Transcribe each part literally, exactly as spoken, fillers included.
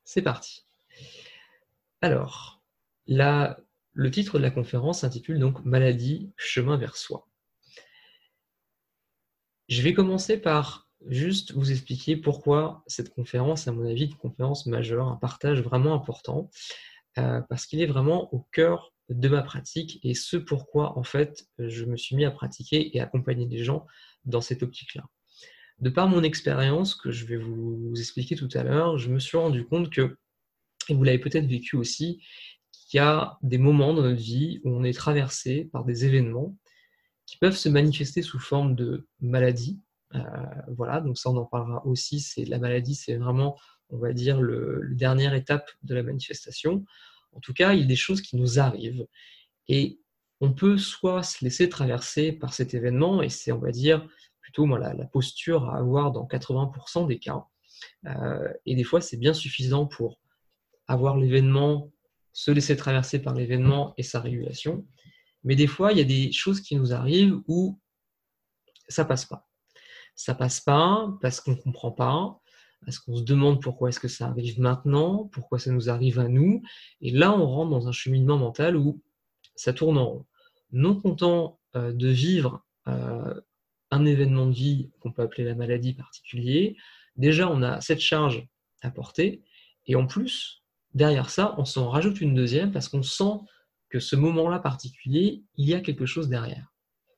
C'est parti. Alors, la, le titre de la conférence s'intitule donc « Maladie, chemin vers soi ». Je vais commencer par juste vous expliquer pourquoi cette conférence, à mon avis, est une conférence majeure, un partage vraiment important, euh, parce qu'il est vraiment au cœur de ma pratique et ce pourquoi, en fait, je me suis mis à pratiquer et accompagner des gens dans cette optique-là. De par mon expérience, que je vais vous expliquer tout à l'heure, je me suis rendu compte que, et vous l'avez peut-être vécu aussi, qu'il y a des moments dans notre vie où on est traversé par des événements qui peuvent se manifester sous forme de maladie. Euh, voilà, donc ça on en parlera aussi, c'est la maladie, c'est vraiment, on va dire, le, le dernière étape de la manifestation. En tout cas, il y a des choses qui nous arrivent et on peut soit se laisser traverser par cet événement, et c'est, on va dire, plutôt moi, la, la posture à avoir dans quatre-vingts pour cent des cas. Euh, et des fois, c'est bien suffisant pour avoir l'événement, se laisser traverser par l'événement et sa régulation. Mais des fois, il y a des choses qui nous arrivent où ça passe pas. Ça passe pas parce qu'on ne comprend pas, parce qu'on se demande pourquoi est-ce que ça arrive maintenant, pourquoi ça nous arrive à nous. Et là, on rentre dans un cheminement mental où ça tourne en rond. Non content euh, de vivre euh, un événement de vie qu'on peut appeler la maladie particulier, déjà on a cette charge à porter, et en plus, derrière ça, on s'en rajoute une deuxième parce qu'on sent que ce moment-là particulier, il y a quelque chose derrière.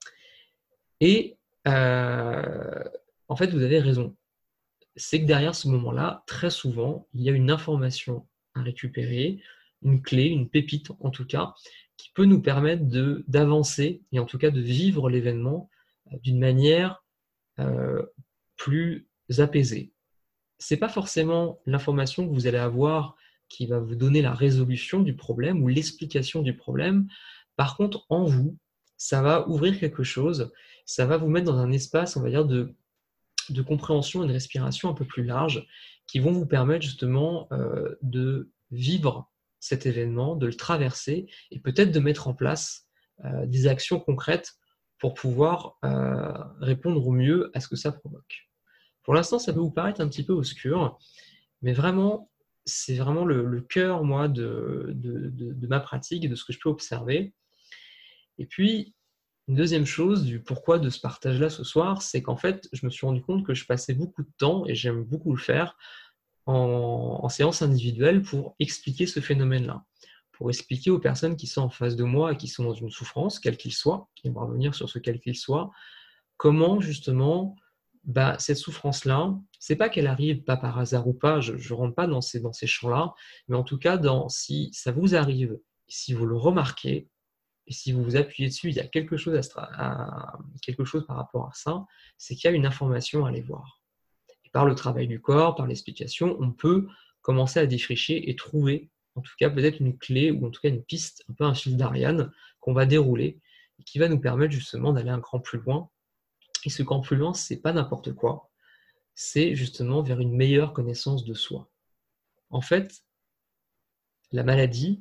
Et euh, en fait, vous avez raison. C'est que derrière ce moment-là, très souvent, il y a une information à récupérer, une clé, une pépite en tout cas, qui peut nous permettre de, d'avancer et en tout cas de vivre l'événement d'une manière euh, plus apaisée. C'est pas forcément l'information que vous allez avoir qui va vous donner la résolution du problème ou l'explication du problème. Par contre, en vous, ça va ouvrir quelque chose, ça va vous mettre dans un espace, on va dire, de, de compréhension et de respiration un peu plus large, qui vont vous permettre justement euh, de vivre cet événement, de le traverser et peut-être de mettre en place euh, des actions concrètes pour pouvoir euh, répondre au mieux à ce que ça provoque. Pour l'instant, ça peut vous paraître un petit peu obscur, mais vraiment, c'est vraiment le, le cœur, moi, de, de, de, de ma pratique et de ce que je peux observer. Et puis, une deuxième chose du pourquoi de ce partage-là ce soir, c'est qu'en fait, je me suis rendu compte que je passais beaucoup de temps, et j'aime beaucoup le faire, en, en séance individuelle pour expliquer ce phénomène-là, pour expliquer aux personnes qui sont en face de moi et qui sont dans une souffrance, quelle qu'il soit, et on va revenir sur ce quel qu'il soit, comment justement bah, cette souffrance-là, c'est pas qu'elle arrive pas par hasard ou pas, je ne rentre pas dans ces, dans ces champs-là, mais en tout cas, dans, si ça vous arrive, si vous le remarquez, et si vous vous appuyez dessus, il y a quelque chose, à, à, quelque chose par rapport à ça, c'est qu'il y a une information à aller voir. Et par le travail du corps, par l'explication, on peut commencer à défricher et trouver, en tout cas peut-être une clé, ou en tout cas une piste, un peu un fil d'Ariane, qu'on va dérouler, et qui va nous permettre justement d'aller un cran plus loin. Et ce cran plus loin, c'est pas n'importe quoi, c'est justement vers une meilleure connaissance de soi. En fait, la maladie,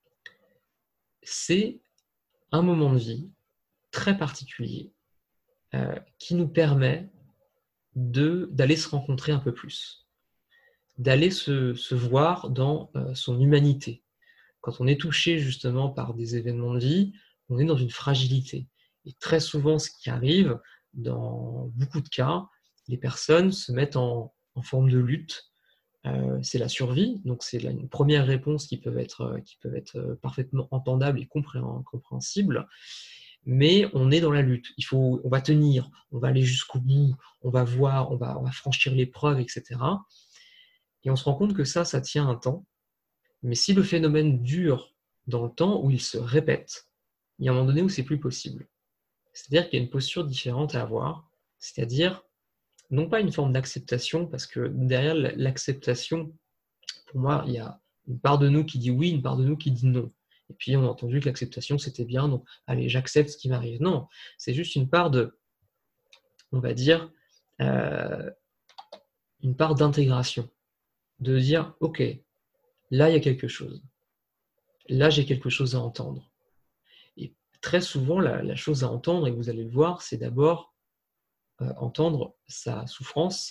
c'est un moment de vie très particulier euh, qui nous permet de, d'aller se rencontrer un peu plus, d'aller se, se voir dans euh, son humanité. Quand on est touché justement par des événements de vie, on est dans une fragilité. Et très souvent, ce qui arrive, dans beaucoup de cas, les personnes se mettent en, en forme de lutte. Euh, c'est la survie, donc c'est là une première réponse qui peut être, qui peut être parfaitement entendable et compréhensible. Mais on est dans la lutte. Il faut, on va tenir, on va aller jusqu'au bout, on va voir, on va, on va franchir l'épreuve, et cetera. Et on se rend compte que ça, ça tient un temps. Mais si le phénomène dure dans le temps, où il se répète, il y a un moment donné où c'est plus possible. C'est-à-dire qu'il y a une posture différente à avoir, c'est-à-dire non pas une forme d'acceptation, parce que derrière l'acceptation, pour moi, il y a une part de nous qui dit oui, une part de nous qui dit non. Et puis on a entendu que l'acceptation c'était bien, donc allez, j'accepte ce qui m'arrive. Non, c'est juste une part de, on va dire, euh, une part d'intégration, de dire ok, là il y a quelque chose, là j'ai quelque chose à entendre. Et très souvent, la, la chose à entendre, et vous allez le voir, c'est d'abord euh, entendre sa souffrance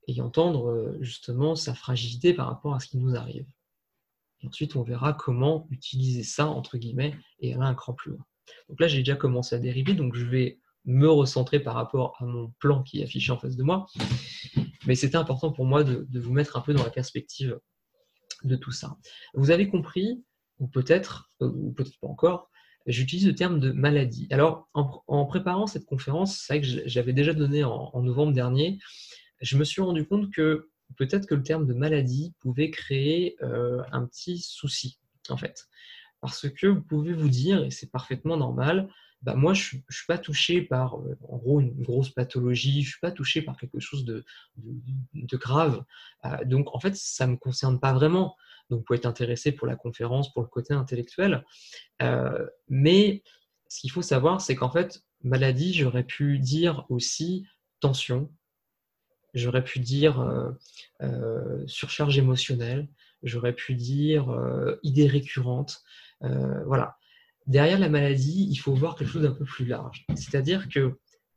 et entendre euh, justement sa fragilité par rapport à ce qui nous arrive. Et ensuite, on verra comment utiliser ça, entre guillemets, et aller un cran plus loin. Donc là, j'ai déjà commencé à dériver, donc je vais me recentrer par rapport à mon plan qui est affiché en face de moi. Mais c'était important pour moi de, de vous mettre un peu dans la perspective de tout ça. Vous avez compris, ou peut-être, ou peut-être pas encore, j'utilise le terme de maladie. Alors, en, en préparant cette conférence, c'est vrai que j'avais déjà donné en, en novembre dernier, je me suis rendu compte que peut-être que le terme de maladie pouvait créer euh, un petit souci, en fait. Parce que vous pouvez vous dire, et c'est parfaitement normal, bah moi je ne suis pas touché par, euh, en gros, une grosse pathologie, je ne suis pas touché par quelque chose de, de, de grave. Euh, donc en fait, ça ne me concerne pas vraiment. Donc vous pouvez être intéressé pour la conférence, pour le côté intellectuel. Euh, mais ce qu'il faut savoir, c'est qu'en fait, maladie, j'aurais pu dire aussi tension, j'aurais pu dire euh, euh, surcharge émotionnelle, j'aurais pu dire euh, idées récurrentes. Euh, voilà. Derrière la maladie, il faut voir quelque chose d'un peu plus large. C'est-à-dire que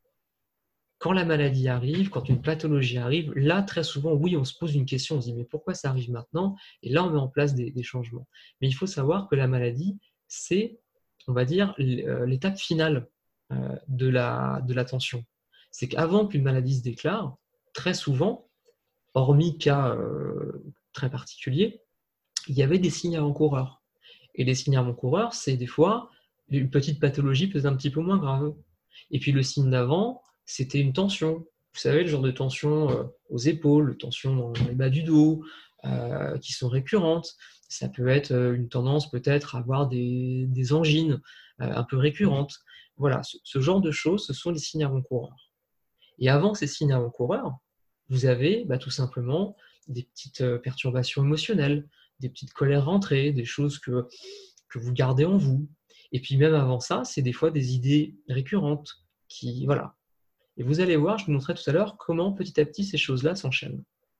quand la maladie arrive, quand une pathologie arrive, là, très souvent, oui, on se pose une question, on se dit, mais pourquoi ça arrive maintenant? Et là, on met en place des, des changements. Mais il faut savoir que la maladie, c'est, on va dire, l'étape finale euh, de la, de la tension. C'est qu'avant qu'une maladie se déclare, très souvent, hormis cas euh, très particuliers, il y avait des signes avant-coureurs. Et les signes avant-coureurs, c'est des fois une petite pathologie peut-être un petit peu moins grave. Et puis le signe d'avant, c'était une tension. Vous savez, le genre de tension euh, aux épaules, tension dans les bas du dos, euh, qui sont récurrentes. Ça peut être euh, une tendance peut-être à avoir des, des angines euh, un peu récurrentes. Voilà, ce, ce genre de choses, ce sont les signes avant-coureurs. Et avant ces signes avant-coureurs, vous avez bah, tout simplement des petites euh, perturbations émotionnelles, des petites colères rentrées, des choses que, que vous gardez en vous. Et puis même avant ça, c'est des fois des idées récurrentes qui, voilà. Et vous allez voir, je vous montrerai tout à l'heure comment petit à petit ces choses-là s'enchaînent.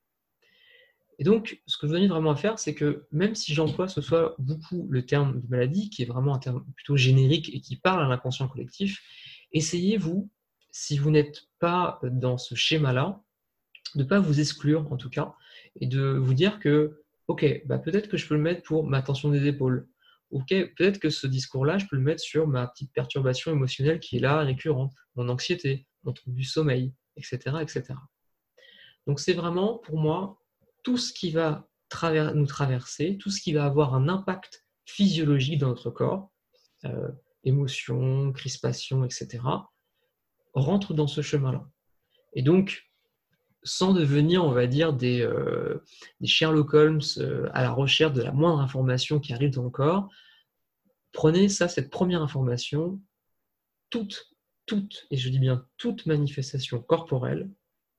Et donc, ce que je vous invite vraiment à faire, c'est que même si j'emploie ce soir beaucoup le terme de maladie, qui est vraiment un terme plutôt générique et qui parle à l'inconscient collectif, essayez, vous, si vous n'êtes pas dans ce schéma-là, de ne pas vous exclure en tout cas, et de vous dire que, ok, bah peut-être que je peux le mettre pour ma tension des épaules. Ok, peut-être que ce discours-là, je peux le mettre sur ma petite perturbation émotionnelle qui est là, récurrente, mon anxiété, mon trouble du sommeil, et cetera, et cetera. Donc c'est vraiment, pour moi, tout ce qui va traver- nous traverser, tout ce qui va avoir un impact physiologique dans notre corps, euh, émotions, crispations, et cetera, rentre dans ce chemin-là. Et donc, sans devenir, on va dire, des, euh, des Sherlock Holmes euh, à la recherche de la moindre information qui arrive dans le corps, prenez ça, cette première information, toute, toute, et je dis bien toute manifestation corporelle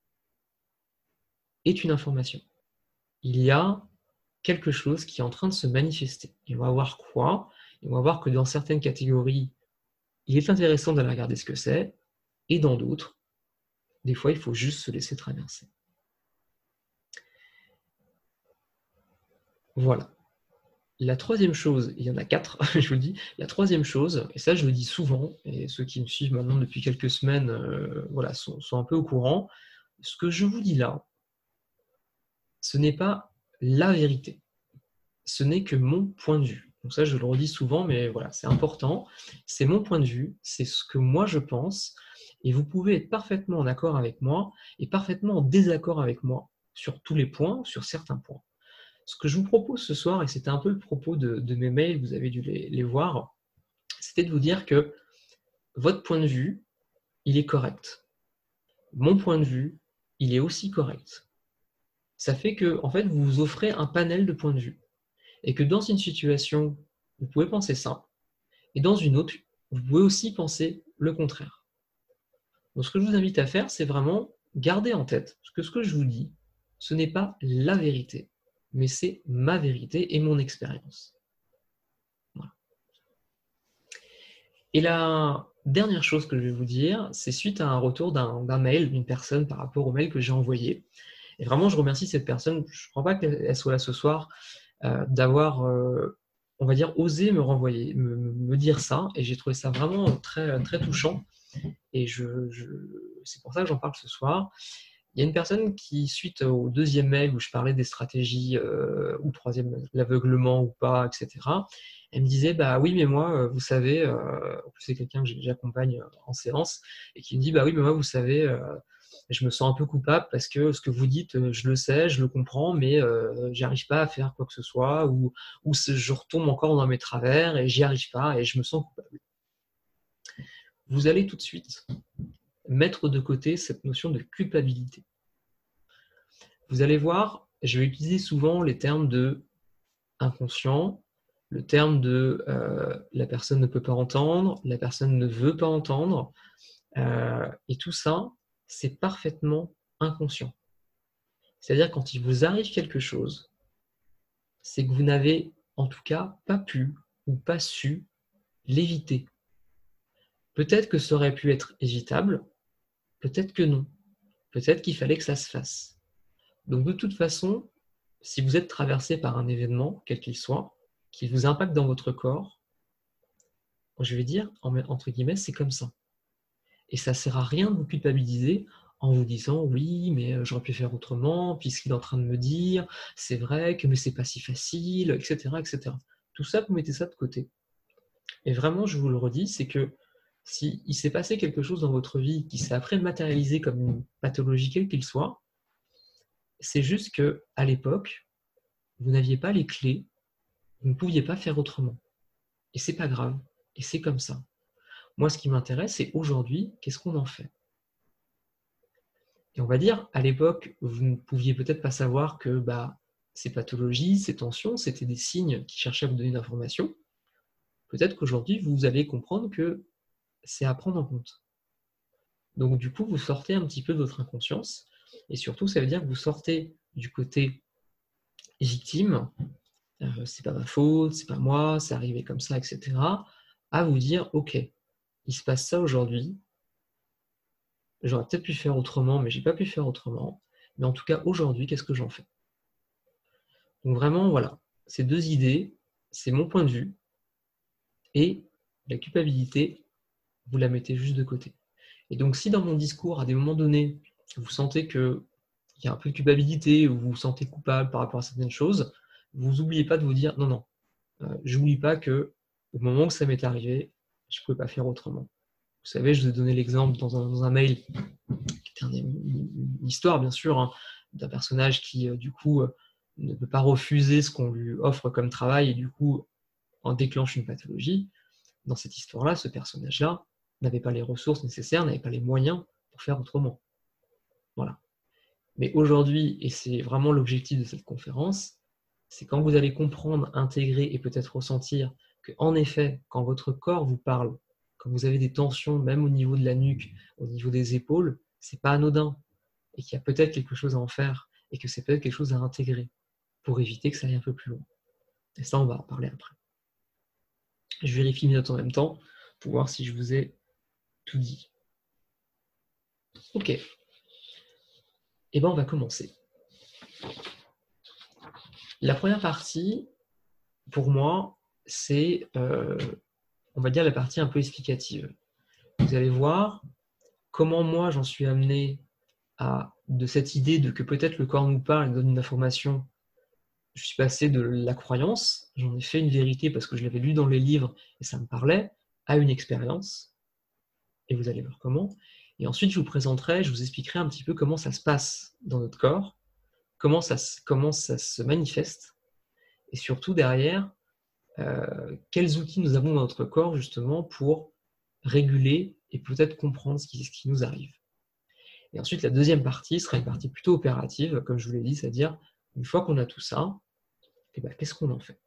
est une information. Il y a quelque chose qui est en train de se manifester. Et on va voir quoi, et on va voir que dans certaines catégories, il est intéressant d'aller regarder ce que c'est, et dans d'autres, des fois, il faut juste se laisser traverser. Voilà. La troisième chose, il y en a quatre, je vous le dis, la troisième chose, et ça je le dis souvent, et ceux qui me suivent maintenant depuis quelques semaines euh, voilà, sont, sont un peu au courant, ce que je vous dis là, ce n'est pas la vérité, ce n'est que mon point de vue. Donc ça je le redis souvent, mais voilà, c'est important, c'est mon point de vue, c'est ce que moi je pense, et vous pouvez être parfaitement en accord avec moi, et parfaitement en désaccord avec moi, sur tous les points, sur certains points. Ce que je vous propose ce soir, et c'était un peu le propos de, de mes mails, vous avez dû les, les voir, c'était de vous dire que votre point de vue, il est correct. Mon point de vue, il est aussi correct. Ça fait que, en fait, vous vous offrez un panel de points de vue. Et que dans une situation, vous pouvez penser ça, et dans une autre, vous pouvez aussi penser le contraire. Donc ce que je vous invite à faire, c'est vraiment garder en tête que ce que je vous dis, ce n'est pas la vérité, mais c'est ma vérité et mon expérience. Voilà. Et la dernière chose que je vais vous dire, c'est suite à un retour d'un d'un mail d'une personne par rapport au mail que j'ai envoyé. Et vraiment, je remercie cette personne, je ne crois pas qu'elle soit là ce soir, euh, d'avoir, euh, on va dire, osé me renvoyer, me, me dire ça. Et j'ai trouvé ça vraiment très, très touchant. Et je, je, c'est pour ça que j'en parle ce soir. Il y a une personne qui, suite au deuxième mail où je parlais des stratégies, euh, ou troisième, l'aveuglement ou pas, et cetera, elle me disait, bah oui, mais moi, vous savez, euh, en plus c'est quelqu'un que j'accompagne en séance, et qui me dit, bah oui, mais moi, vous savez, euh, je me sens un peu coupable parce que ce que vous dites, je le sais, je le comprends, mais euh, j'arrive pas à faire quoi que ce soit, ou, ou je retombe encore dans mes travers et j'y arrive pas et je me sens coupable. Vous allez tout de suite mettre de côté cette notion de culpabilité. Vous allez voir, je vais utiliser souvent les termes de inconscient, le terme de euh, la personne ne peut pas entendre, la personne ne veut pas entendre, euh, et tout ça, c'est parfaitement inconscient. C'est-à-dire quand il vous arrive quelque chose, c'est que vous n'avez en tout cas pas pu ou pas su l'éviter. Peut-être que ça aurait pu être évitable, peut-être que non. Peut-être qu'il fallait que ça se fasse. Donc de toute façon, si vous êtes traversé par un événement, quel qu'il soit, qui vous impacte dans votre corps, je vais dire, entre guillemets, c'est comme ça. Et ça ne sert à rien de vous culpabiliser en vous disant oui, mais j'aurais pu faire autrement, puis ce qu'il est en train de me dire, c'est vrai que mais c'est pas si facile, et cetera, et cetera. Tout ça, vous mettez ça de côté. Et vraiment, je vous le redis, c'est que s'il il s'est passé quelque chose dans votre vie qui s'est après matérialisé comme une pathologie quelle qu'il soit, c'est juste que à l'époque, vous n'aviez pas les clés, vous ne pouviez pas faire autrement. Et c'est pas grave, et c'est comme ça. Moi, ce qui m'intéresse, c'est aujourd'hui, qu'est-ce qu'on en fait? Et on va dire, à l'époque, vous ne pouviez peut-être pas savoir que bah, ces pathologies, ces tensions, c'était des signes qui cherchaient à vous donner une information. Peut-être qu'aujourd'hui, vous allez comprendre que c'est à prendre en compte. Donc du coup, vous sortez un petit peu de votre inconscience, et surtout, ça veut dire que vous sortez du côté victime, euh, c'est pas ma faute, c'est pas moi, c'est arrivé comme ça, et cetera, à vous dire, ok, il se passe ça aujourd'hui, j'aurais peut-être pu faire autrement, mais j'ai pas pu faire autrement, mais en tout cas, aujourd'hui, qu'est-ce que j'en fais? Donc vraiment, voilà, ces deux idées, c'est mon point de vue, et la culpabilité, vous la mettez juste de côté. Et donc si dans mon discours, à des moments donnés, vous sentez qu'il y a un peu de culpabilité, ou vous vous sentez coupable par rapport à certaines choses, vous n'oubliez pas de vous dire, non, non, euh, je n'oublie pas que au moment où ça m'est arrivé, je ne pouvais pas faire autrement. Vous savez, je vous ai donné l'exemple dans un, dans un mail, qui était un, une, une histoire bien sûr, hein, d'un personnage qui, euh, du coup, euh, ne peut pas refuser ce qu'on lui offre comme travail, et du coup, en déclenche une pathologie. Dans cette histoire-là, ce personnage-là n'avait pas les ressources nécessaires, n'avait pas les moyens pour faire autrement. Voilà. Mais aujourd'hui, et c'est vraiment l'objectif de cette conférence, c'est quand vous allez comprendre, intégrer et peut-être ressentir qu'en effet, quand votre corps vous parle, quand vous avez des tensions, même au niveau de la nuque, au niveau des épaules, c'est pas anodin, et qu'il y a peut-être quelque chose à en faire, et que c'est peut-être quelque chose à intégrer, pour éviter que ça aille un peu plus loin. Et ça, on va en parler après. Je vérifie mes notes en même temps, pour voir si je vous ai tout dit. Ok. Eh bien, on va commencer. La première partie, pour moi, c'est, euh, on va dire, la partie un peu explicative. Vous allez voir comment moi, j'en suis amené à de cette idée de que peut-être le corps nous parle et nous donne une information. Je suis passé de la croyance, j'en ai fait une vérité parce que je l'avais lu dans les livres et ça me parlait, à une expérience. Et vous allez voir comment. Et ensuite, je vous présenterai, je vous expliquerai un petit peu comment ça se passe dans notre corps, comment ça, comment ça se manifeste, et surtout derrière, euh, quels outils nous avons dans notre corps justement pour réguler et peut-être comprendre ce qui, ce qui nous arrive. Et ensuite, la deuxième partie sera une partie plutôt opérative, comme je vous l'ai dit, c'est-à-dire, une fois qu'on a tout ça, eh ben, qu'est-ce qu'on en fait?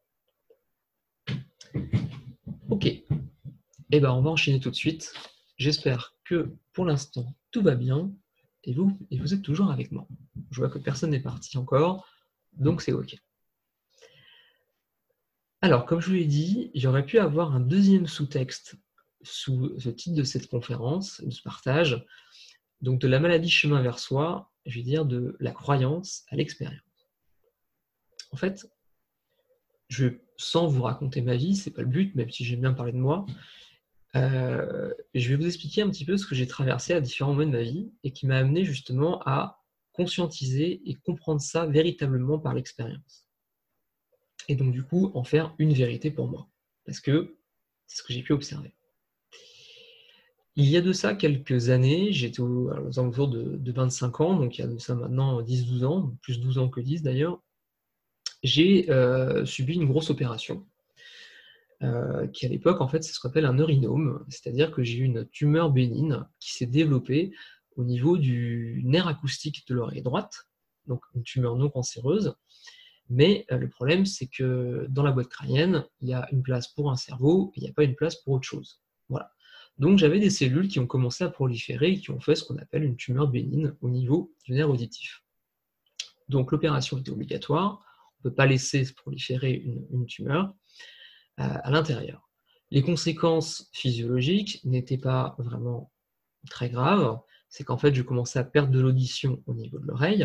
Ok, eh ben, on va enchaîner tout de suite. J'espère que pour l'instant, tout va bien, et vous, et vous êtes toujours avec moi. Je vois que personne n'est parti encore, donc c'est ok. Alors, comme je vous l'ai dit, j'aurais pu avoir un deuxième sous-texte sous le titre de cette conférence, de ce partage, donc de la maladie chemin vers soi, je vais dire de la croyance à l'expérience. En fait, je, sans vous raconter ma vie, c'est pas le but, même si j'aime bien parler de moi, euh, je vais vous expliquer un petit peu ce que j'ai traversé à différents moments de ma vie et qui m'a amené justement à conscientiser et comprendre ça véritablement par l'expérience. Et donc du coup, en faire une vérité pour moi. Parce que c'est ce que j'ai pu observer. Il y a de ça quelques années, j'étais aux alentours de, de vingt-cinq ans, donc il y a de ça maintenant dix douze ans, plus douze ans que dix d'ailleurs, j'ai euh, subi une grosse opération, euh, qui à l'époque, en fait, c'est ce qu'on appelle un neurinome, c'est-à-dire que j'ai eu une tumeur bénigne qui s'est développée au niveau du nerf acoustique de l'oreille droite, donc une tumeur non cancéreuse, mais euh, le problème, c'est que dans la boîte crânienne, il y a une place pour un cerveau, et il n'y a pas une place pour autre chose. Voilà. Donc j'avais des cellules qui ont commencé à proliférer et qui ont fait ce qu'on appelle une tumeur bénigne au niveau du nerf auditif. Donc l'opération était obligatoire, on ne peut pas laisser proliférer une, une tumeur euh, à l'intérieur. Les conséquences physiologiques n'étaient pas vraiment très graves, c'est qu'en fait je commençais à perdre de l'audition au niveau de l'oreille,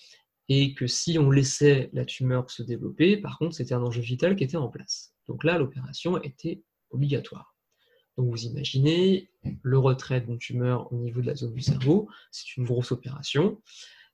et que si on laissait la tumeur se développer, par contre c'était un enjeu vital qui était en place. Donc là l'opération était obligatoire. Donc vous imaginez le retrait d'une tumeur au niveau de la zone du cerveau, c'est une grosse opération.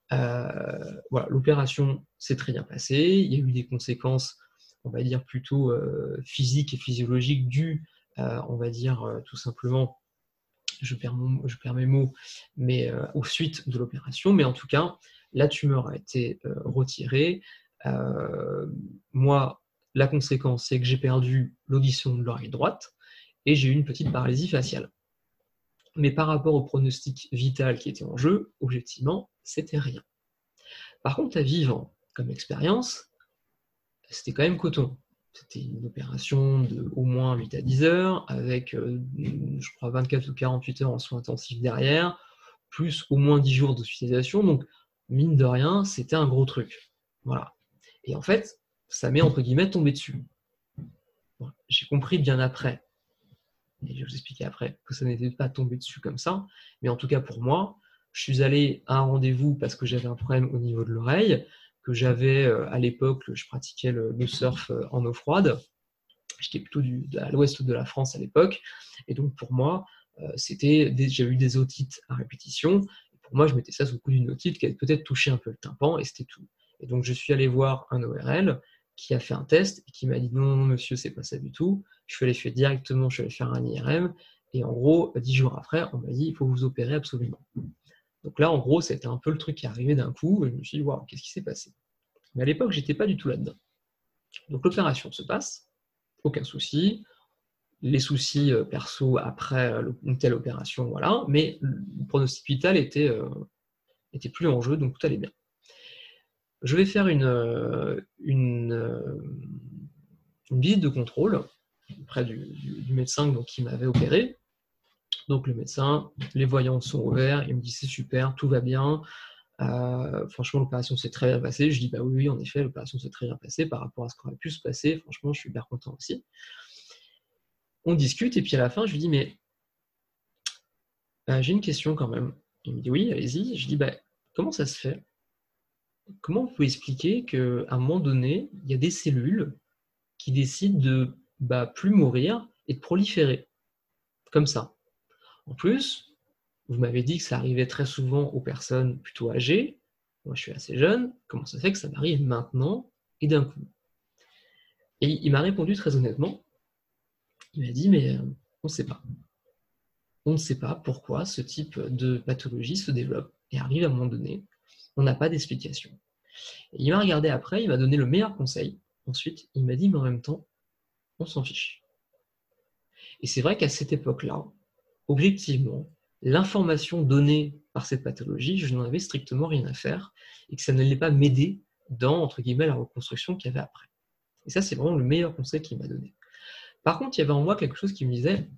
Euh, voilà, l'opération s'est très bien passée, il y a eu des conséquences, on va dire plutôt euh, physiques et physiologiques dues, euh, on va dire euh, tout simplement, je perds, mon, je perds mes mots, mais euh, aux suites de l'opération, mais en tout cas, la tumeur a été euh, retirée. Euh, moi, la conséquence, c'est que j'ai perdu l'audition de l'oreille droite, et j'ai eu une petite paralysie faciale. Mais par rapport au pronostic vital qui était en jeu, objectivement, c'était rien. Par contre, à vivre comme expérience, c'était quand même coton. C'était une opération de au moins huit à dix heures, avec, euh, je crois, vingt-quatre ou quarante-huit heures en soins intensifs derrière, plus au moins dix jours d'hospitalisation, donc mine de rien, c'était un gros truc. Voilà. Et en fait, ça m'est entre guillemets tombé dessus. Voilà. J'ai compris bien après, et je vais vous expliquer après, que ça n'était pas tombé dessus comme ça, mais en tout cas pour moi, je suis allé à un rendez-vous parce que j'avais un problème au niveau de l'oreille, que j'avais euh, à l'époque, je pratiquais le, le surf euh, en eau froide, j'étais plutôt du, de, à l'ouest de la France à l'époque, et donc pour moi, euh, c'était des, j'ai eu des otites à répétition, et pour moi je mettais ça sous le coup d'une otite qui avait peut-être touché un peu le tympan, et c'était tout. Et donc je suis allé voir un O R L, qui a fait un test et qui m'a dit non, non monsieur, c'est pas ça du tout. Je suis allé faire directement, je suis allé faire un I R M et en gros, dix jours après, on m'a dit il faut vous opérer absolument. Donc là, en gros, c'était un peu le truc qui est arrivé d'un coup et je me suis dit waouh, qu'est-ce qui s'est passé? Mais à l'époque, j'étais pas du tout là-dedans. Donc l'opération se passe, aucun souci. Les soucis euh, perso après euh, une telle opération, voilà, mais le pronostic vital était, euh, était plus en jeu, donc tout allait bien. Je vais faire une, une, une visite de contrôle auprès du, du, du médecin donc, qui m'avait opéré. Donc le médecin, les voyants sont ouverts, il me dit c'est super, tout va bien, euh, franchement l'opération s'est très bien passée. Je dis bah oui, oui en effet l'opération s'est très bien passée par rapport à ce qui aurait pu se passer, franchement je suis hyper content aussi. On discute et puis à la fin je lui dis mais bah, j'ai une question quand même. Il me dit oui, allez-y. Je dis bah comment ça se fait? Comment on peut expliquer qu'à un moment donné, il y a des cellules qui décident de bah, plus mourir et de proliférer, comme ça. En plus, vous m'avez dit que ça arrivait très souvent aux personnes plutôt âgées. Moi, je suis assez jeune. Comment ça fait que ça m'arrive maintenant et d'un coup? Et il m'a répondu très honnêtement. Il m'a dit, mais euh, on ne sait pas. On ne sait pas pourquoi ce type de pathologie se développe et arrive à un moment donné. On n'a pas d'explication. Et il m'a regardé après, il m'a donné le meilleur conseil. Ensuite, il m'a dit, mais en même temps, on s'en fiche. Et c'est vrai qu'à cette époque-là, objectivement, l'information donnée par cette pathologie, je n'en avais strictement rien à faire et que ça n'allait pas m'aider dans, entre guillemets, la reconstruction qu'il y avait après. Et ça, c'est vraiment le meilleur conseil qu'il m'a donné. Par contre, il y avait en moi quelque chose qui me disait,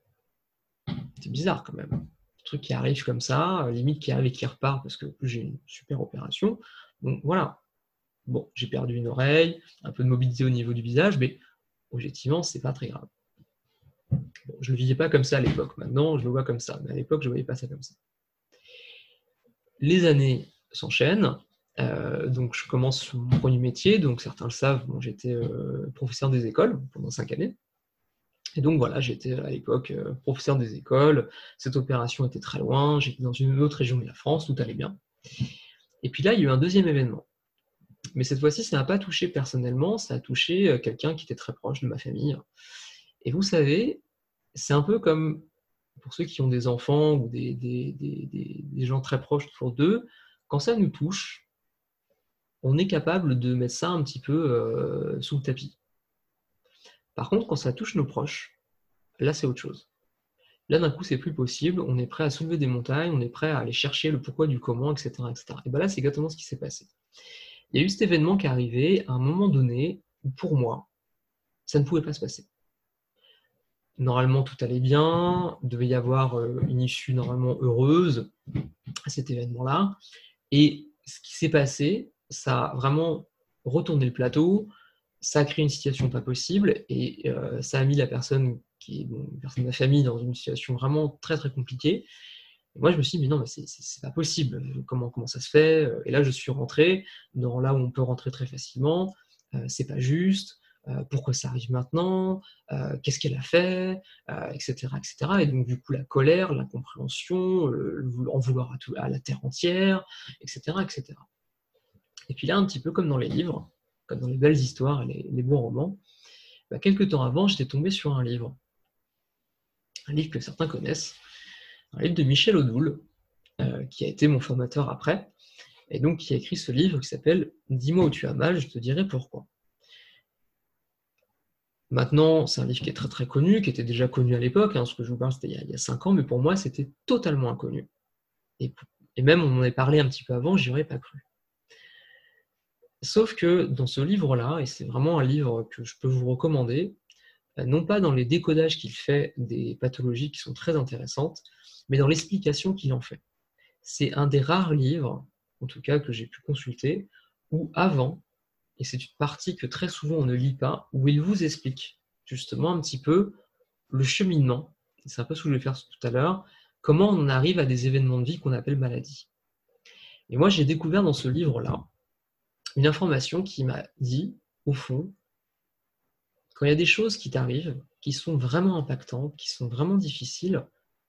c'est bizarre quand même, un truc qui arrive comme ça, limite qui arrive et qui repart parce que j'ai une super opération. Donc voilà, bon, j'ai perdu une oreille, un peu de mobilité au niveau du visage, mais objectivement, c'est pas très grave. Bon, je ne le vivais pas comme ça à l'époque, maintenant je le vois comme ça, mais à l'époque je ne voyais pas ça comme ça. Les années s'enchaînent, euh, donc je commence mon premier métier, donc certains le savent, bon, j'étais euh, professeur des écoles pendant cinq années, et donc voilà, j'étais à l'époque euh, professeur des écoles, cette opération était très loin, j'étais dans une autre région de la France, tout allait bien. Et puis là, il y a eu un deuxième événement. Mais cette fois-ci, ça n'a pas touché personnellement, ça a touché quelqu'un qui était très proche de ma famille. Et vous savez, c'est un peu comme pour ceux qui ont des enfants ou des, des, des, des, des gens très proches autour d'eux, quand ça nous touche, on est capable de mettre ça un petit peu euh, sous le tapis. Par contre, quand ça touche nos proches, là, c'est autre chose. Là, d'un coup, c'est plus possible, on est prêt à soulever des montagnes, on est prêt à aller chercher le pourquoi du comment, et cetera et cetera. Et bien là, c'est exactement ce qui s'est passé. Il y a eu cet événement qui est arrivé à un moment donné où, pour moi, ça ne pouvait pas se passer. Normalement, tout allait bien, il devait y avoir une issue normalement heureuse à cet événement-là. Et ce qui s'est passé, ça a vraiment retourné le plateau, ça a créé une situation pas possible, et euh, ça a mis la personne qui est bon, une personne de ma famille dans une situation vraiment très très compliquée. Et moi, je me suis dit, mais non, mais c'est, c'est, c'est pas possible. Comment, comment ça se fait? Et là, je suis rentré dans là où on peut rentrer très facilement. Euh, c'est pas juste. Euh, pourquoi ça arrive maintenant? euh, Qu'est-ce qu'elle a fait? euh, et cetera, et cetera. Et donc, du coup, la colère, l'incompréhension, le, en vouloir à, tout, à la terre entière, et cetera, et cetera. Et puis là, un petit peu comme dans les livres, comme dans les belles histoires et les, les bons romans, bah, quelques temps avant, j'étais tombé sur un livre. Un livre que certains connaissent, un livre de Michel Odoul, euh, qui a été mon formateur après, et donc qui a écrit ce livre qui s'appelle « Dis-moi où tu as mal, je te dirai pourquoi ». Maintenant, c'est un livre qui est très très connu, qui était déjà connu à l'époque, hein, ce que je vous parle c'était il y a cinq ans, mais pour moi c'était totalement inconnu. Et, et même on en avait parlé un petit peu avant, j'y aurais pas cru. Sauf que dans ce livre-là, et c'est vraiment un livre que je peux vous recommander, non pas dans les décodages qu'il fait des pathologies qui sont très intéressantes, mais dans l'explication qu'il en fait. C'est un des rares livres, en tout cas que j'ai pu consulter, où avant, et c'est une partie que très souvent on ne lit pas, où il vous explique justement un petit peu le cheminement, c'est un peu ce que je vais faire tout à l'heure, comment on arrive à des événements de vie qu'on appelle maladies. Et moi, j'ai découvert dans ce livre-là une information qui m'a dit, au fond, quand il y a des choses qui t'arrivent, qui sont vraiment impactantes, qui sont vraiment difficiles,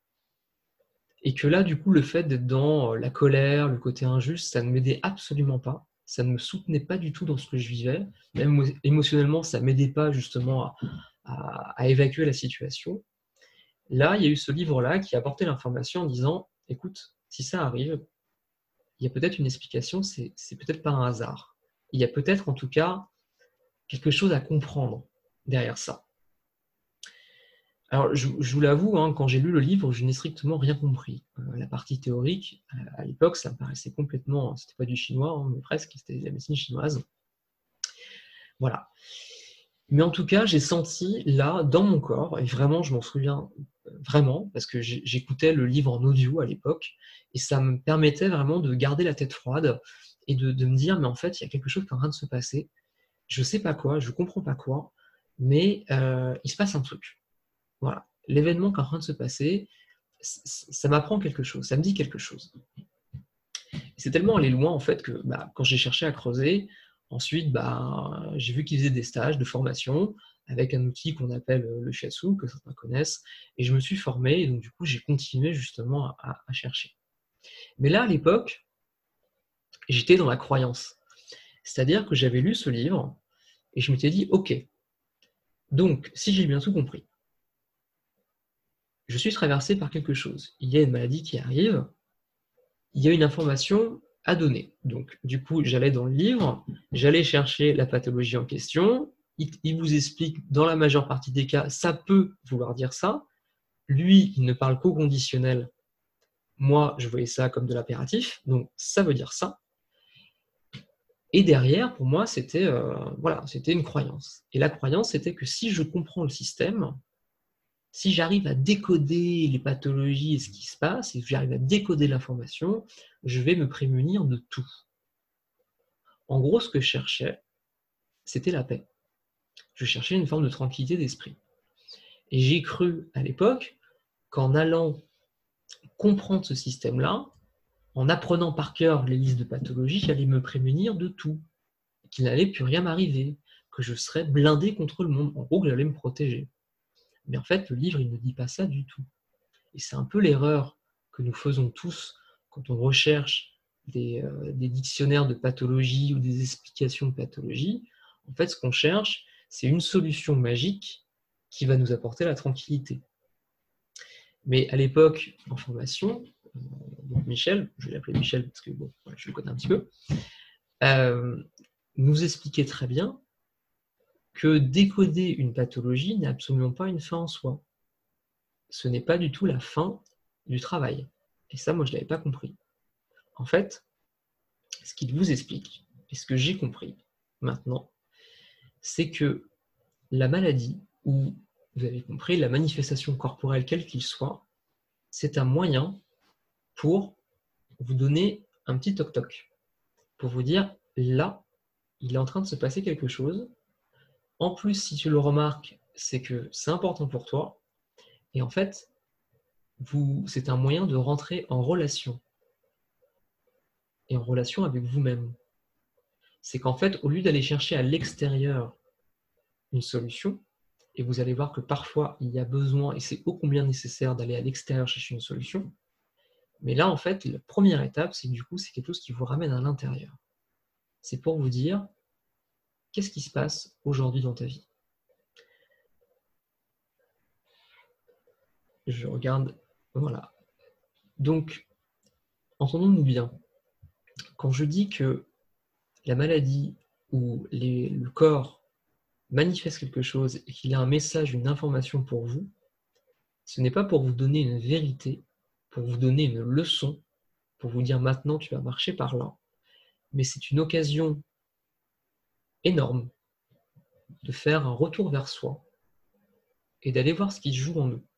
et que là, du coup, le fait d'être dans la colère, le côté injuste, ça ne m'aidait absolument pas. Ça ne me soutenait pas du tout dans ce que je vivais. Même émotionnellement, ça ne m'aidait pas justement à, à, à évacuer la situation. Là, il y a eu ce livre-là qui a apporté l'information en disant, écoute, si ça arrive, il y a peut-être une explication, c'est, c'est peut-être pas un hasard. Il y a peut-être en tout cas quelque chose à comprendre derrière ça. Alors, je, je vous l'avoue, hein, quand j'ai lu le livre, je n'ai strictement rien compris. Euh, la partie théorique, euh, à l'époque, ça me paraissait complètement... C'était pas du chinois, hein, mais presque, c'était de la médecine chinoise. Voilà. Mais en tout cas, j'ai senti là, dans mon corps, et vraiment, je m'en souviens vraiment, parce que j'écoutais le livre en audio à l'époque, et ça me permettait vraiment de garder la tête froide, et de, de me dire, mais en fait, il y a quelque chose qui est en train de se passer. Je sais pas quoi, je comprends pas quoi, mais euh, il se passe un truc. Voilà. L'événement qui est en train de se passer, ça m'apprend quelque chose, ça me dit quelque chose. C'est tellement allé loin, en fait, que bah, quand j'ai cherché à creuser, ensuite, bah, j'ai vu qu'ils faisaient des stages de formation avec un outil qu'on appelle le shiatsu, que certains connaissent, et je me suis formé, et donc du coup, j'ai continué justement à, à chercher. Mais là, à l'époque, j'étais dans la croyance. C'est-à-dire que j'avais lu ce livre, et je m'étais dit, ok, donc, si j'ai bien tout compris, je suis traversé par quelque chose. Il y a une maladie qui arrive, il y a une information à donner. Donc, du coup, j'allais dans le livre, j'allais chercher la pathologie en question, il, il vous explique, dans la majeure partie des cas, ça peut vouloir dire ça. Lui, il ne parle qu'au conditionnel. Moi, je voyais ça comme de l'impératif, donc ça veut dire ça. Et derrière, pour moi, c'était euh, voilà, c'était une croyance. Et la croyance, c'était que si je comprends le système, si j'arrive à décoder les pathologies et ce qui se passe, et que j'arrive à décoder l'information, je vais me prémunir de tout. En gros, ce que je cherchais, c'était la paix. Je cherchais une forme de tranquillité d'esprit. Et j'ai cru à l'époque qu'en allant comprendre ce système-là, en apprenant par cœur les listes de pathologies, j'allais me prémunir de tout, qu'il n'allait plus rien m'arriver, que je serais blindé contre le monde, en gros que j'allais me protéger. Mais en fait, le livre, il ne dit pas ça du tout. Et c'est un peu l'erreur que nous faisons tous quand on recherche des, euh, des dictionnaires de pathologie ou des explications de pathologie. En fait, ce qu'on cherche, c'est une solution magique qui va nous apporter la tranquillité. Mais à l'époque, en formation, euh, donc Michel, je vais l'appeler Michel parce que bon, voilà, je le connais un petit peu, euh, nous expliquait très bien que décoder une pathologie n'est absolument pas une fin en soi. Ce n'est pas du tout la fin du travail. Et ça, moi, je ne l'avais pas compris. En fait, ce qu'il vous explique, et ce que j'ai compris maintenant, c'est que la maladie, ou vous avez compris, la manifestation corporelle, quelle qu'il soit, c'est un moyen pour vous donner un petit toc-toc, pour vous dire, là, il est en train de se passer quelque chose. En plus, si tu le remarques, c'est que c'est important pour toi. Et en fait, vous, c'est un moyen de rentrer en relation. Et en relation avec vous-même. C'est qu'en fait, au lieu d'aller chercher à l'extérieur une solution, et vous allez voir que parfois, il y a besoin, et c'est ô combien nécessaire d'aller à l'extérieur chercher une solution, mais là, en fait, la première étape, c'est que du coup, c'est quelque chose qui vous ramène à l'intérieur. C'est pour vous dire, qu'est-ce qui se passe aujourd'hui dans ta vie? Je regarde, voilà. Donc, entendons-nous bien. Quand je dis que la maladie ou les, le corps manifeste quelque chose et qu'il a un message, une information pour vous, ce n'est pas pour vous donner une vérité, pour vous donner une leçon, pour vous dire maintenant tu vas marcher par là, mais c'est une occasion énorme de faire un retour vers soi et d'aller voir ce qui se joue en nous.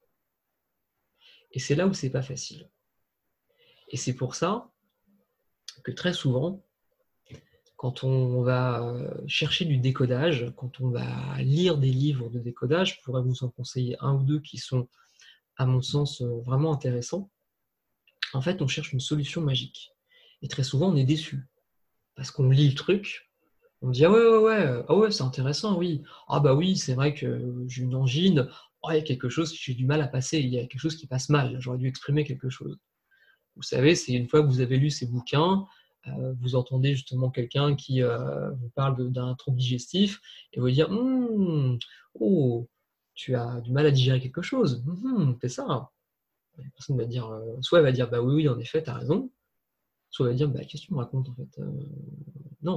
Et c'est là où c'est pas facile. Et c'est pour ça que très souvent, quand on va chercher du décodage, quand on va lire des livres de décodage, je pourrais vous en conseiller un ou deux qui sont, à mon sens, vraiment intéressants. En fait, on cherche une solution magique. Et très souvent, on est déçu. Parce qu'on lit le truc, on dit « Ah ouais, ouais, ouais, ah ouais, c'est intéressant, oui. Ah bah oui, c'est vrai que j'ai une angine. Oh, il y a quelque chose que j'ai du mal à passer. Il y a quelque chose qui passe mal. J'aurais dû exprimer quelque chose. » Vous savez, c'est une fois que vous avez lu ces bouquins, euh, vous entendez justement quelqu'un qui euh, vous parle d'un trouble digestif et vous dire hm, « Oh, tu as du mal à digérer quelque chose. Hum, c'est ça. » La personne va dire, euh, soit elle va dire « Bah oui, oui, en effet, tu as raison. » Soit elle va dire bah, « Qu'est-ce que tu me racontes en fait euh, Non. »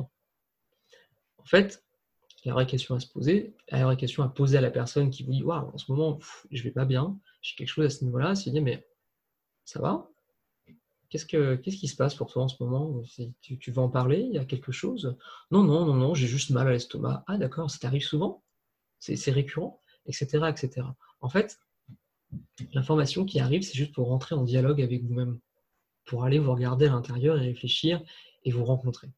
En fait, la vraie question à se poser, la vraie question à poser à la personne qui vous dit « Waouh, en ce moment, pff, je vais pas bien, j'ai quelque chose à ce niveau-là. » C'est de dire « Mais ça va ? Qu'est-ce, que, qu'est-ce qui se passe pour toi en ce moment? tu, tu veux en parler? Il y a quelque chose? Non, non, non, non, j'ai juste mal à l'estomac. Ah d'accord, ça t'arrive souvent? C'est, c'est récurrent? Etc., et cetera. En fait, l'information qui arrive, c'est juste pour rentrer en dialogue avec vous-même, pour aller vous regarder à l'intérieur et réfléchir et vous rencontrer.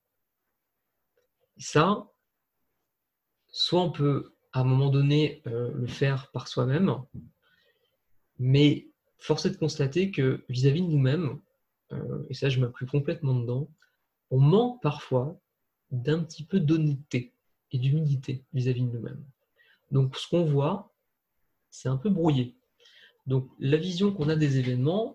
Et ça, soit on peut, à un moment donné, euh, le faire par soi-même, mais force est de constater que vis-à-vis de nous-mêmes, euh, et ça je m'inclus complètement dedans, on manque parfois d'un petit peu d'honnêteté et d'humilité vis-à-vis de nous-mêmes. Donc ce qu'on voit, c'est un peu brouillé. Donc la vision qu'on a des événements,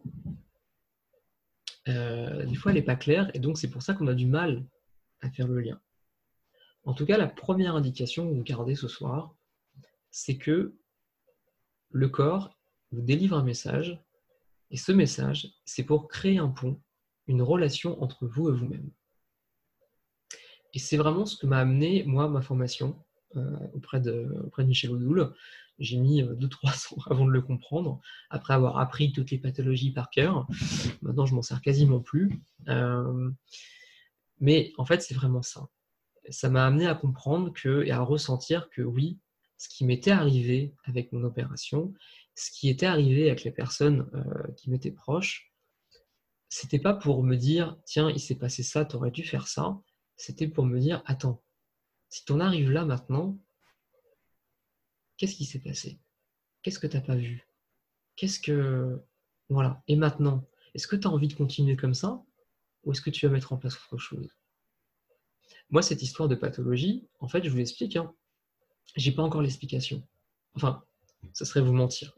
euh, des fois elle n'est pas claire, et donc c'est pour ça qu'on a du mal à faire le lien. En tout cas, la première indication que vous gardez ce soir, c'est que le corps vous délivre un message, et ce message, c'est pour créer un pont, une relation entre vous et vous-même. Et c'est vraiment ce que m'a amené, moi, ma formation euh, auprès, de, auprès de Michel Odoul. J'ai mis deux trois ans avant de le comprendre, après avoir appris toutes les pathologies par cœur. Maintenant, je m'en sers quasiment plus. Euh, mais en fait, c'est vraiment ça. Ça m'a amené à comprendre que, et à ressentir que oui, ce qui m'était arrivé avec mon opération, ce qui était arrivé avec les personnes euh, qui m'étaient proches, c'était pas pour me dire « Tiens, il s'est passé ça, t'aurais dû faire ça ». C'était pour me dire « Attends, si t'en arrives là maintenant, qu'est-ce qui s'est passé? Qu'est-ce que t'as pas vu? Qu'est-ce que... Voilà. Et maintenant, est-ce que tu as envie de continuer comme ça? Ou est-ce que tu vas mettre en place autre chose ?» Moi, cette histoire de pathologie, en fait, je vous l'explique, hein, j'ai pas encore l'explication. Enfin, ça serait vous mentir.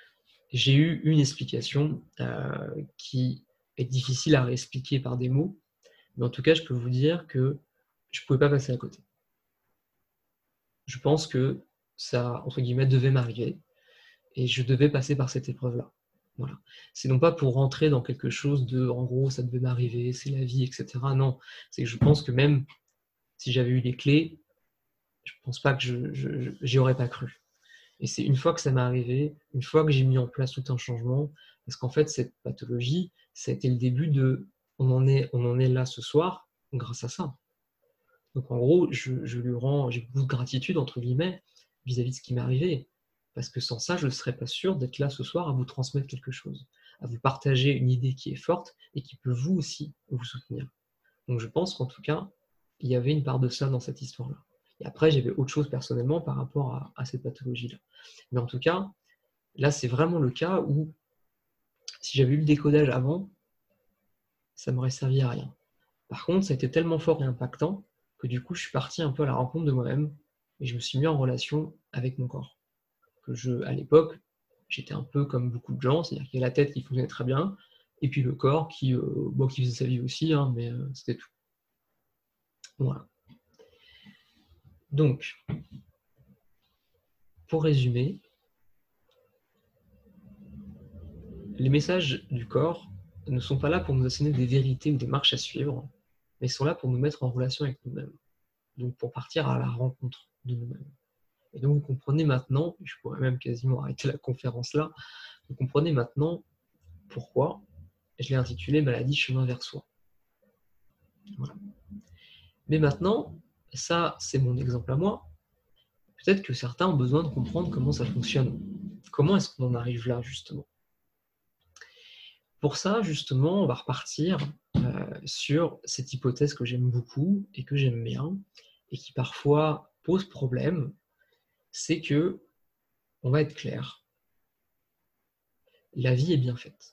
J'ai eu une explication euh, qui est difficile à réexpliquer par des mots, Mais en tout cas, je peux vous dire que je ne pouvais pas passer à côté. Je pense que ça, entre guillemets, devait m'arriver et je devais passer par cette épreuve-là. Voilà. C'est non pas pour rentrer dans quelque chose de, en gros, ça devait m'arriver, c'est la vie, et cetera. Non, c'est que je pense que même si j'avais eu les clés, je ne pense pas que je, je, j'y aurais pas cru. Et c'est une fois que ça m'est arrivé, une fois que j'ai mis en place tout un changement, parce qu'en fait, cette pathologie, ça a été le début de, on en est, on en est là ce soir grâce à ça. Donc en gros, je, je lui rends, j'ai beaucoup de gratitude, entre guillemets, vis-à-vis de ce qui m'est arrivé. Parce que sans ça, je ne serais pas sûr d'être là ce soir à vous transmettre quelque chose, à vous partager une idée qui est forte et qui peut vous aussi vous soutenir. Donc je pense qu'en tout cas, il y avait une part de ça dans cette histoire-là. Et après, j'avais autre chose personnellement par rapport à, à cette pathologie-là. Mais en tout cas, là, c'est vraiment le cas où, si j'avais eu le décodage avant, ça m'aurait servi à rien. Par contre, ça a été tellement fort et impactant que du coup, je suis parti un peu à la rencontre de moi-même et je me suis mis en relation avec mon corps. Que je, à l'époque, j'étais un peu comme beaucoup de gens, c'est-à-dire qu'il y a la tête qui fonctionnait très bien, et puis le corps qui, euh, bon, qui faisait sa vie aussi, hein, mais euh, c'était tout. Voilà. Donc, pour résumer, les messages du corps ne sont pas là pour nous asséner des vérités ou des marches à suivre, mais sont là pour nous mettre en relation avec nous-mêmes. Donc pour partir à la rencontre de nous-mêmes. Et donc vous comprenez maintenant, je pourrais même quasiment arrêter la conférence là, vous comprenez maintenant pourquoi je l'ai intitulé Maladie chemin vers soi. Voilà. Mais maintenant, ça c'est mon exemple à moi, peut-être que certains ont besoin de comprendre comment ça fonctionne. Comment est-ce qu'on en arrive là justement? Pour ça, justement, on va repartir euh, sur cette hypothèse que j'aime beaucoup et que j'aime bien, et qui parfois pose problème, c'est que, on va être clair, la vie est bien faite.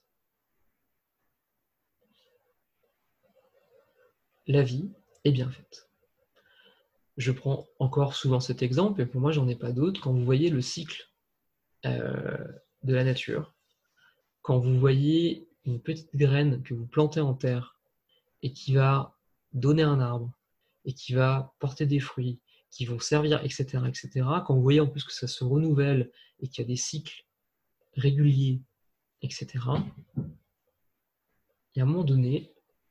La vie est bien faite. Je prends encore souvent cet exemple, et pour moi, j'en ai pas d'autre. Quand vous voyez le cycle euh, de la nature, quand vous voyez une petite graine que vous plantez en terre et qui va donner un arbre, et qui va porter des fruits, qui vont servir, et cetera, et cetera, quand vous voyez en plus que ça se renouvelle et qu'il y a des cycles réguliers, et cetera, et à un moment donné,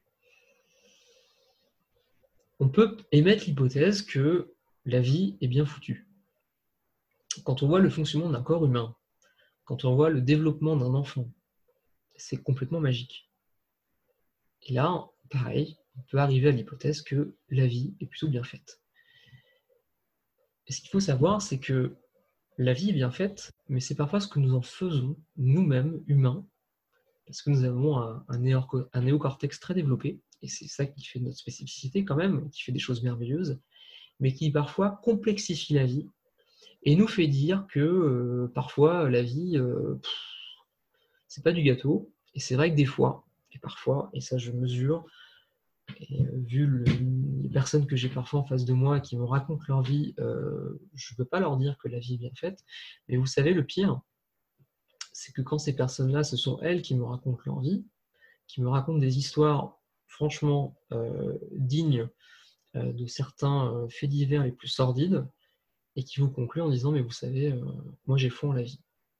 on peut émettre l'hypothèse que la vie est bien foutue. Quand on voit le fonctionnement d'un corps humain, quand on voit le développement d'un enfant, c'est complètement magique. Et là, pareil, on peut arriver à l'hypothèse que la vie est plutôt bien faite. Et ce qu'il faut savoir, c'est que la vie est bien faite, mais c'est parfois ce que nous en faisons, nous-mêmes, humains, parce que nous avons un, un, néo- un néocortex très développé, et c'est ça qui fait notre spécificité quand même, qui fait des choses merveilleuses, mais qui parfois complexifie la vie, et nous fait dire que euh, parfois la vie, euh, pff, c'est pas du gâteau, et c'est vrai que des fois, et parfois, et ça je mesure, et euh, vu le, les personnes que j'ai parfois en face de moi qui me racontent leur vie, euh, je ne peux pas leur dire que la vie est bien faite, mais vous savez, le pire, c'est que quand ces personnes-là, ce sont elles qui me racontent leur vie, qui me racontent des histoires franchement euh, dignes euh, de certains euh, faits divers les plus sordides, et qui vous concluent en disant « mais vous savez, euh, moi j'ai foi en la vie ».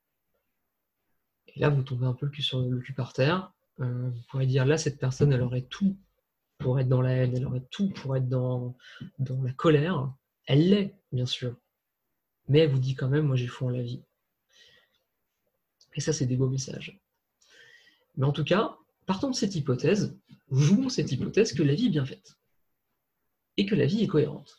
Et là, vous tombez un peu le cul, sur, le cul par terre, euh, vous pourrez dire « là, cette personne, elle aurait tout pour être dans la haine, elle aurait tout pour être dans, dans la colère ». Elle l'est, bien sûr, mais elle vous dit quand même « moi j'ai foi en la vie ». Et ça, c'est des beaux messages. Mais en tout cas, partons de cette hypothèse, jouons cette hypothèse que la vie est bien faite et que la vie est cohérente.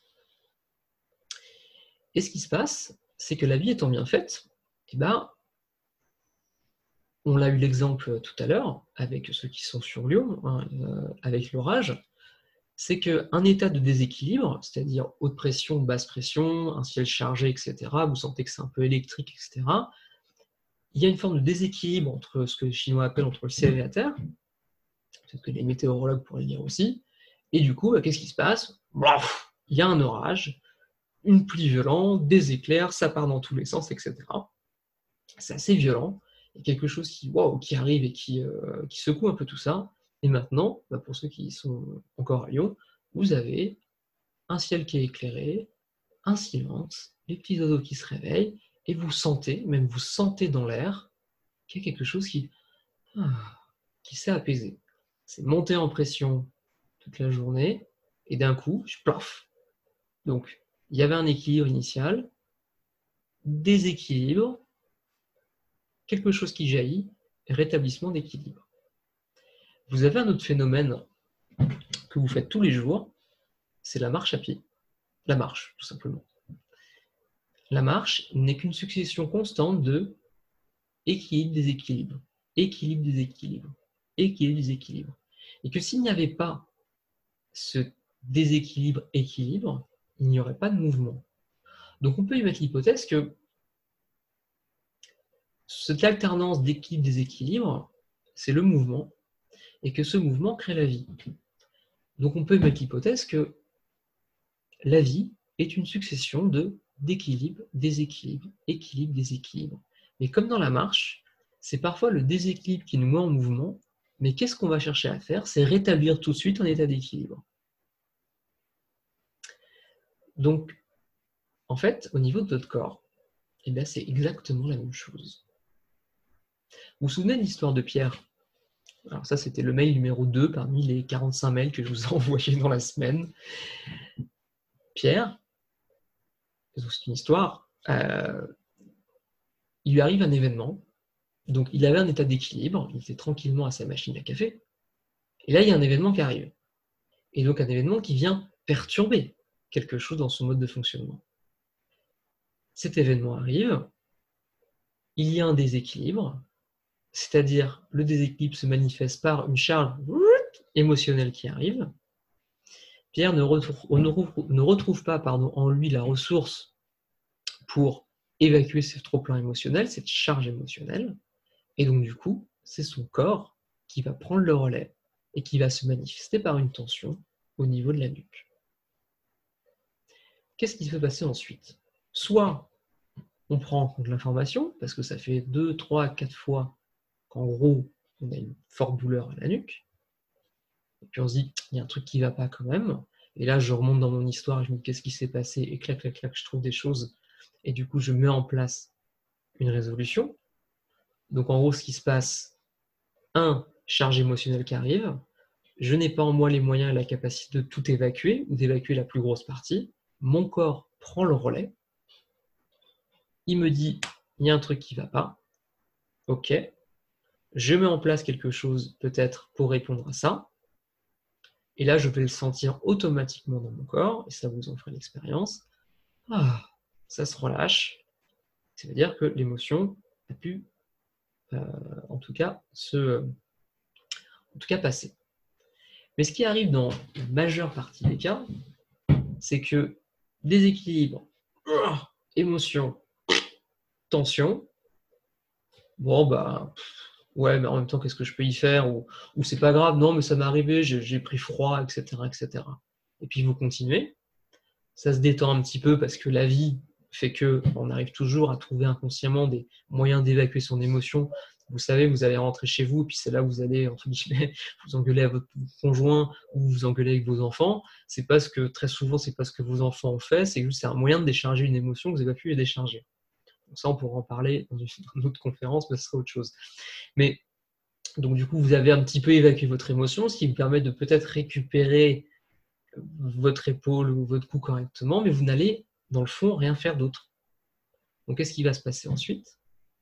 Et ce qui se passe, c'est que la vie étant bien faite, eh ben, on l'a eu l'exemple tout à l'heure, avec ceux qui sont sur Lyon, hein, euh, avec l'orage, c'est qu'un état de déséquilibre, c'est-à-dire haute pression, basse pression, un ciel chargé, et cetera, vous sentez que c'est un peu électrique, et cetera, il y a une forme de déséquilibre entre ce que les Chinois appellent entre le ciel et la terre, peut-être que les météorologues pourraient le dire aussi, et du coup, qu'est-ce qui se passe? Il y a un orage, une pluie violente, des éclairs, ça part dans tous les sens, et cetera. C'est assez violent, il y a quelque chose qui, wow, qui arrive et qui, euh, qui secoue un peu tout ça, Et maintenant, bah pour ceux qui sont encore à Lyon, vous avez un ciel qui est éclairé, un silence, les petits oiseaux qui se réveillent et vous sentez, même vous sentez dans l'air, qu'il y a quelque chose qui, ah, qui s'est apaisé. C'est monté en pression toute la journée et d'un coup, plof. Donc, il y avait un équilibre initial, déséquilibre, quelque chose qui jaillit, rétablissement d'équilibre. Vous avez un autre phénomène que vous faites tous les jours, c'est la marche à pied. La marche, tout simplement. La marche n'est qu'une succession constante de équilibre, déséquilibre, équilibre, déséquilibre, équilibre, déséquilibre. Et que s'il n'y avait pas ce déséquilibre, équilibre, il n'y aurait pas de mouvement. Donc on peut y mettre l'hypothèse que cette alternance d'équilibre, déséquilibre, c'est le mouvement, et que ce mouvement crée la vie. Donc on peut mettre l'hypothèse que la vie est une succession de d'équilibre, déséquilibre, équilibre, déséquilibre. Mais comme dans la marche, c'est parfois le déséquilibre qui nous met en mouvement, mais qu'est-ce qu'on va chercher à faire? C'est rétablir tout de suite un état d'équilibre. Donc, en fait, au niveau de votre corps, eh bien, c'est exactement la même chose. Vous vous souvenez de l'histoire de Pierre? Alors ça, c'était le mail numéro deux parmi les quarante-cinq mails que je vous ai envoyés dans la semaine. Pierre, c'est une histoire, euh, il lui arrive un événement, donc il avait un état d'équilibre, il était tranquillement à sa machine à café, et là il y a un événement qui arrive. Et donc un événement qui vient perturber quelque chose dans son mode de fonctionnement. Cet événement arrive, il y a un déséquilibre, c'est-à-dire le déséquilibre se manifeste par une charge émotionnelle qui arrive. Pierre ne retrouve, ne retrouve pas pardon, en lui la ressource pour évacuer ce trop-plein émotionnel, cette charge émotionnelle, et donc du coup, c'est son corps qui va prendre le relais et qui va se manifester par une tension au niveau de la nuque. Qu'est-ce qui se peut passer ensuite? Soit on prend en compte l'information, parce que ça fait deux, trois, quatre fois qu'en gros, on a une forte douleur à la nuque, et puis on se dit, il y a un truc qui ne va pas quand même, et là je remonte dans mon histoire, je me dis qu'est-ce qui s'est passé, et clac, clac, clac, je trouve des choses, et du coup je mets en place une résolution. Donc en gros, ce qui se passe, un, charge émotionnelle qui arrive, je n'ai pas en moi les moyens et la capacité de tout évacuer, ou d'évacuer la plus grosse partie, mon corps prend le relais, il me dit, il y a un truc qui ne va pas, ok, je mets en place quelque chose peut-être pour répondre à ça, et là je vais le sentir automatiquement dans mon corps, et ça vous en fera l'expérience, ah, ça se relâche, ça veut dire que l'émotion a pu, euh, en tout cas, se, en tout cas passer. Mais ce qui arrive dans la majeure partie des cas, c'est que déséquilibre, émotion, tension, bon bah ouais, mais en même temps qu'est-ce que je peux y faire, ou, ou c'est pas grave, non mais ça m'est arrivé, j'ai pris froid, et cetera, et cetera. Et puis vous continuez, ça se détend un petit peu parce que la vie fait que on arrive toujours à trouver inconsciemment des moyens d'évacuer son émotion. Vous savez, vous allez rentrer chez vous, et puis c'est là où vous allez entre guillemets vous engueuler à votre conjoint ou vous engueuler avec vos enfants. C'est parce que très souvent c'est parce que vos enfants ont fait, c'est juste c'est un moyen de décharger une émotion que vous n'avez pas pu décharger. Donc ça, on pourra en parler dans une autre conférence, mais ce sera autre chose. Mais donc du coup, vous avez un petit peu évacué votre émotion, ce qui vous permet de peut-être récupérer votre épaule ou votre cou correctement, mais vous n'allez, dans le fond, rien faire d'autre. Donc qu'est-ce qui va se passer ensuite?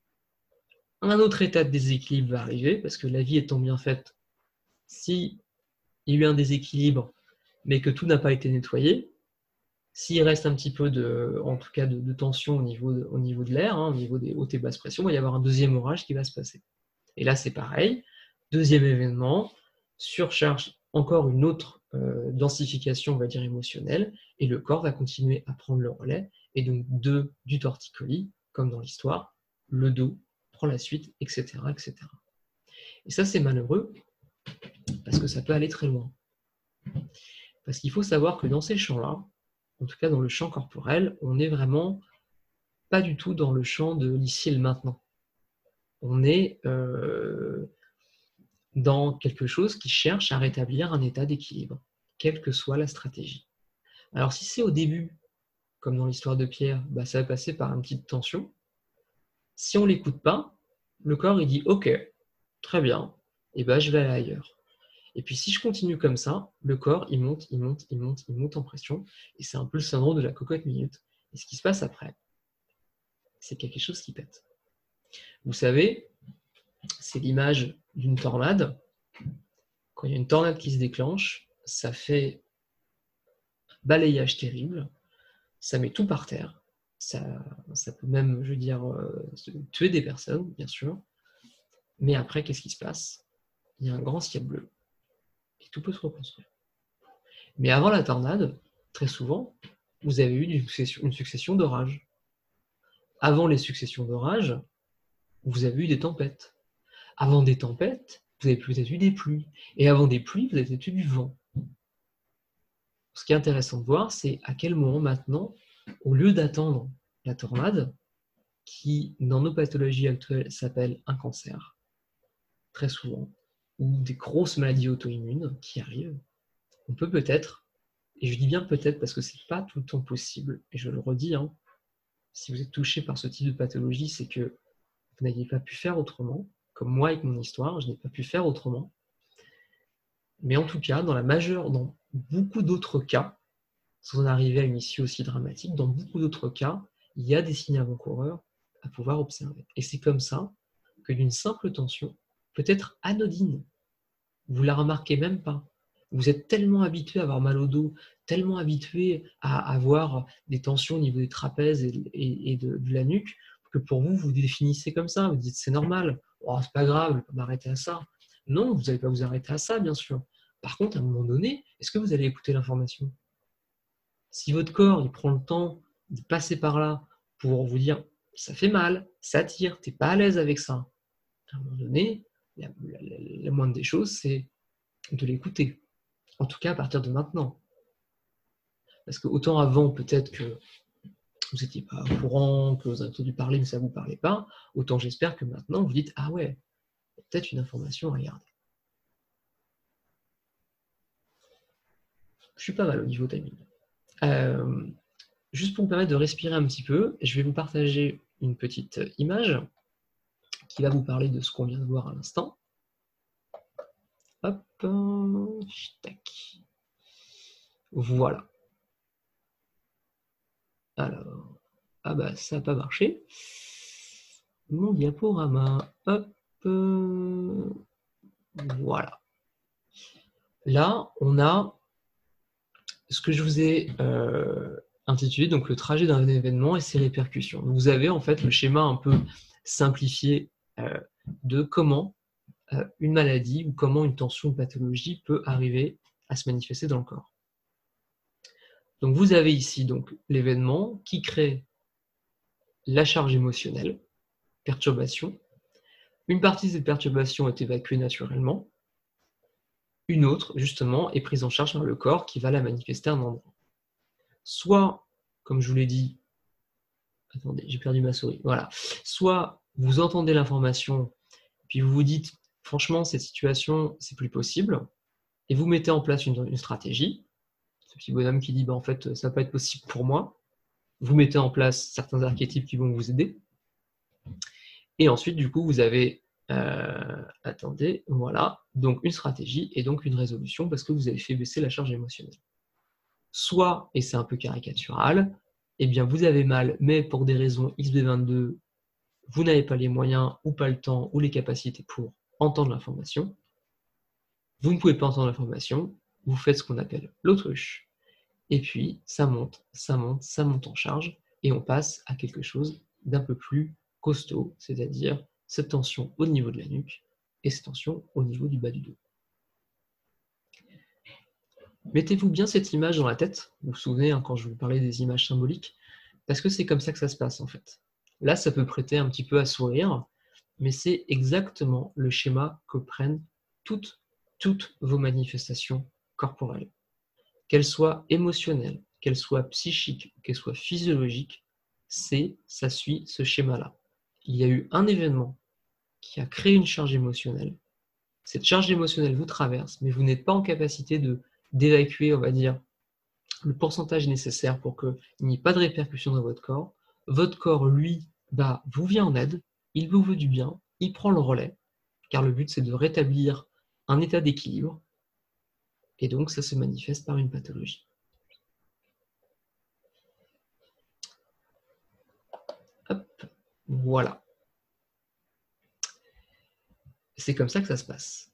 Un autre état de déséquilibre va arriver, parce que la vie étant bien faite, s'il y a eu un déséquilibre, mais que tout n'a pas été nettoyé, s'il reste un petit peu de, en tout cas de, de tension au niveau de, au niveau de l'air, hein, au niveau des hautes et basses pressions, il va y avoir un deuxième orage qui va se passer. Et là, c'est pareil. Deuxième événement, surcharge, encore une autre euh, densification, on va dire, émotionnelle, et le corps va continuer à prendre le relais, et donc de, du torticolis, comme dans l'histoire, le dos prend la suite, et cetera, et cetera. Et ça, c'est malheureux, parce que ça peut aller très loin. Parce qu'il faut savoir que dans ces champs-là, en tout cas dans le champ corporel, on n'est vraiment pas du tout dans le champ de l'ici et le maintenant. On est... Euh, dans quelque chose qui cherche à rétablir un état d'équilibre, quelle que soit la stratégie. Alors si c'est au début, comme dans l'histoire de Pierre, bah, ça va passer par une petite tension. Si on ne l'écoute pas, le corps il dit « Ok, très bien, et ben, je vais aller ailleurs ». Et puis si je continue comme ça, le corps il monte, il monte, il monte, il monte en pression, et c'est un peu le syndrome de la cocotte minute. Et ce qui se passe après, c'est quelque chose qui pète. Vous savez, c'est l'image d'une tornade. Quand il y a une tornade qui se déclenche, ça fait un balayage terrible, ça met tout par terre, ça, ça peut même, je veux dire, euh, tuer des personnes, bien sûr. Mais après, qu'est-ce qui se passe? Il y a un grand ciel bleu, et tout peut se reconstruire. Mais avant la tornade, très souvent, vous avez eu une succession, une succession d'orages. Avant les successions d'orages, vous avez eu des tempêtes. Avant des tempêtes, vous avez peut-être eu des pluies. Et avant des pluies, vous avez peut-être eu du vent. Ce qui est intéressant de voir, c'est à quel moment maintenant, au lieu d'attendre la tornade, qui dans nos pathologies actuelles s'appelle un cancer, très souvent, ou des grosses maladies auto-immunes qui arrivent, on peut peut-être, et je dis bien peut-être parce que c'est pas tout le temps possible, et je le redis, hein, si vous êtes touché par ce type de pathologie, c'est que vous n'aviez pas pu faire autrement, comme moi avec mon histoire, je n'ai pas pu faire autrement. Mais en tout cas, dans la majeure, dans beaucoup d'autres cas, sans en arriver à une issue aussi dramatique, dans beaucoup d'autres cas, il y a des signes avant-coureurs à pouvoir observer. Et c'est comme ça que d'une simple tension, peut-être anodine, vous la remarquez même pas. Vous êtes tellement habitué à avoir mal au dos, tellement habitué à avoir des tensions au niveau des trapèzes et, et, et de, de la nuque, que pour vous, vous définissez comme ça. Vous dites c'est normal, oh, c'est pas grave, je vais pas m'arrêter à ça. Non, vous n'allez pas vous arrêter à ça, bien sûr. Par contre, à un moment donné, est-ce que vous allez écouter l'information? Si votre corps il prend le temps de passer par là pour vous dire ça fait mal, ça tire, tu n'es pas à l'aise avec ça, à un moment donné, la, la, la, la moindre des choses, c'est de l'écouter. En tout cas, à partir de maintenant. Parce que autant avant, peut-être que vous n'étiez pas au courant, que vous avez entendu parler, mais ça ne vous parlait pas, autant j'espère que maintenant, vous dites « Ah ouais, il y a peut-être une information à regarder. » Je suis pas mal au niveau timing. Euh, juste pour me permettre de respirer un petit peu, je vais vous partager une petite image qui va vous parler de ce qu'on vient de voir à l'instant. Hop, tac. Voilà. Alors, ah bah ça n'a pas marché. Mon diaporama, hop, euh, voilà. Là, on a ce que je vous ai euh, intitulé donc le trajet d'un événement et ses répercussions. Vous avez en fait le schéma un peu simplifié euh, de comment euh, une maladie ou comment une tension ou pathologie peut arriver à se manifester dans le corps. Donc vous avez ici donc l'événement qui crée la charge émotionnelle, perturbation. Une partie de cette perturbation est évacuée naturellement. Une autre, justement, est prise en charge par le corps qui va la manifester à un endroit. Soit, comme je vous l'ai dit, attendez, j'ai perdu ma souris, voilà. Soit vous entendez l'information, puis vous vous dites, franchement, cette situation, c'est plus possible, et vous mettez en place une, une stratégie. Ce petit bonhomme qui dit, bah, en fait, ça ne va pas être possible pour moi. Vous mettez en place certains archétypes qui vont vous aider. Et ensuite, du coup, vous avez, euh, attendez, voilà, donc une stratégie et donc une résolution parce que vous avez fait baisser la charge émotionnelle. Soit, et c'est un peu caricatural, eh bien vous avez mal, mais pour des raisons X B vingt-deux, vous n'avez pas les moyens ou pas le temps ou les capacités pour entendre l'information. Vous ne pouvez pas entendre l'information, vous faites ce qu'on appelle l'autruche. Et puis, ça monte, ça monte, ça monte en charge, et on passe à quelque chose d'un peu plus costaud, c'est-à-dire cette tension au niveau de la nuque et cette tension au niveau du bas du dos. Mettez-vous bien cette image dans la tête, vous vous souvenez hein, quand je vous parlais des images symboliques, parce que c'est comme ça que ça se passe en fait. Là, ça peut prêter un petit peu à sourire, mais c'est exactement le schéma que prennent toutes, toutes vos manifestations corporelles. Qu'elles soient émotionnelles, qu'elles soient psychiques, qu'elles soient physiologiques, c'est, ça suit ce schéma-là. Il y a eu un événement qui a créé une charge émotionnelle, cette charge émotionnelle vous traverse, mais vous n'êtes pas en capacité de d'évacuer, on va dire, le pourcentage nécessaire pour qu'il n'y ait pas de répercussions dans votre corps, votre corps, lui, bah, vous vient en aide, il vous veut du bien, il prend le relais, car le but c'est de rétablir un état d'équilibre, et donc ça se manifeste par une pathologie. Hop, voilà. C'est comme ça que ça se passe.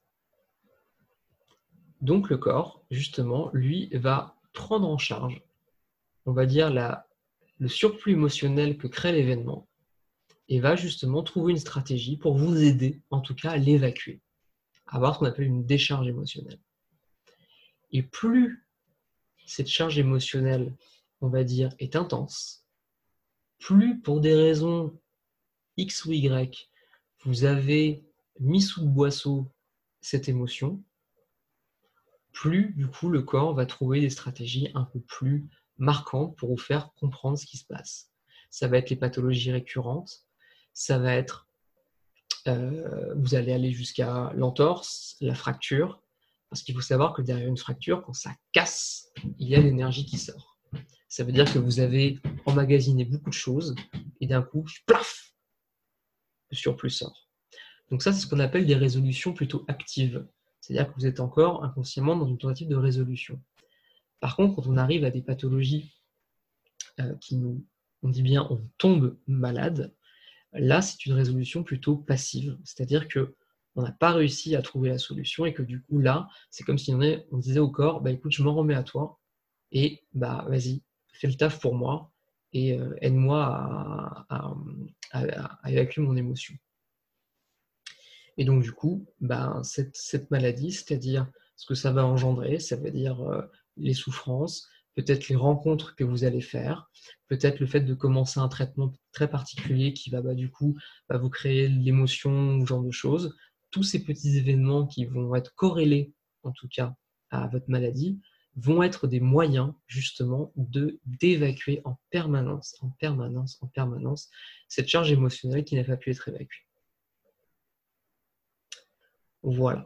Donc le corps, justement, lui, va prendre en charge, on va dire, la, le surplus émotionnel que crée l'événement, et va justement trouver une stratégie pour vous aider, en tout cas, à l'évacuer, à avoir ce qu'on appelle une décharge émotionnelle. Et plus cette charge émotionnelle, on va dire, est intense, plus pour des raisons X ou Y, vous avez mis sous le boisseau cette émotion, plus du coup le corps va trouver des stratégies un peu plus marquantes pour vous faire comprendre ce qui se passe. Ça va être les pathologies récurrentes, ça va être, euh, vous allez aller jusqu'à l'entorse, la fracture, parce qu'il faut savoir que derrière une fracture, quand ça casse, il y a l'énergie qui sort. Ça veut dire que vous avez emmagasiné beaucoup de choses, et d'un coup, plaf, le surplus sort. Donc ça, c'est ce qu'on appelle des résolutions plutôt actives. C'est-à-dire que vous êtes encore inconsciemment dans une tentative de résolution. Par contre, quand on arrive à des pathologies euh, qui nous, on dit bien, on tombe malade, là, c'est une résolution plutôt passive. C'est-à-dire que on n'a pas réussi à trouver la solution et que du coup, là, c'est comme si on, est, on disait au corps, bah écoute, je m'en remets à toi et bah vas-y, fais le taf pour moi et euh, aide-moi à, à, à, à évacuer mon émotion. Et donc, du coup, ben, cette, cette maladie, c'est-à-dire ce que ça va engendrer, ça veut dire euh, les souffrances, peut-être les rencontres que vous allez faire, peut-être le fait de commencer un traitement très particulier qui va, bah, du coup, va vous créer l'émotion, ce genre de choses. Tous ces petits événements qui vont être corrélés, en tout cas, à votre maladie, vont être des moyens, justement, de d'évacuer en permanence, en permanence, en permanence, cette charge émotionnelle qui n'a pas pu être évacuée. Voilà.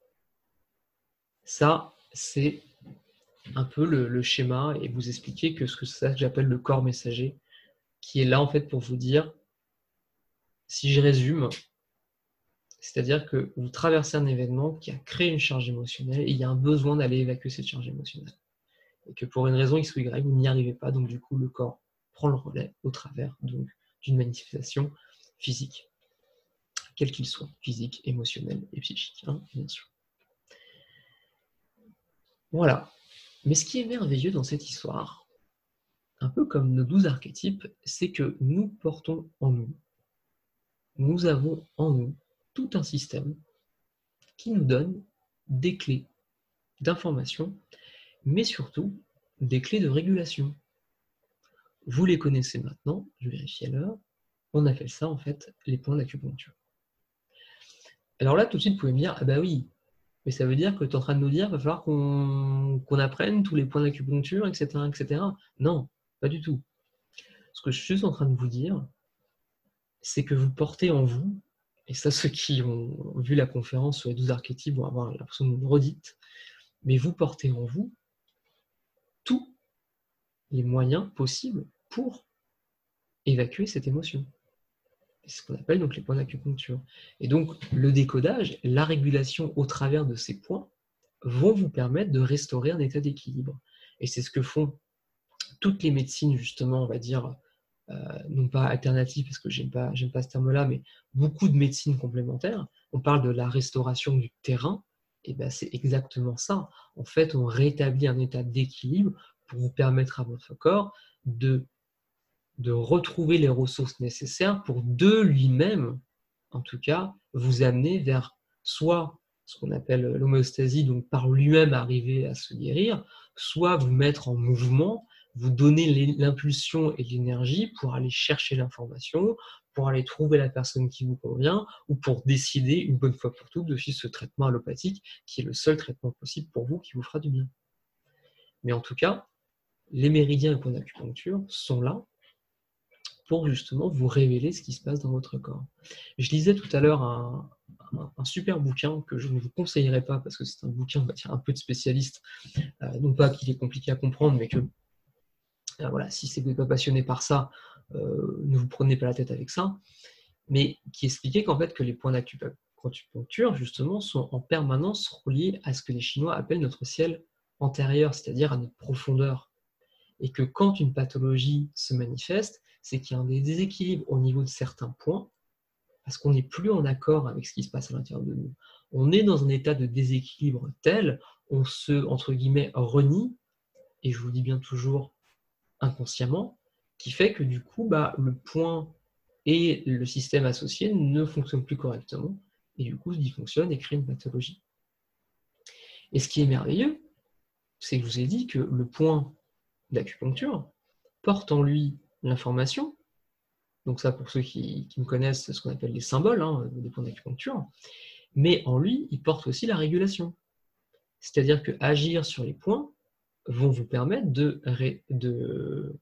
Ça, c'est un peu le, le schéma et vous expliquer que ce que c'est ça que j'appelle le corps messager, qui est là en fait pour vous dire, si je résume, c'est-à-dire que vous traversez un événement qui a créé une charge émotionnelle et il y a un besoin d'aller évacuer cette charge émotionnelle. Et que pour une raison X ou Y, vous n'y arrivez pas, donc du coup le corps prend le relais au travers donc d'une manifestation physique, quel qu'il soit, physique, émotionnel et psychique, hein, bien sûr. Voilà. Mais ce qui est merveilleux dans cette histoire, un peu comme nos douze archétypes, c'est que nous portons en nous, nous avons en nous tout un système qui nous donne des clés d'information, mais surtout des clés de régulation. Vous les connaissez maintenant, je vérifie à l'heure, on appelle ça en fait les points d'acupuncture. Alors là, tout de suite, vous pouvez me dire, ah bah oui, mais ça veut dire que tu es en train de nous dire qu'il va falloir qu'on qu'on apprenne tous les points d'acupuncture, et cetera, et cetera. Non, pas du tout. Ce que je suis en train de vous dire, c'est que vous portez en vous, et ça ceux qui ont vu la conférence sur les douze archétypes vont avoir l'impression de me redite, mais vous portez en vous tous les moyens possibles pour évacuer cette émotion. C'est ce qu'on appelle donc les points d'acupuncture. Et donc le décodage, la régulation au travers de ces points vont vous permettre de restaurer un état d'équilibre. Et c'est ce que font toutes les médecines, justement, on va dire, euh, non pas alternatives, parce que j'aime pas, j'aime pas ce terme-là, mais beaucoup de médecines complémentaires. On parle de la restauration du terrain, et ben c'est exactement ça. En fait, on rétablit un état d'équilibre pour vous permettre à votre corps de, de retrouver les ressources nécessaires pour de lui-même, en tout cas, vous amener vers soit ce qu'on appelle l'homéostasie, donc par lui-même arriver à se guérir, soit vous mettre en mouvement, vous donner l'impulsion et l'énergie pour aller chercher l'information, pour aller trouver la personne qui vous convient, ou pour décider une bonne fois pour toutes de suivre ce traitement allopathique qui est le seul traitement possible pour vous qui vous fera du bien. Mais en tout cas, les méridiens et points d'acupuncture sont là pour justement vous révéler ce qui se passe dans votre corps. Je lisais tout à l'heure un, un, un super bouquin que je ne vous conseillerais pas parce que c'est un bouquin, on va dire, un peu de spécialiste. Euh, non pas qu'il est compliqué à comprendre, mais que euh, voilà, si vous n'êtes pas passionné par ça, euh, ne vous prenez pas la tête avec ça. Mais qui expliquait qu'en fait, que les points d'acupuncture, justement, sont en permanence reliés à ce que les Chinois appellent notre ciel antérieur, c'est-à-dire à notre profondeur. Et que quand une pathologie se manifeste, c'est qu'il y a un déséquilibre au niveau de certains points, parce qu'on n'est plus en accord avec ce qui se passe à l'intérieur de nous. On est dans un état de déséquilibre tel, on se, entre guillemets, renie, et je vous dis bien toujours inconsciemment, qui fait que du coup, bah, le point et le système associé ne fonctionnent plus correctement, et du coup, se dysfonctionne et crée une pathologie. Et ce qui est merveilleux, c'est que je vous ai dit que le point d'acupuncture porte en lui l'information. Donc ça, pour ceux qui, qui me connaissent, c'est ce qu'on appelle les symboles, hein, des points d'acupuncture. Mais en lui, il porte aussi la régulation. C'est-à-dire que agir sur les points vont vous permettre de... de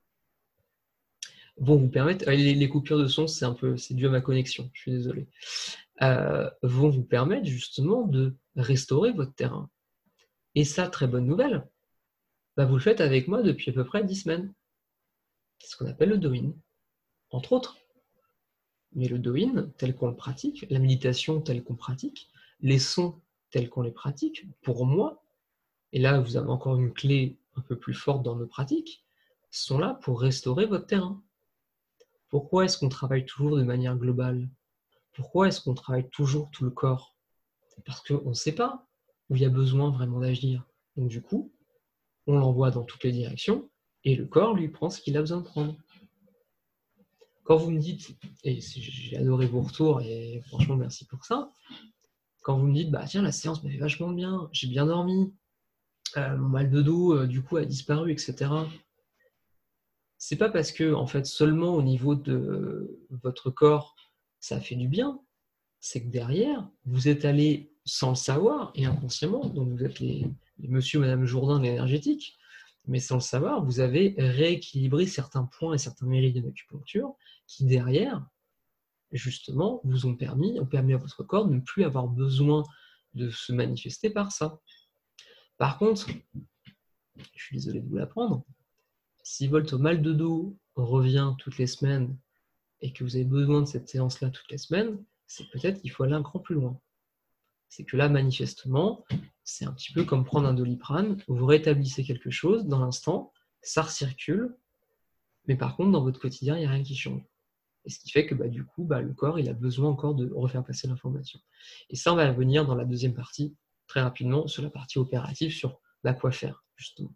vont vous permettre... Les, les coupures de son, c'est un peu, c'est dû à ma connexion, je suis désolé. Euh, vont vous permettre justement de restaurer votre terrain. Et ça, très bonne nouvelle, bah vous le faites avec moi depuis à peu près dix semaines. C'est ce qu'on appelle le Douyin, entre autres. Mais le Douyin, tel qu'on le pratique, la méditation telle qu'on pratique, les sons tels qu'on les pratique, pour moi, et là vous avez encore une clé un peu plus forte dans nos pratiques, sont là pour restaurer votre terrain. Pourquoi est-ce qu'on travaille toujours de manière globale? Pourquoi est-ce qu'on travaille toujours tout le corps? Parce qu'on ne sait pas où il y a besoin vraiment d'agir. Donc du coup, on l'envoie dans toutes les directions, et le corps lui prend ce qu'il a besoin de prendre. Quand vous me dites, et j'ai adoré vos retours, et franchement merci pour ça, quand vous me dites, bah tiens, la séance m'a fait vachement bien, j'ai bien dormi, euh, mon mal de dos, euh, du coup, a disparu, et cetera. C'est pas parce que, en fait, seulement au niveau de votre corps, ça fait du bien, c'est que derrière, vous êtes allé sans le savoir, et inconsciemment, donc vous êtes les, les monsieur ou madame Jourdain de l'énergétique, mais sans le savoir, vous avez rééquilibré certains points et certains méridiens d'acupuncture qui, derrière, justement, vous ont permis, ont permis à votre corps de ne plus avoir besoin de se manifester par ça. Par contre, je suis désolé de vous l'apprendre, si votre mal de dos revient toutes les semaines et que vous avez besoin de cette séance-là toutes les semaines, c'est peut-être qu'il faut aller un cran plus loin. C'est que là, manifestement, c'est un petit peu comme prendre un Doliprane, vous rétablissez quelque chose dans l'instant, ça recircule, mais par contre, dans votre quotidien, il n'y a rien qui change. Et ce qui fait que bah, du coup, bah, le corps il a besoin encore de refaire passer l'information. Et ça, on va venir dans la deuxième partie, très rapidement, sur la partie opérative, sur bah, quoi faire, justement.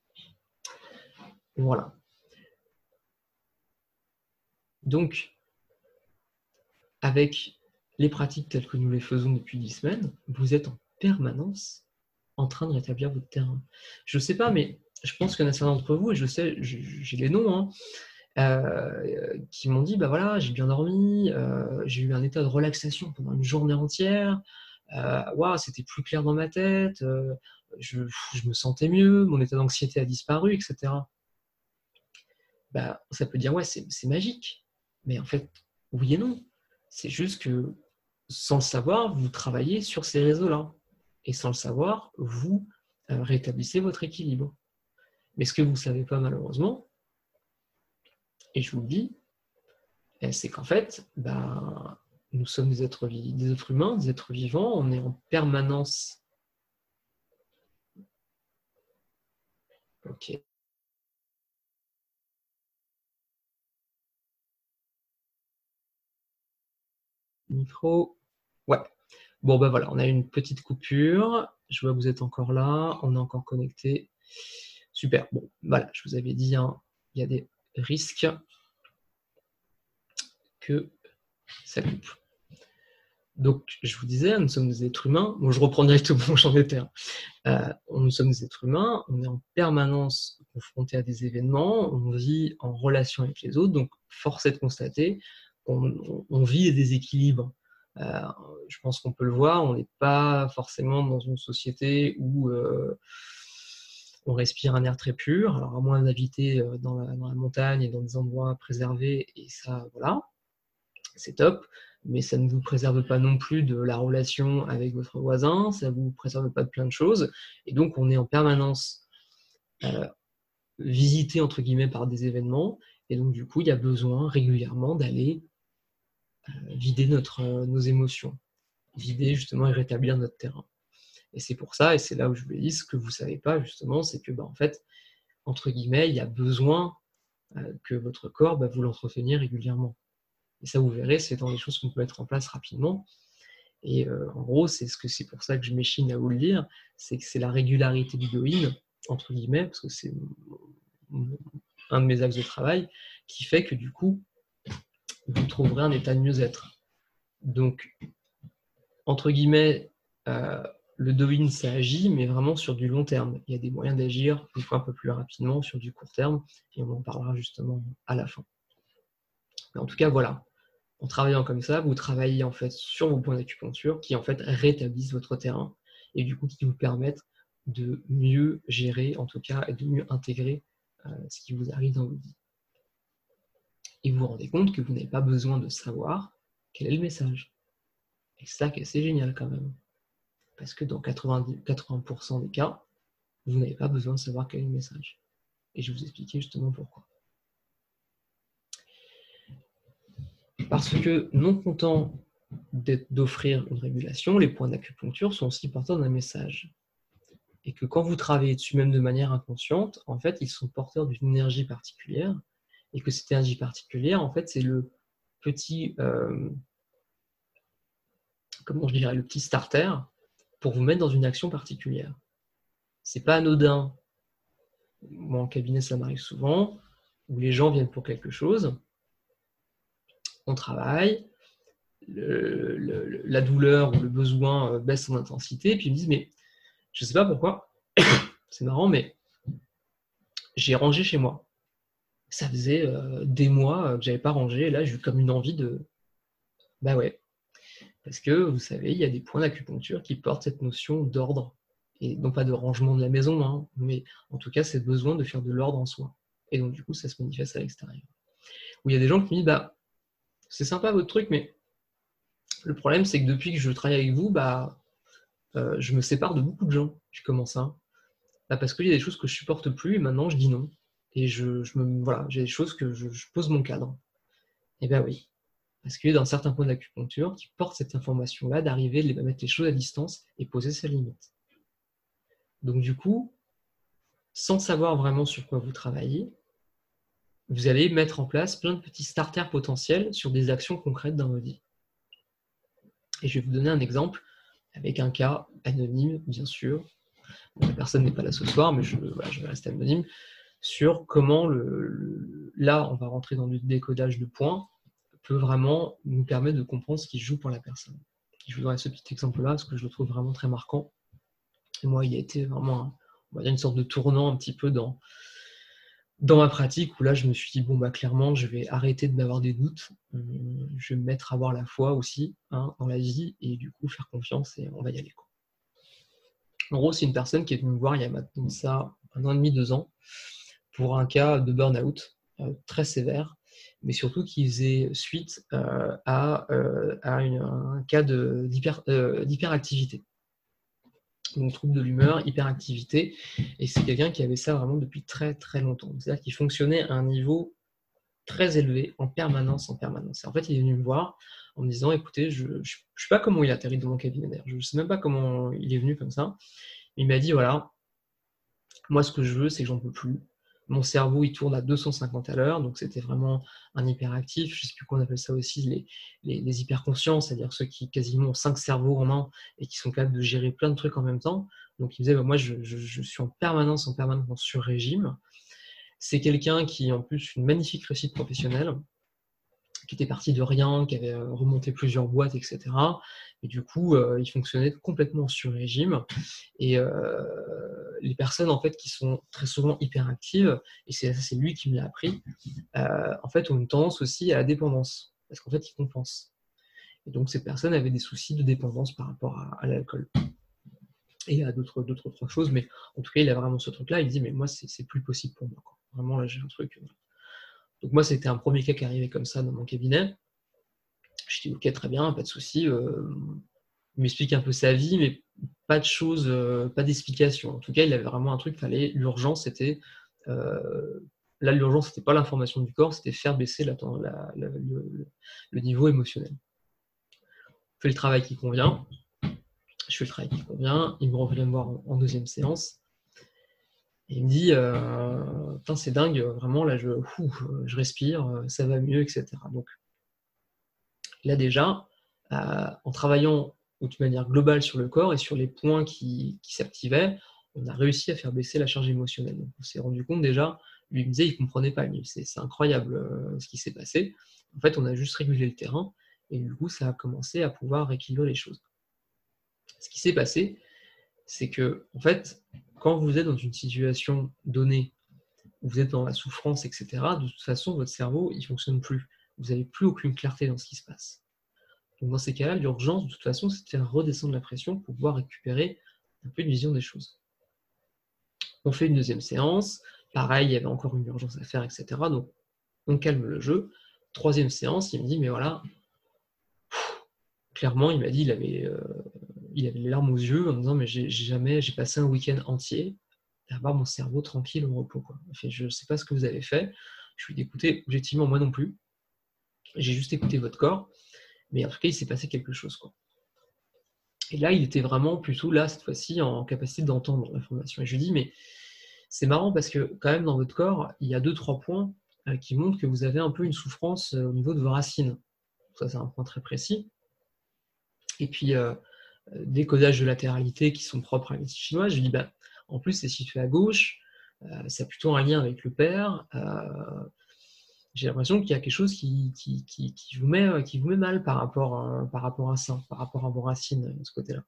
Voilà. Donc, avec les pratiques telles que nous les faisons depuis dix semaines, vous êtes en permanence en train de rétablir votre terrain. Je ne sais pas, mais je pense qu'il y en a certains d'entre vous, et je sais, j'ai les noms, hein, Euh, qui m'ont dit bah voilà, j'ai bien dormi, euh, j'ai eu un état de relaxation pendant une journée entière, euh, wow, c'était plus clair dans ma tête, euh, je, je me sentais mieux, mon état d'anxiété a disparu, et cetera. Bah, ça peut dire ouais, c'est magique, mais en fait, oui et non. C'est juste que sans le savoir, vous travaillez sur ces réseaux-là, et sans le savoir, vous euh, rétablissez votre équilibre. Mais ce que vous ne savez pas malheureusement, et je vous le dis, c'est qu'en fait, bah, nous sommes des êtres, des êtres humains, des êtres vivants, on est en permanence. Ok. Micro. Ouais. Bon, ben voilà, on a une petite coupure. Je vois que vous êtes encore là, on est encore connecté. Super. Bon, voilà, je vous avais dit, hein, il y a des risques que ça coupe. Donc, je vous disais, nous sommes des êtres humains. Bon, je reprends directement, j'en étais. Hein. Euh, nous sommes des êtres humains, on est en permanence confrontés à des événements, on vit en relation avec les autres, donc force est de constater qu'on on, on vit des déséquilibres. Euh, je pense qu'on peut le voir, on n'est pas forcément dans une société où euh, on respire un air très pur, alors à moins d'habiter dans la, dans la montagne et dans des endroits préservés, et ça, voilà, c'est top. mais ça ne vous préserve pas non plus de la relation avec votre voisin, ça ne vous préserve pas de plein de choses, et donc on est en permanence euh, visité entre guillemets par des événements, et donc du coup il y a besoin régulièrement d'aller euh, vider notre, euh, nos émotions, vider justement et rétablir notre terrain. Et c'est pour ça, et c'est là où je vous dis, ce que vous ne savez pas justement, c'est que bah, en fait, entre guillemets, il y a besoin euh, que votre corps, bah, vous l'entreteniez régulièrement. Et ça, vous verrez, c'est dans les choses qu'on peut mettre en place rapidement. Et euh, en gros, c'est ce que c'est pour ça que je m'échine à vous le dire, c'est que c'est la régularité du doing, entre guillemets, parce que c'est un de mes axes de travail, qui fait que du coup, vous trouverez un état de mieux-être. Donc, entre guillemets, euh, le doing, ça agit, mais vraiment sur du long terme. Il y a des moyens d'agir, des fois un peu plus rapidement, sur du court terme, et on en parlera justement à la fin. Mais en tout cas, voilà. En travaillant comme ça, vous travaillez en fait sur vos points d'acupuncture qui en fait rétablissent votre terrain et du coup qui vous permettent de mieux gérer en tout cas et de mieux intégrer euh, ce qui vous arrive dans votre vie. Et vous vous rendez compte que vous n'avez pas besoin de savoir quel est le message. Et ça, c'est génial quand même. Parce que dans quatre-vingt-dix, quatre-vingts pour cent des cas, vous n'avez pas besoin de savoir quel est le message. Et je vais vous expliquer justement pourquoi. Parce que non content d'offrir une régulation, les points d'acupuncture sont aussi porteurs d'un message. Et que quand vous travaillez dessus même de manière inconsciente, en fait, ils sont porteurs d'une énergie particulière. Et que cette énergie particulière, en fait, c'est le petit, euh, comment je dirais, le petit starter pour vous mettre dans une action particulière. C'est pas anodin. Moi, en cabinet, ça m'arrive souvent, où les gens viennent pour quelque chose, on travaille, le, le, la douleur ou le besoin baisse en intensité, puis ils me disent, mais je sais pas pourquoi, c'est marrant, mais j'ai rangé chez moi. Ça faisait euh, des mois que j'avais pas rangé, et là j'ai eu comme une envie de... Bah ouais, parce que vous savez, il y a des points d'acupuncture qui portent cette notion d'ordre, et non pas de rangement de la maison, hein, mais en tout cas c'est besoin de faire de l'ordre en soi. Et donc du coup ça se manifeste à l'extérieur. Où il y a des gens qui me disent, bah c'est sympa votre truc, mais le problème c'est que depuis que je travaille avec vous, bah euh, je me sépare de beaucoup de gens. Je commence à... Bah, parce qu'il y a des choses que je supporte plus, et maintenant je dis non. Et je, je me, voilà, j'ai des choses que je, je pose mon cadre. Et bien oui, parce qu'il y a dans certains points d'acupuncture qui portent cette information-là d'arriver, de mettre les choses à distance et poser ses limites. Donc du coup, sans savoir vraiment sur quoi vous travaillez, vous allez mettre en place plein de petits starters potentiels sur des actions concrètes dans votre vie. Et je vais vous donner un exemple avec un cas anonyme, bien sûr. La personne n'est pas là ce soir, mais je, voilà, je vais rester anonyme, sur comment, le, le, là, on va rentrer dans le décodage de points, peut vraiment nous permettre de comprendre ce qui se joue pour la personne. Je vous donnerai ce petit exemple-là, parce que je le trouve vraiment très marquant. Et moi, il a été vraiment, un, on va dire, une sorte de tournant un petit peu dans, dans ma pratique, où là, je me suis dit, bon, bah clairement, je vais arrêter de m'avoir des doutes, je vais me mettre à avoir la foi aussi, hein, dans la vie, et du coup, faire confiance, et on va y aller, quoi. En gros, c'est une personne qui est venue me voir il y a maintenant ça un an et demi, deux ans, pour un cas de burn-out euh, très sévère, mais surtout qui faisait suite euh, à, euh, à une, un cas de, d'hyper, euh, d'hyperactivité. Donc trouble de l'humeur, hyperactivité, et c'est quelqu'un qui avait ça vraiment depuis très très longtemps. C'est-à-dire qu'il fonctionnait à un niveau très élevé, en permanence, en permanence. Et en fait, il est venu me voir en me disant, écoutez, je ne sais pas comment il a atterri dans mon cabinet d'ailleurs, je ne sais même pas comment il est venu comme ça. Il m'a dit, voilà, moi ce que je veux, c'est que j'en peux plus. Mon cerveau, il tourne à deux cent cinquante à l'heure, donc c'était vraiment un hyperactif. Je ne sais plus qu'on appelle ça aussi les, les, les hyperconscients, c'est-à-dire ceux qui quasiment ont cinq cerveaux en un et qui sont capables de gérer plein de trucs en même temps. Donc il me disait, bah, moi je, je, je suis en permanence, en permanence en sur-régime. C'est quelqu'un qui a en plus une magnifique réussite professionnelle, qui était parti de rien, qui avait remonté plusieurs boîtes, et cetera. Et du coup, euh, il fonctionnait complètement sur régime. Et euh, les personnes en fait qui sont très souvent hyperactives, et c'est, c'est lui qui me l'a appris, euh, en fait ont une tendance aussi à la dépendance, parce qu'en fait ils compensent. Et donc ces personnes avaient des soucis de dépendance par rapport à, à l'alcool. Et à d'autres, d'autres, d'autres choses, mais en tout cas il a vraiment ce truc-là, il dit mais moi c'est, c'est plus possible pour moi, quoi. Vraiment là j'ai un truc... Donc moi, c'était un premier cas qui arrivait comme ça dans mon cabinet. Je dis ok, très bien, pas de souci. Euh, il m'explique un peu sa vie, mais pas de choses, euh, pas d'explication. En tout cas, il avait vraiment un truc, fallait, l'urgence, c'était euh, là, l'urgence, c'était pas l'information du corps, c'était faire baisser la, la, la, le, le niveau émotionnel. Je fais le travail qui convient, je fais le travail qui convient, il me revient me voir en, en deuxième séance, et il me dit, euh, putain, c'est dingue, vraiment, là, je, ouf, je respire, ça va mieux, et cetera. Donc, là, déjà, euh, en travaillant de manière globale sur le corps et sur les points qui, qui s'activaient, on a réussi à faire baisser la charge émotionnelle. Donc, on s'est rendu compte déjà, lui il me disait, il ne comprenait pas, c'est, c'est incroyable euh, ce qui s'est passé. En fait, on a juste régulé le terrain et du coup, ça a commencé à pouvoir équilibrer les choses. Ce qui s'est passé, c'est que, en fait, quand vous êtes dans une situation donnée, où vous êtes dans la souffrance, et cetera, de toute façon, votre cerveau, il ne fonctionne plus. Vous n'avez plus aucune clarté dans ce qui se passe. Donc dans ces cas-là, l'urgence, de toute façon, c'est de faire redescendre la pression pour pouvoir récupérer un peu une vision des choses. On fait une deuxième séance, pareil, il y avait encore une urgence à faire, et cetera. Donc on calme le jeu. Troisième séance, il me dit, mais voilà, pff, clairement, il m'a dit, il avait, euh, il avait les larmes aux yeux en me disant, mais j'ai jamais, j'ai passé un week-end entier à avoir mon cerveau tranquille au repos, quoi. Il fait, je ne sais pas ce que vous avez fait. Je lui ai dit, écoutez, objectivement, moi non plus. J'ai juste écouté votre corps, mais en tout cas, il s'est passé quelque chose, quoi. Et là, il était vraiment plutôt là, cette fois-ci, en capacité d'entendre l'information. Et je lui dis, mais c'est marrant parce que quand même dans votre corps, il y a deux, trois points euh, qui montrent que vous avez un peu une souffrance euh, au niveau de vos racines. Ça, c'est un point très précis. Et puis, euh, des codages de latéralité qui sont propres à la médecine chinoise. Je lui dis, bah, en plus, c'est situé à gauche, euh, ça a plutôt un lien avec le père. Euh, j'ai l'impression qu'il y a quelque chose qui, qui, qui, qui, vous, met, qui vous met mal par rapport, à, par rapport à ça, par rapport à vos racines de ce côté-là.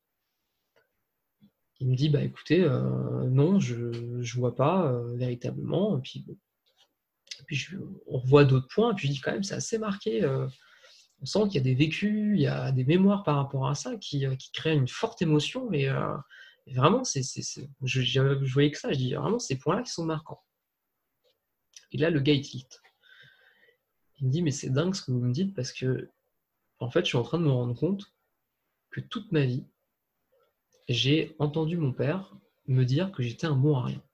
Il me dit, bah écoutez, euh, non, je ne vois pas euh, véritablement. Et puis, bon. Et puis je, on revoit d'autres points, et puis je dis quand même, c'est assez marqué. Euh, on sent qu'il y a des vécus, il y a des mémoires par rapport à ça qui, euh, qui créent une forte émotion. Et, euh, et vraiment, c'est, c'est, c'est, je, je voyais que ça, je dis vraiment, ces points-là qui sont marquants. Et là, le gars, il tilt. Il me dit, mais c'est dingue ce que vous me dites, parce que, en fait, je suis en train de me rendre compte que toute ma vie, j'ai entendu mon père me dire que j'étais un bon à rien.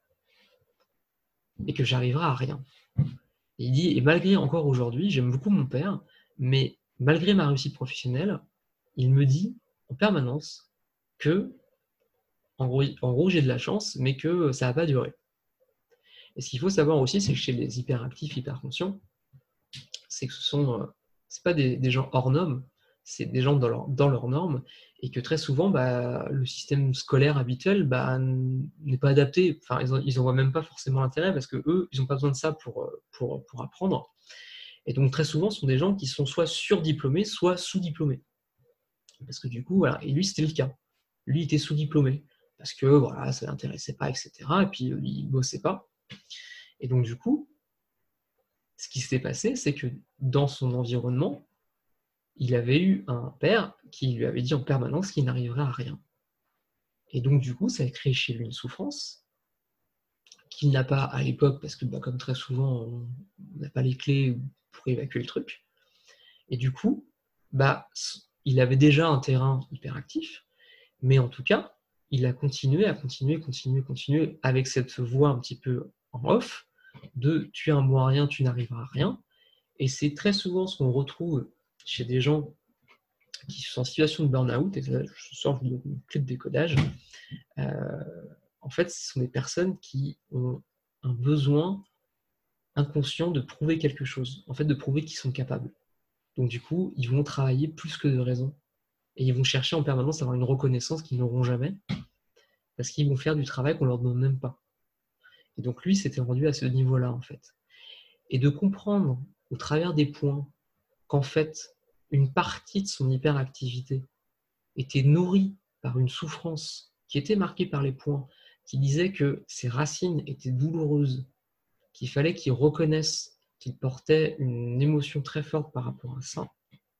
Et que j'arriverai à rien. Et il dit, et malgré encore aujourd'hui, j'aime beaucoup mon père, mais malgré ma réussite professionnelle, il me dit en permanence que, en gros, en gros j'ai de la chance, mais que ça va pas durer. Et ce qu'il faut savoir aussi, c'est que chez les hyperactifs, hyperconscients, c'est que ce sont, euh, c'est pas des, des gens hors normes, c'est des gens dans leur, dans leurs normes, et que très souvent, bah, le système scolaire habituel bah, n'est pas adapté. Enfin, ils n'en voient même pas forcément l'intérêt, parce que eux, ils n'ont pas besoin de ça pour, pour, pour apprendre. Et donc très souvent, ce sont des gens qui sont soit surdiplômés, soit sous-diplômés. Parce que du coup, voilà, et lui, c'était le cas. Lui, il était sous-diplômé, parce que voilà, ça ne l'intéressait pas, et cetera. Et puis, il ne bossait pas. Et donc, du coup, ce qui s'était passé, c'est que dans son environnement, il avait eu un père qui lui avait dit en permanence qu'il n'arriverait à rien. Et donc, du coup, ça a créé chez lui une souffrance qu'il n'a pas à l'époque, parce que bah, comme très souvent, on n'a pas les clés pour évacuer le truc. Et du coup, bah, il avait déjà un terrain hyperactif, mais en tout cas, il a continué à continuer, continuer, continuer avec cette voix un petit peu en off de « tu es un bon à rien, tu n'arriveras à rien ». Et c'est très souvent ce qu'on retrouve chez des gens qui sont en situation de burn-out, et là, je sors une clé de décodage. Euh, en fait, ce sont des personnes qui ont un besoin inconscient de prouver quelque chose, en fait, de prouver qu'ils sont capables. Donc du coup, ils vont travailler plus que de raison. Et ils vont chercher en permanence à avoir une reconnaissance qu'ils n'auront jamais, parce qu'ils vont faire du travail qu'on ne leur demande même pas. Et donc lui, s'était rendu à ce niveau-là, en fait. Et de comprendre, au travers des points, qu'en fait, une partie de son hyperactivité était nourrie par une souffrance qui était marquée par les points, qui disait que ses racines étaient douloureuses, qu'il fallait qu'il reconnaisse qu'il portait une émotion très forte par rapport à ça,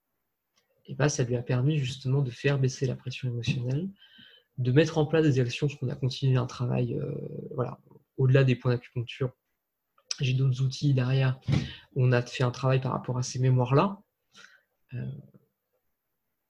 et bah, ça lui a permis justement de faire baisser la pression émotionnelle, de mettre en place des actions, parce qu'on a continué un travail, euh, voilà, au-delà des points d'acupuncture. J'ai d'autres outils derrière. On a fait un travail par rapport à ces mémoires-là. Euh,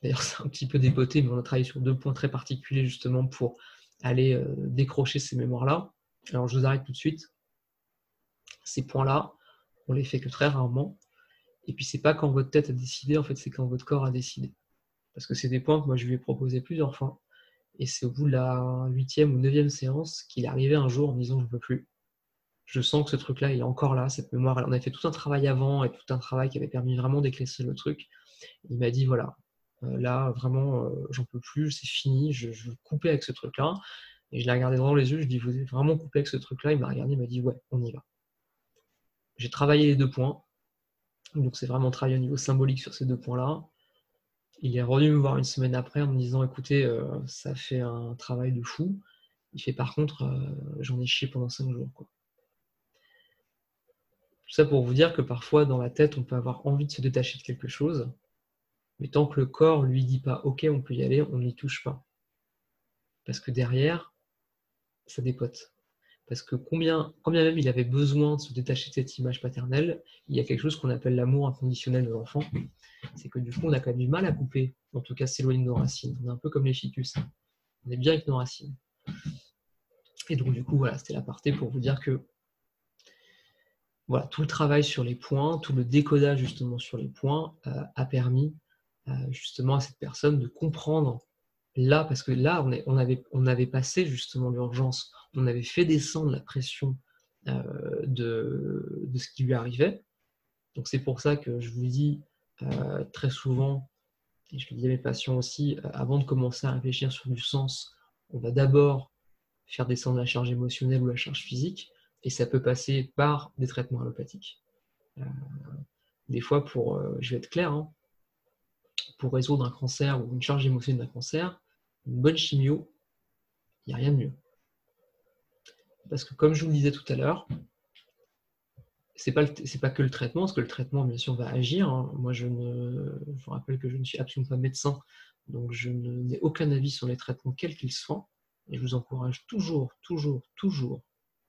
D'ailleurs, c'est un petit peu dépoté, mais on a travaillé sur deux points très particuliers justement pour aller euh, décrocher ces mémoires-là. Alors, je vous arrête tout de suite. Ces points-là, on les fait que très rarement. Et puis, c'est pas quand votre tête a décidé, en fait, c'est quand votre corps a décidé. Parce que c'est des points que moi, je lui ai proposé plusieurs fois. Et c'est au bout de la huitième ou neuvième séance qu'il est arrivé un jour en me disant « je ne peux plus ». Je sens que ce truc-là, il est encore là, cette mémoire. On avait fait tout un travail avant et tout un travail qui avait permis vraiment d'éclaircir le truc. Il m'a dit, voilà, euh, là, vraiment, euh, j'en peux plus, c'est fini, je, je veux couper avec ce truc-là. Et je l'ai regardé droit dans les yeux, je lui ai dit, vous avez vraiment coupé avec ce truc-là? Il m'a regardé, il m'a dit, ouais, on y va. J'ai travaillé les deux points. Donc, c'est vraiment travaillé au niveau symbolique sur ces deux points-là. Il est revenu me voir une semaine après en me disant, écoutez, euh, ça fait un travail de fou. Il fait, par contre, euh, j'en ai chié pendant cinq jours, quoi. Tout ça pour vous dire que parfois, dans la tête, on peut avoir envie de se détacher de quelque chose, mais tant que le corps lui dit pas « ok, on peut y aller », on n'y touche pas. Parce que derrière, ça dépote. Parce que combien, combien même il avait besoin de se détacher de cette image paternelle, il y a quelque chose qu'on appelle l'amour inconditionnel de l'enfant. C'est que du coup, on a quand même du mal à couper, en tout cas s'éloigner de nos racines. On est un peu comme les ficus. On est bien avec nos racines. Et donc du coup, voilà, c'était l'aparté pour vous dire que voilà, tout le travail sur les points, tout le décodage justement sur les points euh, a permis euh, justement à cette personne de comprendre là, parce que là, on, est, on, avait, on avait passé justement l'urgence, on avait fait descendre la pression euh, de, de ce qui lui arrivait. Donc c'est pour ça que je vous dis euh, très souvent, et je le dis à mes patients aussi, euh, avant de commencer à réfléchir sur du sens, on va d'abord faire descendre la charge émotionnelle ou la charge physique, et ça peut passer par des traitements allopathiques. Euh, des fois, pour, euh, je vais être clair, hein, pour résoudre un cancer ou une charge émotionnelle d'un cancer, une bonne chimio, il n'y a rien de mieux. Parce que comme je vous le disais tout à l'heure, c'est pas, pas que le traitement, parce que le traitement, bien sûr, va agir. Hein. Moi, je, ne, je vous rappelle que je ne suis absolument pas médecin, donc je n'ai aucun avis sur les traitements, quels qu'ils soient. Et je vous encourage toujours, toujours, toujours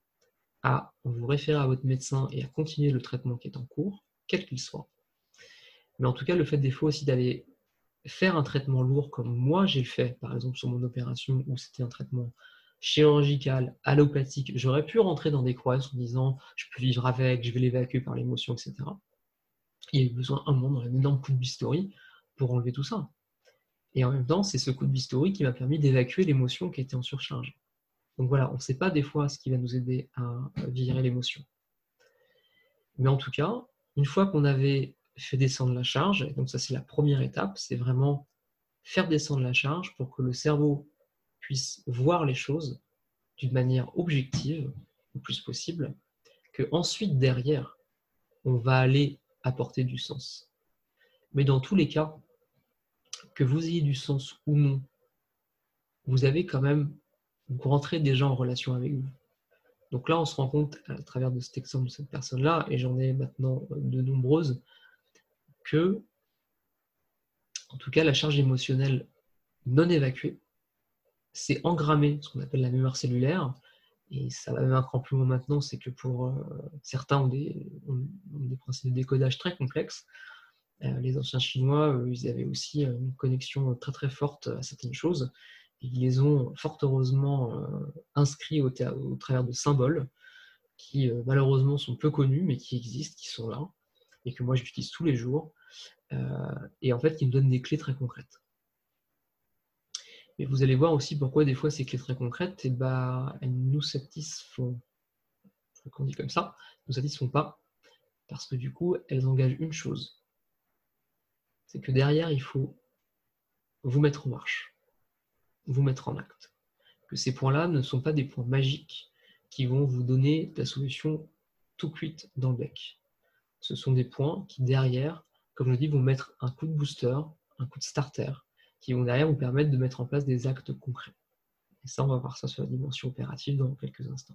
à vous référer à votre médecin et à continuer le traitement qui est en cours, quel qu'il soit. Mais en tout cas, le fait des fois aussi d'aller faire un traitement lourd comme moi j'ai fait, par exemple sur mon opération où c'était un traitement chirurgical, allopathique, j'aurais pu rentrer dans des croyances en disant je peux vivre avec, je vais l'évacuer par l'émotion, et cetera. Il y a eu besoin un moment d'un énorme coup de bistouri pour enlever tout ça. Et en même temps, c'est ce coup de bistouri qui m'a permis d'évacuer l'émotion qui était en surcharge. Donc voilà, on ne sait pas des fois ce qui va nous aider à virer l'émotion. Mais en tout cas, une fois qu'on avait fait descendre la charge, et donc ça c'est la première étape, c'est vraiment faire descendre la charge pour que le cerveau puisse voir les choses d'une manière objective, le plus possible, que ensuite derrière, on va aller apporter du sens. Mais dans tous les cas, que vous ayez du sens ou non, vous avez quand même, vous rentrez déjà en relation avec vous. Donc là, on se rend compte à travers de cet exemple de cette personne-là, et j'en ai maintenant de nombreuses, que, en tout cas, la charge émotionnelle non évacuée, c'est engrammé, ce qu'on appelle la mémoire cellulaire, et ça va même un cran plus loin maintenant, c'est que pour euh, certains ont des, ont, ont des principes de décodage très complexes. Euh, les anciens Chinois, euh, ils avaient aussi euh, une connexion très très forte à certaines choses, et ils les ont fort heureusement euh, inscrits au, au travers de symboles qui euh, malheureusement sont peu connus, mais qui existent, qui sont là, et que moi j'utilise tous les jours, euh, et en fait qui me donnent des clés très concrètes. Mais vous allez voir aussi pourquoi des fois ces clés très concrètes, et bah, elles nous satisfont, qu'on dit comme ça, nous satisfont pas, parce que du coup, elles engagent une chose, c'est que derrière, il faut vous mettre en marche, vous mettre en acte. Que ces points-là ne sont pas des points magiques qui vont vous donner la solution tout cuite dans le bec. Ce sont des points qui, derrière, comme je dis, vont mettre un coup de booster, un coup de starter, qui vont derrière vous permettre de mettre en place des actes concrets. Et ça, on va voir ça sur la dimension opérative dans quelques instants.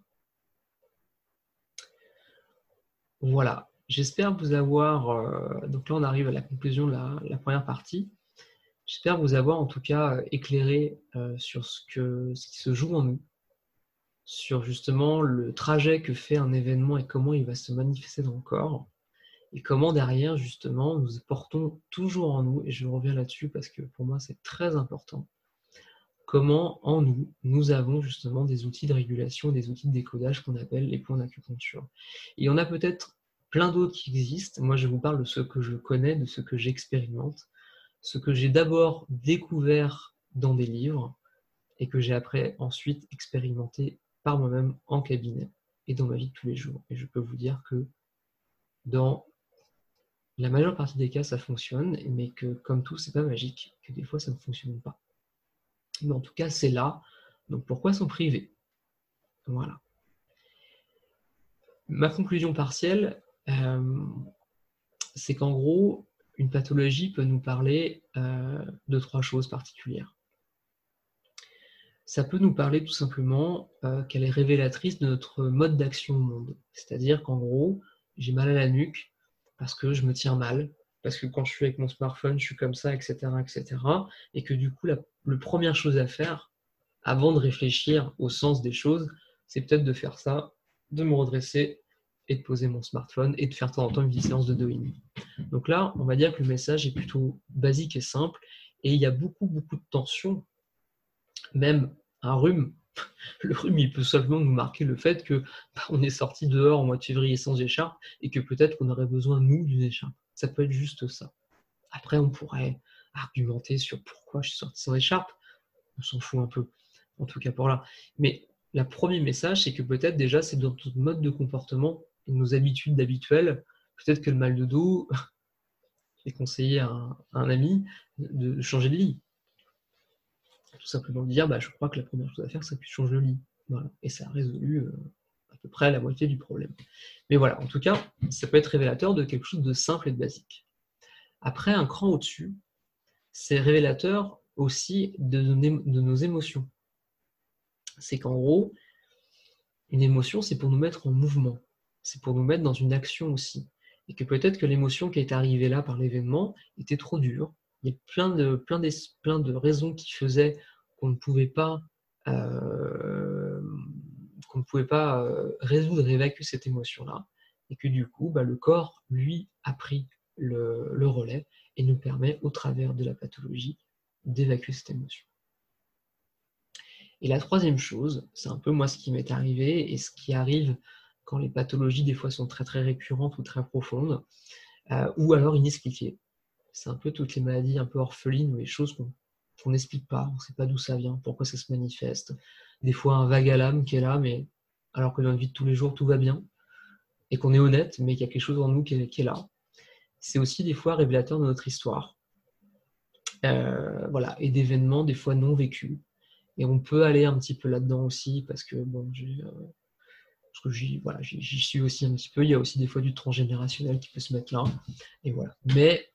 Voilà, j'espère vous avoir... Euh, donc là, on arrive à la conclusion de la, la première partie. J'espère vous avoir en tout cas éclairé euh, sur ce, que, ce qui se joue en nous, sur justement le trajet que fait un événement et comment il va se manifester dans le corps, et comment derrière, justement, nous portons toujours en nous, et je reviens là-dessus parce que pour moi c'est très important, comment en nous, nous avons justement des outils de régulation, des outils de décodage qu'on appelle les points d'acupuncture. Il y en a peut-être plein d'autres qui existent, moi je vous parle de ceux que je connais, de ceux que j'expérimente, ce que j'ai d'abord découvert dans des livres, et que j'ai après ensuite expérimenté par moi-même en cabinet et dans ma vie de tous les jours. Et je peux vous dire que dans la majeure partie des cas, ça fonctionne, mais que comme tout, c'est pas magique, que des fois, ça ne fonctionne pas. Mais en tout cas, c'est là. Donc pourquoi s'en priver? Voilà. Ma conclusion partielle, euh, c'est qu'en gros, une pathologie peut nous parler euh, de trois choses particulières. Ça peut nous parler tout simplement euh, qu'elle est révélatrice de notre mode d'action au monde. C'est-à-dire qu'en gros, j'ai mal à la nuque parce que je me tiens mal, parce que quand je suis avec mon smartphone, je suis comme ça, et cetera, et cetera. Et que du coup, la, la première chose à faire, avant de réfléchir au sens des choses, c'est peut-être de faire ça, de me redresser et de poser mon smartphone et de faire de temps en temps une petite séance de doing. Donc là, on va dire que le message est plutôt basique et simple, et il y a beaucoup, beaucoup de tension. Même un rhume, le rhume, il peut seulement nous marquer le fait que bah, on est sorti dehors en mois de février sans écharpe et que peut-être qu'on aurait besoin, nous, d'une écharpe. Ça peut être juste ça. Après, on pourrait argumenter sur pourquoi je suis sorti sans écharpe. On s'en fout un peu, en tout cas pour là. Mais le premier message, c'est que peut-être déjà, c'est dans notre mode de comportement et nos habitudes habituelles. Peut-être que le mal de dos, j'ai conseillé à un, à un ami de changer de lit. Tout simplement dire, bah, je crois que la première chose à faire, c'est que tu changes le lit. Voilà. Et ça a résolu euh, à peu près la moitié du problème. Mais voilà, en tout cas, ça peut être révélateur de quelque chose de simple et de basique. Après, un cran au-dessus, c'est révélateur aussi de nos, de nos émotions. C'est qu'en gros, une émotion, c'est pour nous mettre en mouvement. C'est pour nous mettre dans une action aussi. Et que peut-être que l'émotion qui est arrivée là par l'événement était trop dure. Il y a plein de, plein de, plein de raisons qui faisaient qu'on ne pouvait pas, euh, qu'on ne pouvait pas euh, résoudre, évacuer cette émotion-là. Et que du coup, bah, le corps, lui, a pris le, le relais et nous permet, au travers de la pathologie, d'évacuer cette émotion. Et la troisième chose, c'est un peu moi ce qui m'est arrivé et ce qui arrive quand les pathologies des fois sont très très récurrentes ou très profondes, euh, ou alors inexpliquées. C'est un peu toutes les maladies un peu orphelines ou les choses qu'on n'explique pas, on ne sait pas d'où ça vient, pourquoi ça se manifeste. Des fois un vague à l'âme qui est là, mais alors que dans la vie de tous les jours tout va bien, et qu'on est honnête, mais qu'il y a quelque chose en nous qui est, qui est là. C'est aussi des fois révélateur de notre histoire, euh, voilà, et d'événements des fois non vécus. Et on peut aller un petit peu là-dedans aussi, parce que bon, j'ai, euh, parce que j'y, voilà, j'y, j'y suis aussi un petit peu. Il y a aussi des fois du transgénérationnel qui peut se mettre là. Et voilà. Mais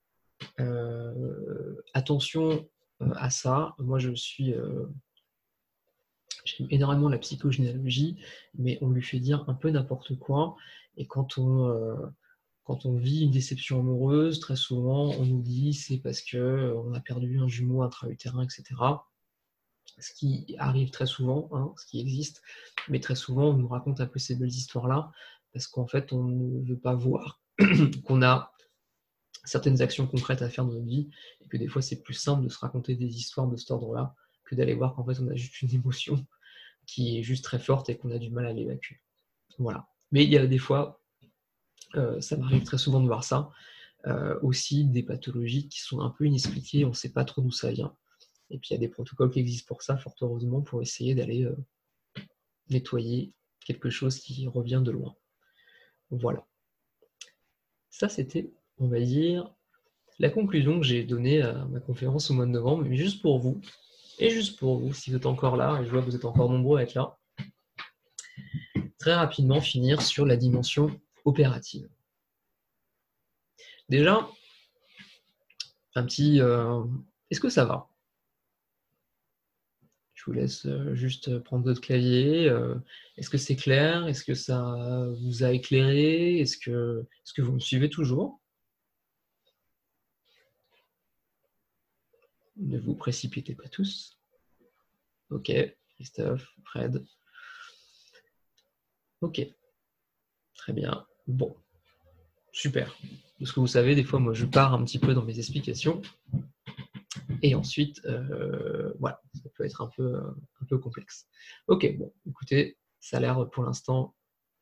euh, attention euh, à ça. Moi, je suis, euh, j'aime énormément la psychogénéalogie, mais on lui fait dire un peu n'importe quoi. Et quand on, euh, quand on vit une déception amoureuse, très souvent, on nous dit c'est parce que euh, on a perdu un jumeau intra-utérin, et cetera. Ce qui arrive très souvent, hein, ce qui existe, mais très souvent on nous raconte un peu ces belles histoires-là, parce qu'en fait on ne veut pas voir qu'on a certaines actions concrètes à faire dans notre vie, et que des fois c'est plus simple de se raconter des histoires de cet ordre-là, que d'aller voir qu'en fait on a juste une émotion qui est juste très forte et qu'on a du mal à l'évacuer. Voilà. Mais il y a des fois, euh, ça m'arrive très souvent de voir ça, euh, aussi des pathologies qui sont un peu inexpliquées, on ne sait pas trop d'où ça vient. Et puis il y a des protocoles qui existent pour ça, fort heureusement, pour essayer d'aller euh, nettoyer quelque chose qui revient de loin. Voilà. Ça, c'était, on va dire, la conclusion que j'ai donnée à ma conférence au mois de novembre, mais juste pour vous, et juste pour vous, si vous êtes encore là, et je vois que vous êtes encore nombreux à être là, très rapidement finir sur la dimension opérative. Déjà, un petit... Euh, est-ce que ça va ? Je vous laisse juste prendre votre clavier. Est-ce que c'est clair? Est-ce que ça vous a éclairé? Est-ce que, est-ce que vous me suivez toujours? Ne vous précipitez pas tous. Ok, Christophe, Fred. Ok, très bien. Bon, super. Parce que vous savez, des fois, moi, je pars un petit peu dans mes explications. Et ensuite, euh, voilà, ça peut être un peu, euh, un peu complexe. Ok, bon, écoutez, ça a l'air pour l'instant.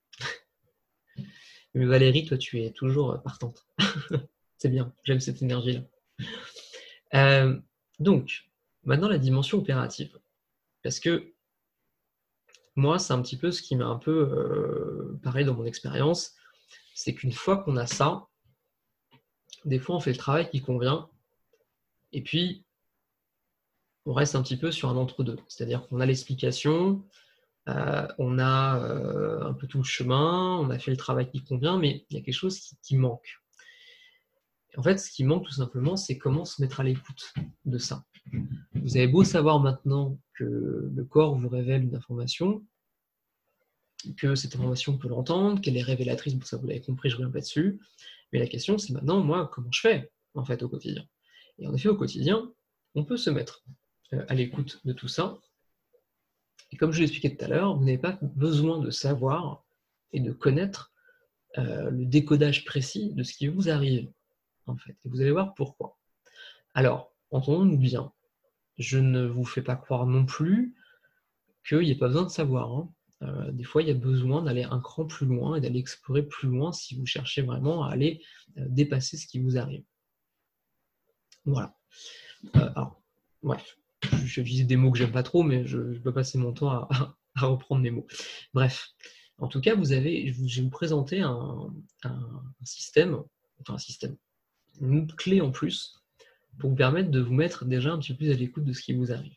Mais Valérie, toi, tu es toujours partante. C'est bien, j'aime cette énergie-là. Euh, donc, maintenant, la dimension opérative. Parce que moi, c'est un petit peu ce qui m'a un peu euh, pareil dans mon expérience. C'est qu'une fois qu'on a ça, des fois, on fait le travail qui convient. Et puis, on reste un petit peu sur un entre-deux. C'est-à-dire qu'on a l'explication, euh, on a euh, un peu tout le chemin, on a fait le travail qui convient, mais il y a quelque chose qui, qui manque. Et en fait, ce qui manque tout simplement, c'est comment se mettre à l'écoute de ça. Vous avez beau savoir maintenant que le corps vous révèle une information, que cette information peut l'entendre, qu'elle est révélatrice, pour ça vous l'avez compris, je ne reviens pas dessus, mais la question c'est maintenant, moi, comment je fais en fait au quotidien. Et en effet, au quotidien, on peut se mettre à l'écoute de tout ça. Et comme je l'ai expliqué tout à l'heure, vous n'avez pas besoin de savoir et de connaître euh, le décodage précis de ce qui vous arrive, en fait. Et vous allez voir pourquoi. Alors, entendons-nous bien, je ne vous fais pas croire non plus qu'il n'y a pas besoin de savoir. Hein. Euh, des fois, il y a besoin d'aller un cran plus loin et d'aller explorer plus loin si vous cherchez vraiment à aller euh, dépasser ce qui vous arrive. Voilà. Euh, alors, bref, j'utilise des mots que j'aime pas trop, mais je, je peux passer mon temps à, à reprendre mes mots. Bref, en tout cas, vous avez, je vais vous présenter un, un, un système, enfin un système, une clé en plus, pour vous permettre de vous mettre déjà un petit peu plus à l'écoute de ce qui vous arrive.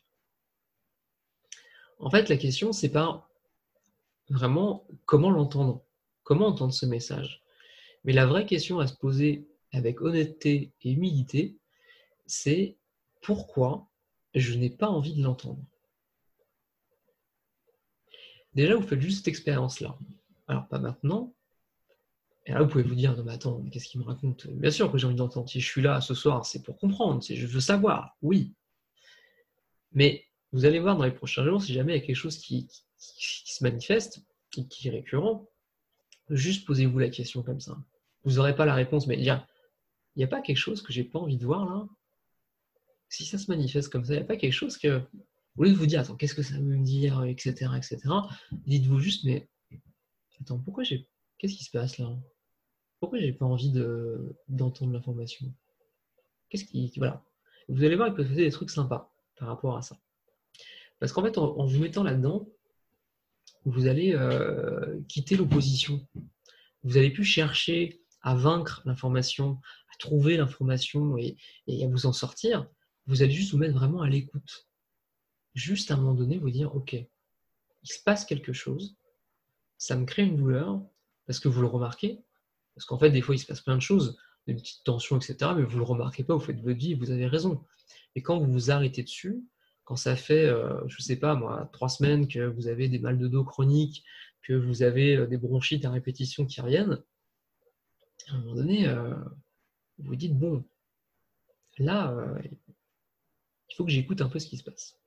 En fait, la question, c'est pas vraiment comment l'entendre, comment entendre ce message. Mais la vraie question à se poser avec honnêteté et humilité, c'est pourquoi je n'ai pas envie de l'entendre. Déjà, vous faites juste cette expérience-là. Alors, pas maintenant. Et là, vous pouvez vous dire, non mais attends, mais qu'est-ce qu'il me raconte? Bien sûr que j'ai envie d'entendre. Si je suis là ce soir, c'est pour comprendre, si je veux savoir, oui. Mais vous allez voir dans les prochains jours, si jamais il y a quelque chose qui, qui, qui se manifeste, qui, qui est récurrent, juste posez-vous la question comme ça. Vous n'aurez pas la réponse, mais dire, il n'y a pas quelque chose que j'ai pas envie de voir là? Si ça se manifeste comme ça, il n'y a pas quelque chose que, au lieu de vous dire, attends, qu'est-ce que ça veut me dire, et cetera, et cetera, dites-vous juste, mais attends, pourquoi j'ai, qu'est-ce qui se passe là? Pourquoi j'ai pas envie de, d'entendre l'information? Qu'est-ce qui, voilà. Vous allez voir, il peut se passer des trucs sympas par rapport à ça. Parce qu'en fait, en, en vous mettant là-dedans, vous allez euh, quitter l'opposition. Vous allez plus chercher à vaincre l'information, à trouver l'information et, et à vous en sortir. Vous allez juste vous mettre vraiment à l'écoute. Juste à un moment donné, vous dire, ok, il se passe quelque chose, ça me crée une douleur, parce que vous le remarquez, parce qu'en fait, des fois, il se passe plein de choses, des petites tensions, et cetera, mais vous ne le remarquez pas, vous faites votre vie, vous avez raison. Et quand vous vous arrêtez dessus, quand ça fait, euh, je ne sais pas moi, trois semaines que vous avez des mal de dos chroniques, que vous avez euh, des bronchites à répétition qui reviennent, à un moment donné, euh, vous vous dites, bon, là, euh, il faut que j'écoute un peu ce qui se passe.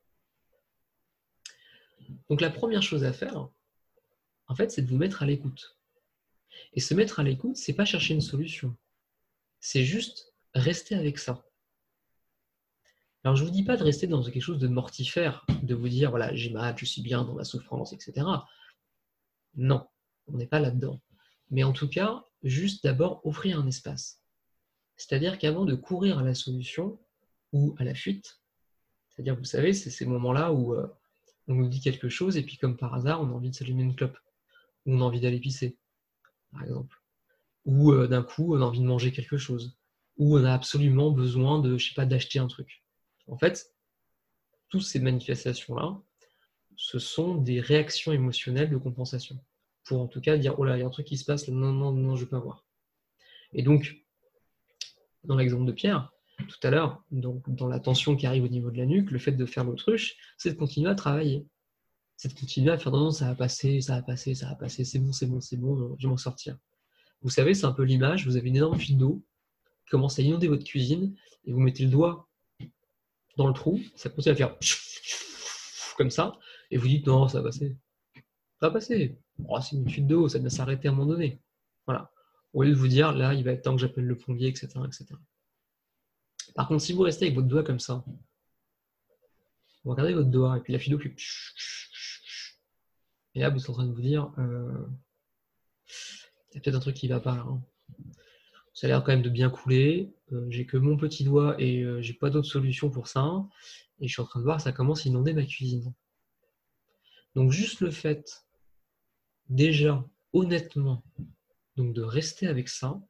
Donc la première chose à faire, en fait, c'est de vous mettre à l'écoute. Et se mettre à l'écoute, c'est pas chercher une solution. C'est juste rester avec ça. Alors je ne vous dis pas de rester dans quelque chose de mortifère, de vous dire, voilà, j'ai mal, je suis bien dans la souffrance, et cetera. Non, on n'est pas là-dedans. Mais en tout cas, juste d'abord offrir un espace. C'est-à-dire qu'avant de courir à la solution ou à la fuite, c'est-à-dire, vous savez, c'est ces moments-là où euh, on nous dit quelque chose et puis comme par hasard, on a envie de s'allumer une clope, ou on a envie d'aller pisser, par exemple. Ou euh, d'un coup, on a envie de manger quelque chose, ou on a absolument besoin de, je sais pas, d'acheter un truc. En fait, toutes ces manifestations-là, ce sont des réactions émotionnelles de compensation. Pour en tout cas dire, oh là, il y a un truc qui se passe, non, non, non, je ne veux pas voir. Et donc, dans l'exemple de Pierre, tout à l'heure, donc dans la tension qui arrive au niveau de la nuque, le fait de faire l'autruche, c'est de continuer à travailler. C'est de continuer à faire, non, non, ça va passer, ça va passer, ça va passer, c'est bon, c'est bon, c'est bon, je vais m'en sortir. Vous savez, c'est un peu l'image, vous avez une énorme fuite d'eau qui commence à inonder votre cuisine, et vous mettez le doigt dans le trou, ça continue à faire comme ça, et vous dites, non, ça va passer. Ça va passer. Oh, c'est une fuite d'eau, ça doit s'arrêter à un moment donné. Voilà. au lieu de vous dire, là, il va être temps que j'appelle le plombier, et cetera, et cetera. Par contre, si vous restez avec votre doigt comme ça, vous regardez votre doigt, et puis la vidéo fait... Et là, vous êtes en train de vous dire, euh, il y a peut-être un truc qui ne va pas là. Hein. Ça a l'air quand même de bien couler, euh, j'ai que mon petit doigt et euh, j'ai pas d'autre solution pour ça, et je suis en train de voir que ça commence à inonder ma cuisine. Donc juste le fait, déjà, honnêtement, donc de rester avec ça,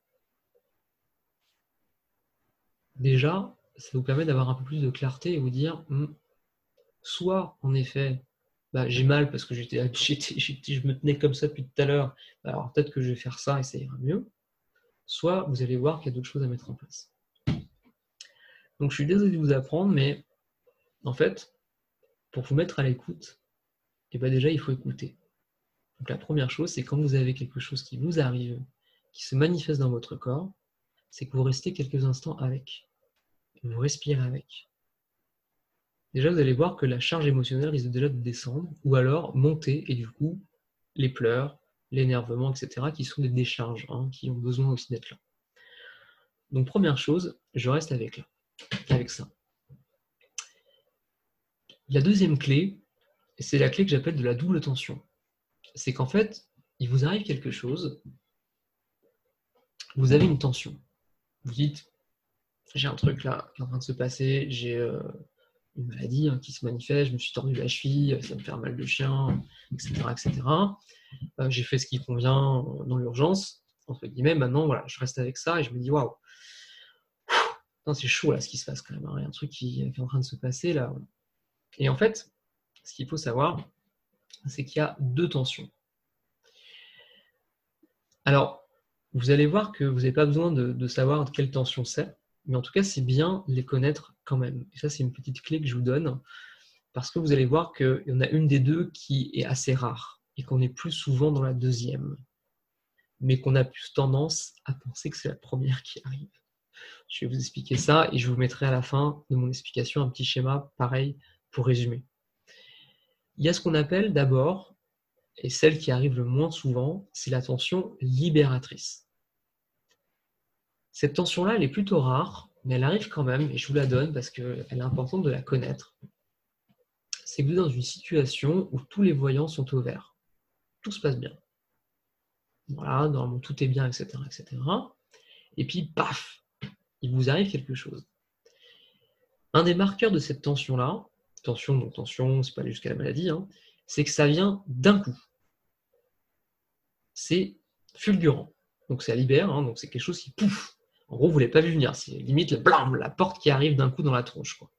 déjà, ça vous permet d'avoir un peu plus de clarté et vous dire, hm, soit, en effet, bah, j'ai mal parce que j'étais, j'étais, j'étais, je me tenais comme ça depuis tout à l'heure, alors peut-être que je vais faire ça et ça ira mieux, soit vous allez voir qu'il y a d'autres choses à mettre en place. Donc je suis désolé de vous apprendre, mais en fait, pour vous mettre à l'écoute, et ben déjà, il faut écouter. Donc la première chose, c'est quand vous avez quelque chose qui vous arrive, qui se manifeste dans votre corps, c'est que vous restez quelques instants avec. Vous respirez avec. Déjà, vous allez voir que la charge émotionnelle risque déjà de descendre, ou alors monter, et du coup, les pleurs, l'énervement, et cetera, qui sont des décharges, hein, qui ont besoin aussi d'être là. Donc première chose, je reste avec, là, avec ça. La deuxième clé, c'est la clé que j'appelle de la double tension. C'est qu'en fait, il vous arrive quelque chose, vous avez une tension. Vous dites, j'ai un truc là qui est en train de se passer, j'ai euh, une maladie hein, qui se manifeste, je me suis tordu la cheville, ça me fait un mal de chien, et cetera, et cetera. Euh, j'ai fait ce qui convient dans l'urgence, entre guillemets, maintenant voilà, je reste avec ça et je me dis waouh, c'est chaud là ce qui se passe quand même, hein. Il y a un truc qui, qui est en train de se passer là. Et en fait, ce qu'il faut savoir, c'est qu'il y a deux tensions. Alors, vous allez voir que vous n'avez pas besoin de, de savoir de quelle tension c'est, mais en tout cas, c'est bien les connaître quand même. Et ça, c'est une petite clé que je vous donne, parce que vous allez voir qu'il y en a une des deux qui est assez rare, et qu'on est plus souvent dans la deuxième, mais qu'on a plus tendance à penser que c'est la première qui arrive. Je vais vous expliquer ça, et je vous mettrai à la fin de mon explication un petit schéma, pareil, pour résumer. Il y a ce qu'on appelle d'abord, et celle qui arrive le moins souvent, c'est la tension libératrice. Cette tension-là, elle est plutôt rare, mais elle arrive quand même, et je vous la donne parce qu'elle est importante de la connaître. C'est que vous êtes dans une situation où tous les voyants sont au vert. Tout se passe bien. Voilà, normalement tout est bien, et cetera, et cetera. Et puis, paf, il vous arrive quelque chose. Un des marqueurs de cette tension-là, tension, donc tension, c'est pas aller jusqu'à la maladie, hein, c'est que ça vient d'un coup. C'est fulgurant. Donc ça libère, hein, donc c'est quelque chose qui pouf. En gros, vous ne l'avez pas vu venir. C'est limite blam, la porte qui arrive d'un coup dans la tronche, quoi.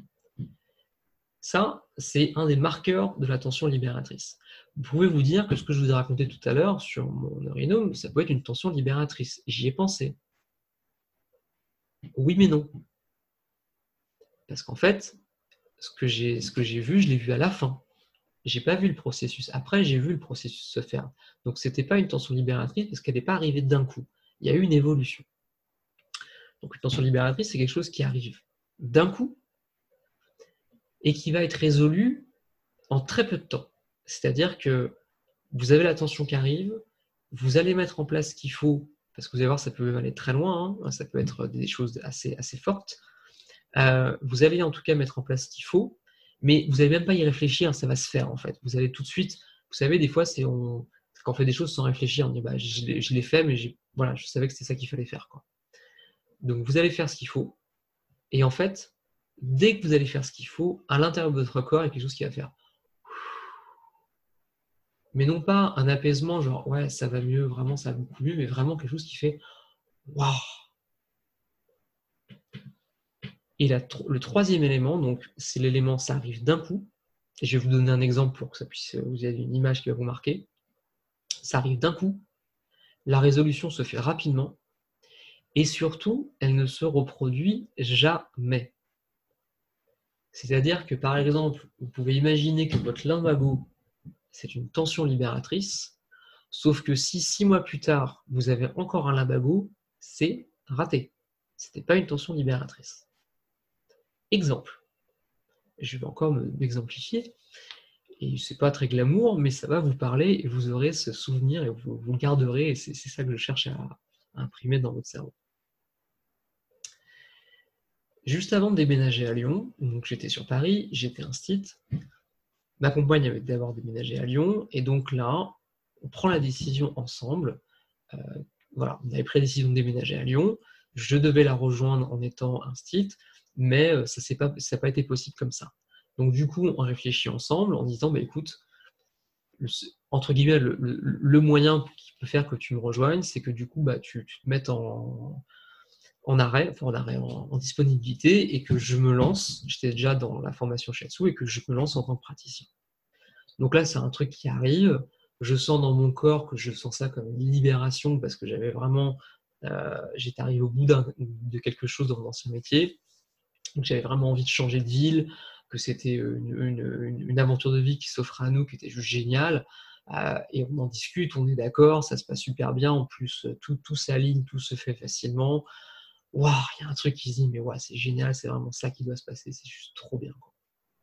Ça, c'est un des marqueurs de la tension libératrice. Vous pouvez vous dire que ce que je vous ai raconté tout à l'heure sur mon neurinome, ça peut être une tension libératrice. J'y ai pensé. Oui, mais non. Parce qu'en fait, ce que j'ai, ce que j'ai vu, je l'ai vu à la fin. J'ai pas vu le processus. Après, j'ai vu le processus se faire. Donc, ce n'était pas une tension libératrice parce qu'elle n'est pas arrivée d'un coup. Il y a eu une évolution. Donc, une tension libératrice, c'est quelque chose qui arrive d'un coup et qui va être résolu en très peu de temps. C'est-à-dire que vous avez la tension qui arrive, vous allez mettre en place ce qu'il faut, parce que vous allez voir, ça peut aller très loin, hein, ça peut être des choses assez, assez fortes. Euh, vous allez en tout cas mettre en place ce qu'il faut, mais vous n'allez même pas y réfléchir, ça va se faire en fait. Vous allez tout de suite, vous savez, des fois, c'est on, quand on fait des choses sans réfléchir, on dit bah, je, je l'ai fait, mais voilà, je savais que c'était ça qu'il fallait faire, quoi. Donc vous allez faire ce qu'il faut, et en fait, dès que vous allez faire ce qu'il faut, à l'intérieur de votre corps, il y a quelque chose qui va faire. Mais non pas un apaisement, genre ouais, ça va mieux, vraiment, ça va beaucoup mieux, mais vraiment quelque chose qui fait waouh. Et la, le troisième élément, donc, c'est l'élément, ça arrive d'un coup. Et je vais vous donner un exemple pour que ça puisse, vous ayez une image qui va vous marquer. Ça arrive d'un coup, la résolution se fait rapidement, et surtout, elle ne se reproduit jamais. C'est-à-dire que, par exemple, vous pouvez imaginer que votre lumbago, c'est une tension libératrice, sauf que si six mois plus tard, vous avez encore un lumbago, c'est raté. Ce n'était pas une tension libératrice. Exemple. Je vais encore m'exemplifier. Et c'est pas très glamour, mais ça va vous parler et vous aurez ce souvenir et vous, vous le garderez. Et c'est ça que je cherche à, imprimé dans votre cerveau. Juste avant de déménager à Lyon, donc j'étais sur Paris, j'étais instite, ma compagne avait d'abord déménagé à Lyon, et donc là, on prend la décision ensemble. Euh, voilà, on avait pris la décision de déménager à Lyon, je devais la rejoindre en étant instite, mais ça n'a pas, ça pas été possible comme ça. Donc du coup, on réfléchit ensemble en disant, bah, écoute, le, entre guillemets, le, le, le moyen qui peut faire que tu me rejoignes, c'est que du coup, bah, tu, tu te mettes en, en arrêt, enfin en arrêt, en, en disponibilité, et que je me lance, j'étais déjà dans la formation Shiatsu, et que je me lance en tant que praticien. Donc là, c'est un truc qui arrive, je sens dans mon corps que je sens ça comme une libération, parce que j'avais vraiment, euh, j'étais arrivé au bout de quelque chose dans mon ancien métier, donc j'avais vraiment envie de changer de ville, que c'était une, une, une aventure de vie qui s'offrait à nous, qui était juste géniale, euh, et on en discute, on est d'accord, ça se passe super bien, en plus tout, tout s'aligne, tout se fait facilement. Waouh, il y a un truc qui se dit, mais ouais, c'est génial, c'est vraiment ça qui doit se passer, c'est juste trop bien, quoi.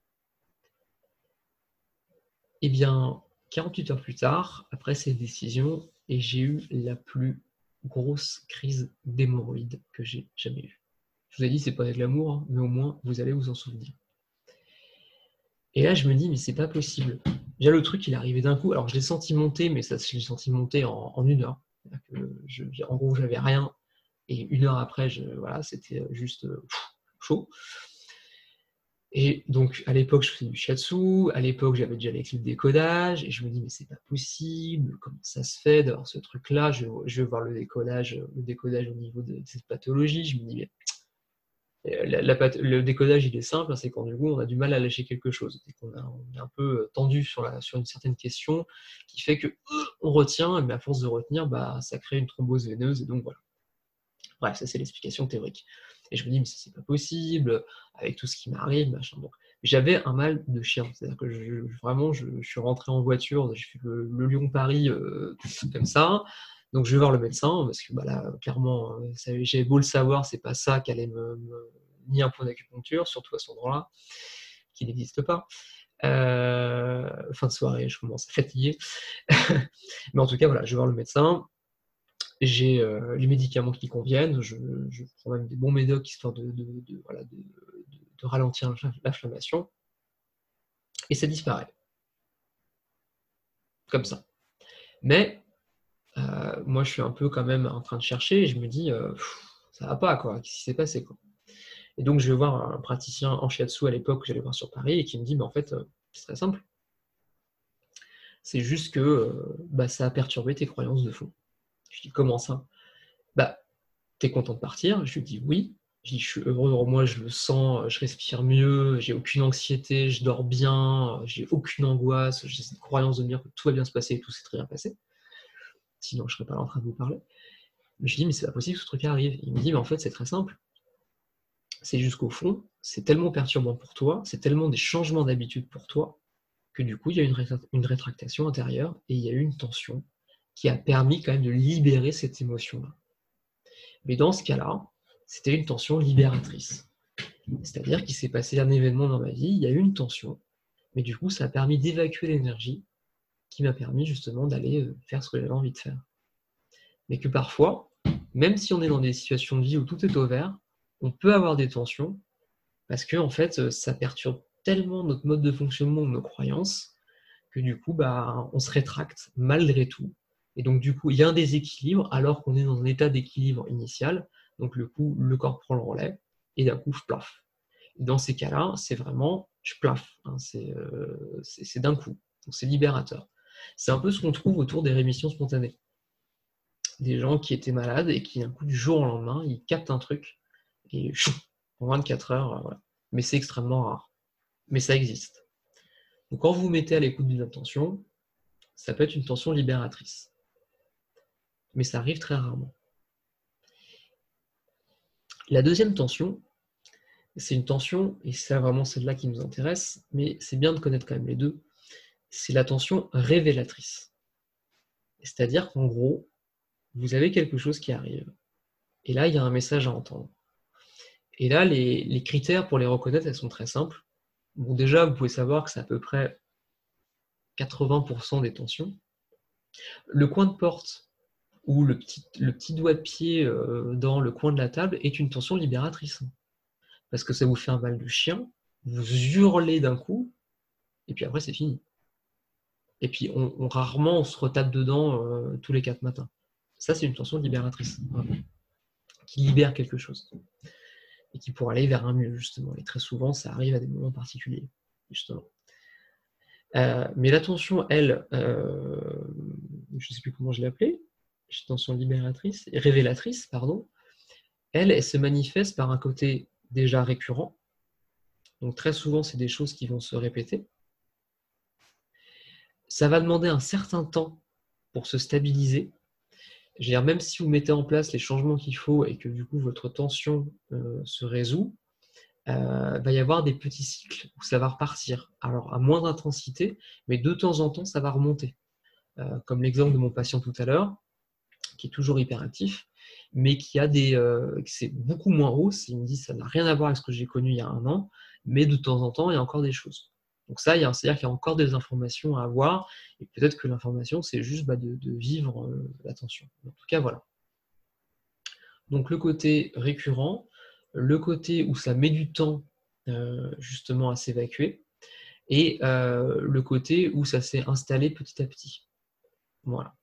Eh bien, quarante-huit heures plus tard, après cette décision, et j'ai eu la plus grosse crise d'hémorroïdes que j'ai jamais eue. Je vous ai dit, c'est pas avec l'amour, hein, mais au moins, vous allez vous en souvenir. Et là, je me dis, mais c'est pas possible. Déjà, le truc, il est arrivé d'un coup. Alors, je l'ai senti monter, mais ça, je l'ai senti monter en, en une heure. Que je, en gros, j'avais rien. Et une heure après, je, voilà, c'était juste pff, chaud. Et donc, à l'époque, je faisais du shiatsu. À l'époque, j'avais déjà les clés de décodage. Et je me dis, mais c'est pas possible. Comment ça se fait d'avoir ce truc-là? je, je veux voir le décodage, le décodage au niveau de cette pathologie. Je me dis, mais La, la, le décodage, il est simple, c'est quand du coup on a du mal à lâcher quelque chose, et qu'on on est un peu tendu sur, la, sur une certaine question, qui fait que euh, on retient, mais à force de retenir, bah, ça crée une thrombose veineuse, et donc voilà. Bref, ça c'est l'explication théorique. Et je me dis, mais ça c'est pas possible, avec tout ce qui m'arrive, machin. Donc, j'avais un mal de chien, c'est-à-dire que je, vraiment, je, je suis rentré en voiture, j'ai fait le, le Lyon-Paris euh, comme ça. Donc je vais voir le médecin, parce que bah, là, clairement, j'avais beau le savoir, c'est pas ça qui allait me, me ni un point d'acupuncture, surtout à ce endroit-là, qui n'existe pas. Euh, fin de soirée, je commence à fatiguer. Mais en tout cas, voilà, je vais voir le médecin, j'ai euh, les médicaments qui conviennent, je, je prends même des bons médocs histoire de, de, de, voilà, de, de, de ralentir l'inflammation, et ça disparaît. Comme ça. Mais Euh, moi, je suis un peu quand même en train de chercher et je me dis, euh, pff, ça va pas, quoi. Qu'est-ce qui s'est passé, quoi. Et donc, je vais voir un praticien en shiatsu à l'époque que j'allais voir sur Paris et qui me dit, mais en fait, euh, c'est très simple. C'est juste que euh, bah, ça a perturbé tes croyances de fond. Je dis, comment ça? Bah, t'es content de partir? Je lui dis, oui. Je dis, je suis heureux, moi, je le sens, je respire mieux, j'ai aucune anxiété, je dors bien, j'ai aucune angoisse, j'ai cette croyance de me dire que tout va bien se passer et tout s'est très bien passé. Sinon, je serais pas là en train de vous parler. Mais je dis, mais c'est pas possible que ce truc arrive. Il me dit, mais en fait, c'est très simple. C'est jusqu'au fond, c'est tellement perturbant pour toi, c'est tellement des changements d'habitude pour toi, que du coup, il y a une, ré une rétractation intérieure et il y a eu une tension qui a permis quand même de libérer cette émotion-là. Mais dans ce cas-là, c'était une tension libératrice. C'est-à-dire qu'il s'est passé un événement dans ma vie, il y a eu une tension, mais du coup, ça a permis d'évacuer l'énergie qui m'a permis justement d'aller faire ce que j'avais envie de faire. Mais que parfois, même si on est dans des situations de vie où tout est au vert, on peut avoir des tensions parce que en fait, ça perturbe tellement notre mode de fonctionnement, nos croyances, que du coup, bah, on se rétracte malgré tout. Et donc, du coup, il y a un déséquilibre alors qu'on est dans un état d'équilibre initial. Donc, le coup, le corps prend le relais et d'un coup, je plaffe. Et dans ces cas-là, c'est vraiment, je plaffe. Hein, c'est euh, d'un coup. Donc, c'est libérateur. C'est un peu ce qu'on trouve autour des rémissions spontanées. Des gens qui étaient malades et qui, d'un coup, du jour au lendemain, ils captent un truc et chou, en vingt-quatre heures, voilà. Mais c'est extrêmement rare. Mais ça existe. Donc quand vous vous mettez à l'écoute d'une intention, ça peut être une tension libératrice. Mais ça arrive très rarement. La deuxième tension, c'est une tension, et c'est vraiment celle-là qui nous intéresse, mais c'est bien de connaître quand même les deux, c'est la tension révélatrice. C'est-à-dire qu'en gros, vous avez quelque chose qui arrive, et là, il y a un message à entendre. Et là, les, les critères pour les reconnaître, elles sont très simples. Bon, déjà, vous pouvez savoir que c'est à peu près quatre-vingts pour cent des tensions. Le coin de porte, ou le petit, le petit doigt de pied euh, dans le coin de la table est une tension libératrice. Parce que ça vous fait un mal de chien, vous hurlez d'un coup, et puis après c'est fini. Et puis on, on, rarement on se retape dedans euh, tous les quatre matins. Ça c'est une tension libératrice, vraiment, qui libère quelque chose. Et qui pourrait aller vers un mieux, justement. Et très souvent, ça arrive à des moments particuliers, justement. Euh, mais la tension, elle, euh, je ne sais plus comment je l'ai appelée, tension libératrice, révélatrice, pardon, elle, elle se manifeste par un côté déjà récurrent. Donc très souvent, c'est des choses qui vont se répéter. Ça va demander un certain temps pour se stabiliser. Je veux dire, même si vous mettez en place les changements qu'il faut et que du coup votre tension euh, se résout, il euh, va y avoir des petits cycles où ça va repartir. Alors à moindre intensité, mais de temps en temps, ça va remonter. Euh, comme l'exemple de mon patient tout à l'heure, qui est toujours hyperactif, mais qui a des, euh, c'est beaucoup moins haut. Il me dit ça n'a rien à voir avec ce que j'ai connu il y a un an, mais de temps en temps, il y a encore des choses. Donc ça, c'est-à-dire qu'il y a encore des informations à avoir, et peut-être que l'information, c'est juste bah, de, de vivre euh, l'attention. En tout cas, voilà. Donc le côté récurrent, le côté où ça met du temps euh, justement à s'évacuer, et euh, le côté où ça s'est installé petit à petit. Voilà.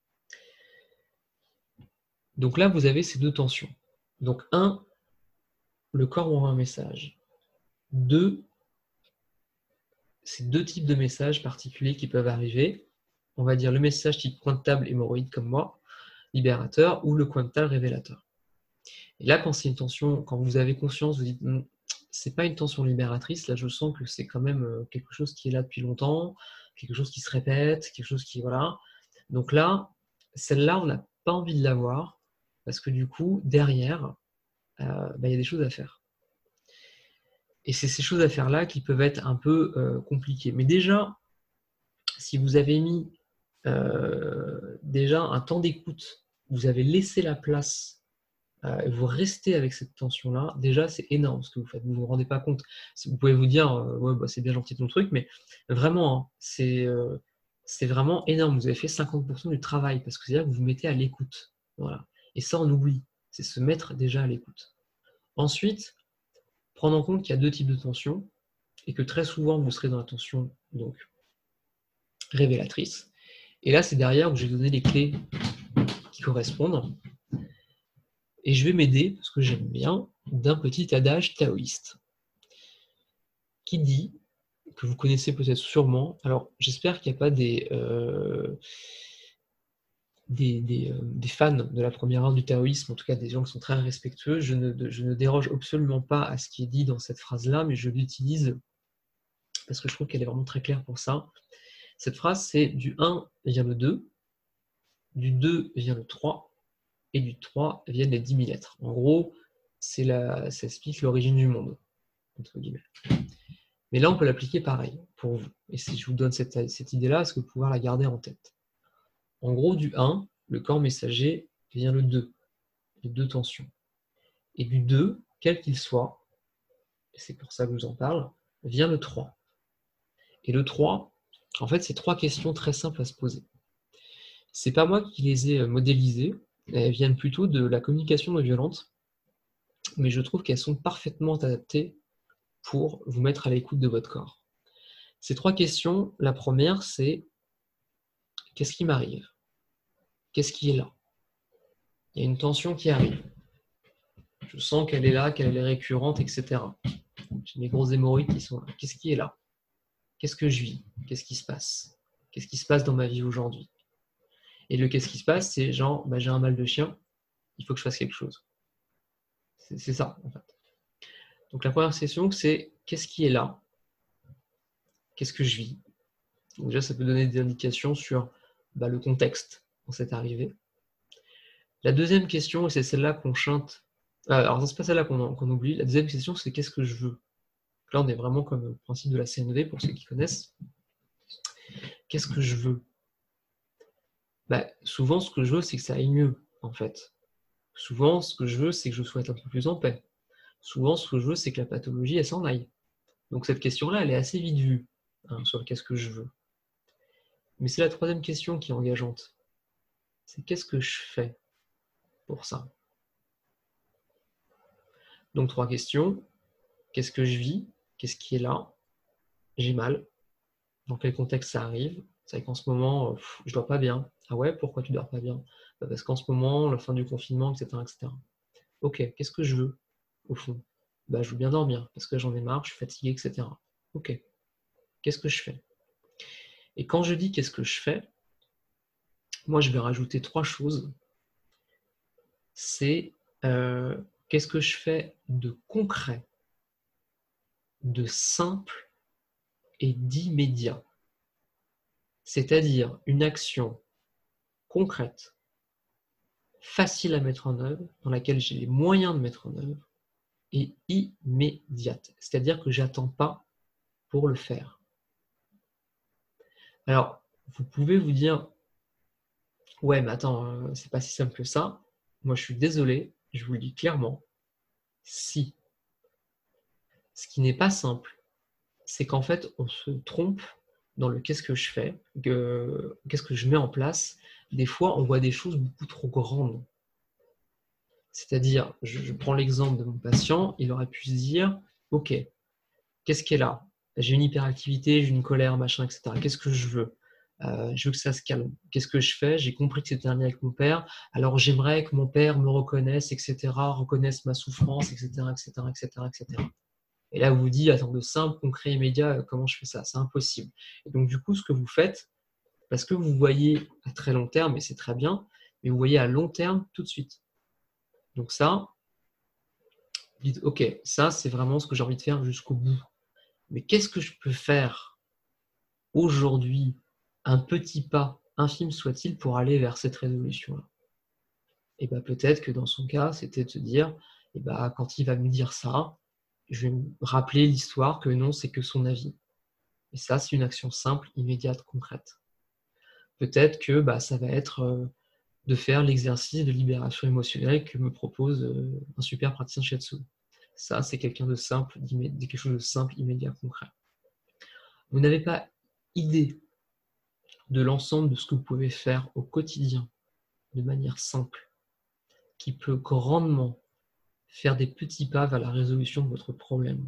Donc là, vous avez ces deux tensions. Donc un, le corps envoie un message. Deux, c'est deux types de messages particuliers qui peuvent arriver. On va dire le message type coin de table hémorroïde comme moi, libérateur, ou le coin de table révélateur. Et là, quand c'est une tension, quand vous avez conscience, vous dites hm, c'est pas une tension libératrice, là je sens que c'est quand même quelque chose qui est là depuis longtemps, quelque chose qui se répète, quelque chose qui, voilà. Donc là, celle-là, on n'a pas envie de l'avoir, parce que du coup, derrière, euh, bah, y a des choses à faire. Et c'est ces choses à faire-là qui peuvent être un peu euh, compliquées. Mais déjà, si vous avez mis euh, déjà un temps d'écoute, vous avez laissé la place Euh, et vous restez avec cette tension-là, déjà c'est énorme ce que vous faites, vous ne vous rendez pas compte. Vous pouvez vous dire, euh, ouais, bah, c'est bien gentil ton truc, mais vraiment, hein, c'est euh, c'est vraiment énorme. Vous avez fait cinquante pour cent du travail, parce que c'est-à-dire que vous vous mettez à l'écoute. Voilà. Et ça, on oublie, c'est se mettre déjà à l'écoute. Ensuite, prendre en compte qu'il y a deux types de tension, et que très souvent, vous serez dans la tension donc, révélatrice. Et là, c'est derrière où j'ai donné les clés qui correspondent. Et je vais m'aider, parce que j'aime bien, d'un petit adage taoïste qui dit, que vous connaissez peut-être sûrement, alors j'espère qu'il n'y a pas des, euh, des, des, euh, des fans de la première heure du taoïsme, en tout cas des gens qui sont très respectueux, je ne, je ne déroge absolument pas à ce qui est dit dans cette phrase-là, mais je l'utilise parce que je trouve qu'elle est vraiment très claire pour ça. Cette phrase, c'est du un vient le deux, du deux vient le trois, et du trois viennent les dix mille lettres. En gros, c'est la, ça explique l'origine du monde, entre guillemets. Mais là, on peut l'appliquer pareil pour vous. Et si je vous donne cette, cette idée-là, est-ce que vous pouvez pouvoir la garder en tête? En gros, du un, le corps messager vient le deux, les deux tensions. Et du deux, quel qu'il soit, et c'est pour ça que je vous en parle, vient le trois. Et le trois, en fait, c'est trois questions très simples à se poser. C'est pas moi qui les ai modélisées, elles viennent plutôt de la communication non violente, mais je trouve qu'elles sont parfaitement adaptées pour vous mettre à l'écoute de votre corps. Ces trois questions, la première, c'est qu'est-ce qui m'arrive? Qu'est-ce qui est là? Il y a une tension qui arrive. Je sens qu'elle est là, qu'elle est récurrente, et cetera. J'ai mes grosses hémorroïdes qui sont là. Qu'est-ce qui est là? Qu'est-ce que je vis? Qu'est-ce qui se passe? Qu'est-ce qui se passe dans ma vie aujourd'hui? Et le qu'est-ce qui se passe, c'est genre, bah, j'ai un mal de chien, il faut que je fasse quelque chose. C'est, c'est ça, en fait. Donc la première session, c'est qu'est-ce qui est là? Qu'est-ce que je vis? Donc, déjà, ça peut donner des indications sur bah, le contexte dans cette arrivée. La deuxième question, et c'est celle-là qu'on chante, euh, alors c'est pas celle-là qu'on, qu'on oublie, la deuxième question, c'est qu'est-ce que je veux? Là, on est vraiment comme le principe de la C N V, pour ceux qui connaissent. Qu'est-ce que je veux? Bah, souvent, ce que je veux, c'est que ça aille mieux, en fait. Souvent, ce que je veux, c'est que je sois un peu plus en paix. Souvent, ce que je veux, c'est que la pathologie, elle s'en aille. Donc cette question-là, elle est assez vite vue, hein, sur qu'est-ce que je veux. Mais c'est la troisième question qui est engageante. c'est qu'est-ce que je fais pour ça? Donc, trois questions. Qu'est-ce que je vis? Qu'est-ce qui est là? J'ai mal. Dans quel contexte ça arrive? C'est vrai qu'en ce moment, pff, je dors pas bien. Ah ouais, pourquoi tu dors pas bien? Bah parce qu'en ce moment, la fin du confinement, et cetera, et cetera. Ok, qu'est-ce que je veux, au fond? Bah, je veux bien dormir, parce que j'en ai marre, je suis fatigué, et cetera. Ok, qu'est-ce que je fais? Et quand je dis qu'est-ce que je fais, moi je vais rajouter trois choses. C'est euh, qu'est-ce que je fais de concret, de simple et d'immédiat. C'est-à-dire une action concrète, facile à mettre en œuvre, dans laquelle j'ai les moyens de mettre en œuvre, et immédiate. C'est-à-dire que j'attends pas pour le faire. Alors, vous pouvez vous dire, ouais, mais attends, euh, c'est pas si simple que ça. Moi, je suis désolé, je vous le dis clairement, si. Ce qui n'est pas simple, c'est qu'en fait, on se trompe dans le qu'est-ce que je fais, que, qu'est-ce que je mets en place. Des fois, on voit des choses beaucoup trop grandes. C'est-à-dire, je, je prends l'exemple de mon patient, il aurait pu se dire, ok, qu'est-ce qui est là? J'ai une hyperactivité, j'ai une colère, machin, et cetera. Qu'est-ce que je veux? Euh, je veux que ça se calme. Qu'est-ce que je fais? J'ai compris que c'était un lien avec mon père. Alors j'aimerais que mon père me reconnaisse, et cetera, reconnaisse ma souffrance, et cetera, et cetera, et cetera, et cetera. Et là, vous vous dites, attends, de simple, concret, immédiat, comment je fais ça? C'est impossible. Et donc, du coup, ce que vous faites, parce que vous voyez à très long terme, et c'est très bien, mais vous voyez à long terme tout de suite. Donc ça, vous dites, ok, ça, c'est vraiment ce que j'ai envie de faire jusqu'au bout. Mais qu'est-ce que je peux faire aujourd'hui, un petit pas, infime soit-il, pour aller vers cette résolution-là? Et bien peut-être que dans son cas, c'était de se dire, et ben, quand il va me dire ça, je vais me rappeler l'histoire que non, c'est que son avis. Et ça, c'est une action simple, immédiate, concrète. Peut-être que bah, ça va être euh, de faire l'exercice de libération émotionnelle que me propose euh, un super praticien shiatsu. Ça, c'est quelqu'un de simple, quelque chose de simple, immédiat, concret. Vous n'avez pas idée de l'ensemble de ce que vous pouvez faire au quotidien de manière simple, qui peut grandement faire des petits pas vers la résolution de votre problème.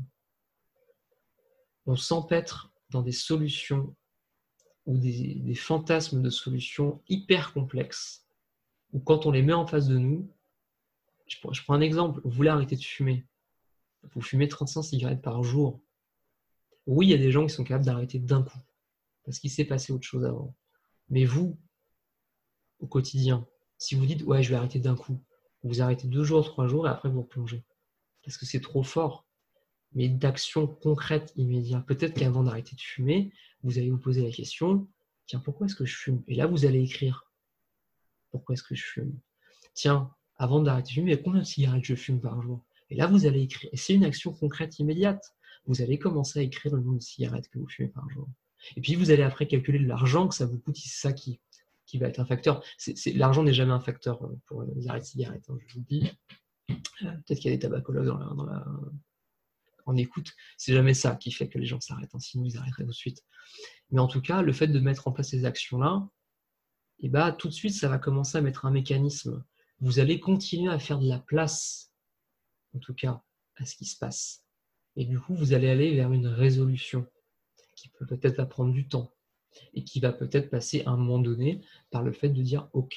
On s'empêtre dans des solutions ou des, des fantasmes de solutions hyper complexes, où quand on les met en face de nous, je prends, je prends un exemple, vous voulez arrêter de fumer, vous fumez trente-cinq cigarettes par jour. Oui, il y a des gens qui sont capables d'arrêter d'un coup, parce qu'il s'est passé autre chose avant. Mais vous, au quotidien, si vous dites « ouais, je vais arrêter d'un coup », vous arrêtez deux jours, trois jours, et après vous replongez. Parce que c'est trop fort. Mais d'action concrète, immédiate. Peut-être qu'avant d'arrêter de fumer, vous allez vous poser la question « tiens, pourquoi est-ce que je fume ?» Et là, vous allez écrire « pourquoi est-ce que je fume ?» Tiens, avant d'arrêter de fumer, il y a combien de cigarettes je fume par jour? Et là, vous allez écrire. Et c'est une action concrète immédiate. Vous allez commencer à écrire le nombre de cigarettes que vous fumez par jour. Et puis, vous allez après calculer l'argent que ça vous coûte, c'est ça qui, qui va être un facteur. C'est, c'est, l'argent n'est jamais un facteur pour les arrêts de cigarettes, hein, je vous le dis. Peut-être qu'il y a des tabacologues dans la, dans la, en écoute. C'est jamais ça qui fait que les gens s'arrêtent, hein, sinon ils arrêteraient tout de suite. Mais en tout cas, le fait de mettre en place ces actions-là, et bah, tout de suite, ça va commencer à mettre un mécanisme. Vous allez continuer à faire de la place, en tout cas, à ce qui se passe. Et du coup, vous allez aller vers une résolution qui peut peut-être prendre du temps et qui va peut-être passer à un moment donné par le fait de dire « ok ».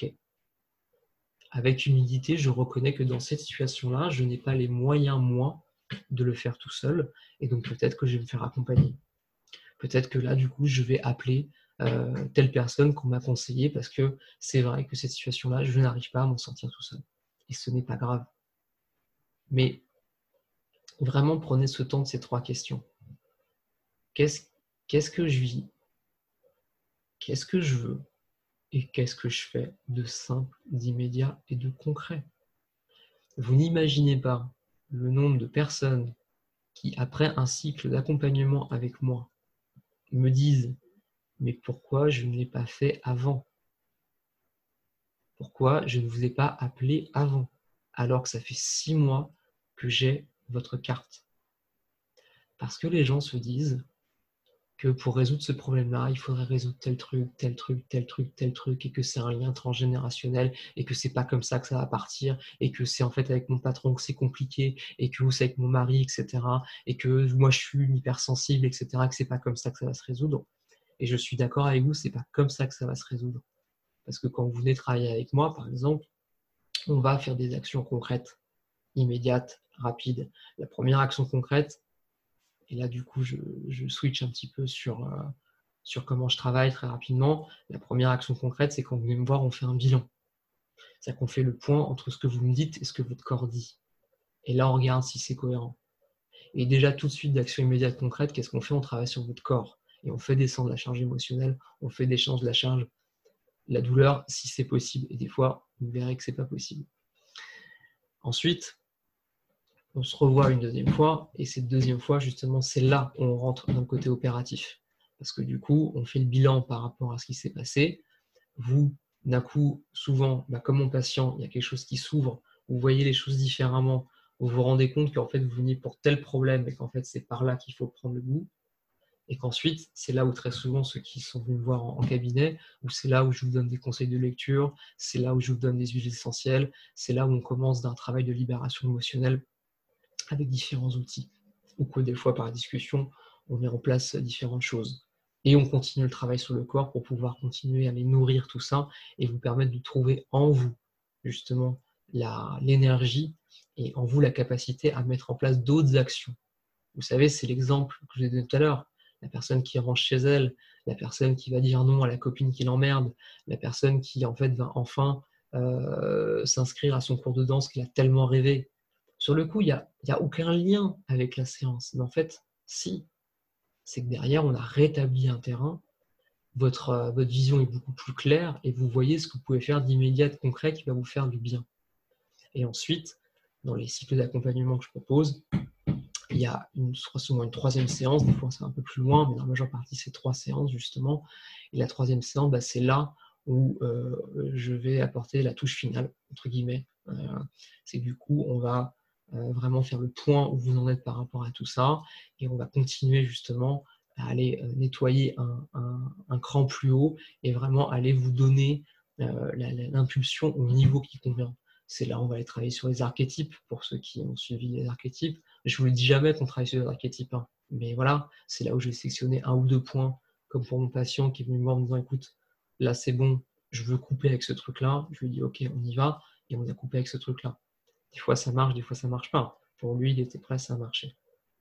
Avec humilité, je reconnais que dans cette situation-là, je n'ai pas les moyens, moi, de le faire tout seul. Et donc peut-être que je vais me faire accompagner. Peut-être que là, du coup, je vais appeler euh, telle personne qu'on m'a conseillé parce que c'est vrai que cette situation-là, je n'arrive pas à m'en sortir tout seul. Et ce n'est pas grave. Mais vraiment, prenez ce temps de ces trois questions. Qu'est-ce, qu'est-ce que je vis? Qu'est-ce que je veux? Et qu'est-ce que je fais de simple, d'immédiat et de concret? Vous n'imaginez pas le nombre de personnes qui, après un cycle d'accompagnement avec moi, me disent « mais pourquoi je ne l'ai pas fait avant? Pourquoi je ne vous ai pas appelé avant, alors que ça fait six mois que j'ai votre carte ?» Parce que les gens se disent que pour résoudre ce problème-là, il faudrait résoudre tel truc, tel truc, tel truc, tel truc, et que c'est un lien transgénérationnel, et que c'est pas comme ça que ça va partir, et que c'est en fait avec mon patron que c'est compliqué, et que c'est avec mon mari, et cetera, et que moi je suis une hypersensible, et cetera, que c'est pas comme ça que ça va se résoudre. Et je suis d'accord avec vous, c'est pas comme ça que ça va se résoudre. Parce que quand vous venez travailler avec moi, par exemple, on va faire des actions concrètes, immédiates, rapides. La première action concrète, et là, du coup, je, je switch un petit peu sur, euh, sur comment je travaille très rapidement. La première action concrète, c'est quand vous venez me voir, on fait un bilan. C'est-à-dire qu'on fait le point entre ce que vous me dites et ce que votre corps dit. Et là, on regarde si c'est cohérent. Et déjà, tout de suite, d'action immédiate concrète, qu'est-ce qu'on fait? On travaille sur votre corps. Et on fait descendre la charge émotionnelle, on fait descendre la charge, la douleur, si c'est possible. Et des fois, vous verrez que ce n'est pas possible. Ensuite, on se revoit une deuxième fois, et cette deuxième fois, justement, c'est là où on rentre dans le côté opératif. Parce que du coup, on fait le bilan par rapport à ce qui s'est passé. Vous, d'un coup, souvent, bah, comme mon patient, il y a quelque chose qui s'ouvre, vous voyez les choses différemment, vous vous rendez compte qu'en fait, vous venez pour tel problème, et qu'en fait, c'est par là qu'il faut prendre le bout. Et qu'ensuite, c'est là où très souvent, ceux qui sont venus me voir en, en cabinet, où c'est là où je vous donne des conseils de lecture, c'est là où je vous donne des huiles essentielles, c'est là où on commence d'un travail de libération émotionnelle avec différents outils, ou que des fois par discussion, on met en place différentes choses. Et on continue le travail sur le corps pour pouvoir continuer à les nourrir tout ça et vous permettre de trouver en vous justement l'énergie et en vous la capacité à mettre en place d'autres actions. Vous savez, c'est l'exemple que je vous ai donné tout à l'heure. La personne qui rentre chez elle, la personne qui va dire non à la copine qui l'emmerde, la personne qui en fait va enfin euh, s'inscrire à son cours de danse qu'il a tellement rêvé. Sur le coup, il n'y a, y a aucun lien avec la séance. Mais en fait, si. C'est que derrière, on a rétabli un terrain, votre, euh, votre vision est beaucoup plus claire et vous voyez ce que vous pouvez faire d'immédiat, de concret qui va vous faire du bien. Et ensuite, dans les cycles d'accompagnement que je propose, il y a une, souvent une troisième séance, des fois c'est un peu plus loin, mais dans la majeure partie c'est trois séances justement. Et la troisième séance, bah, c'est là où euh, je vais apporter la touche finale, entre guillemets. Euh, c'est du coup, on va euh, vraiment faire le point où vous en êtes par rapport à tout ça, et on va continuer justement à aller euh, nettoyer un, un, un cran plus haut, et vraiment aller vous donner euh, l'impulsion au niveau qui convient. C'est là où on va aller travailler sur les archétypes, pour ceux qui ont suivi les archétypes. Je vous le dis jamais qu'on travaille sur les archétypes, hein. Mais voilà, c'est là où je vais sélectionner un ou deux points, comme pour mon patient qui est venu me voir en me disant, écoute, là c'est bon, je veux couper avec ce truc-là. Je lui dis, ok, on y va, et on a coupé avec ce truc-là. Des fois ça marche, des fois ça marche pas. Pour lui, il était prêt, ça a marché.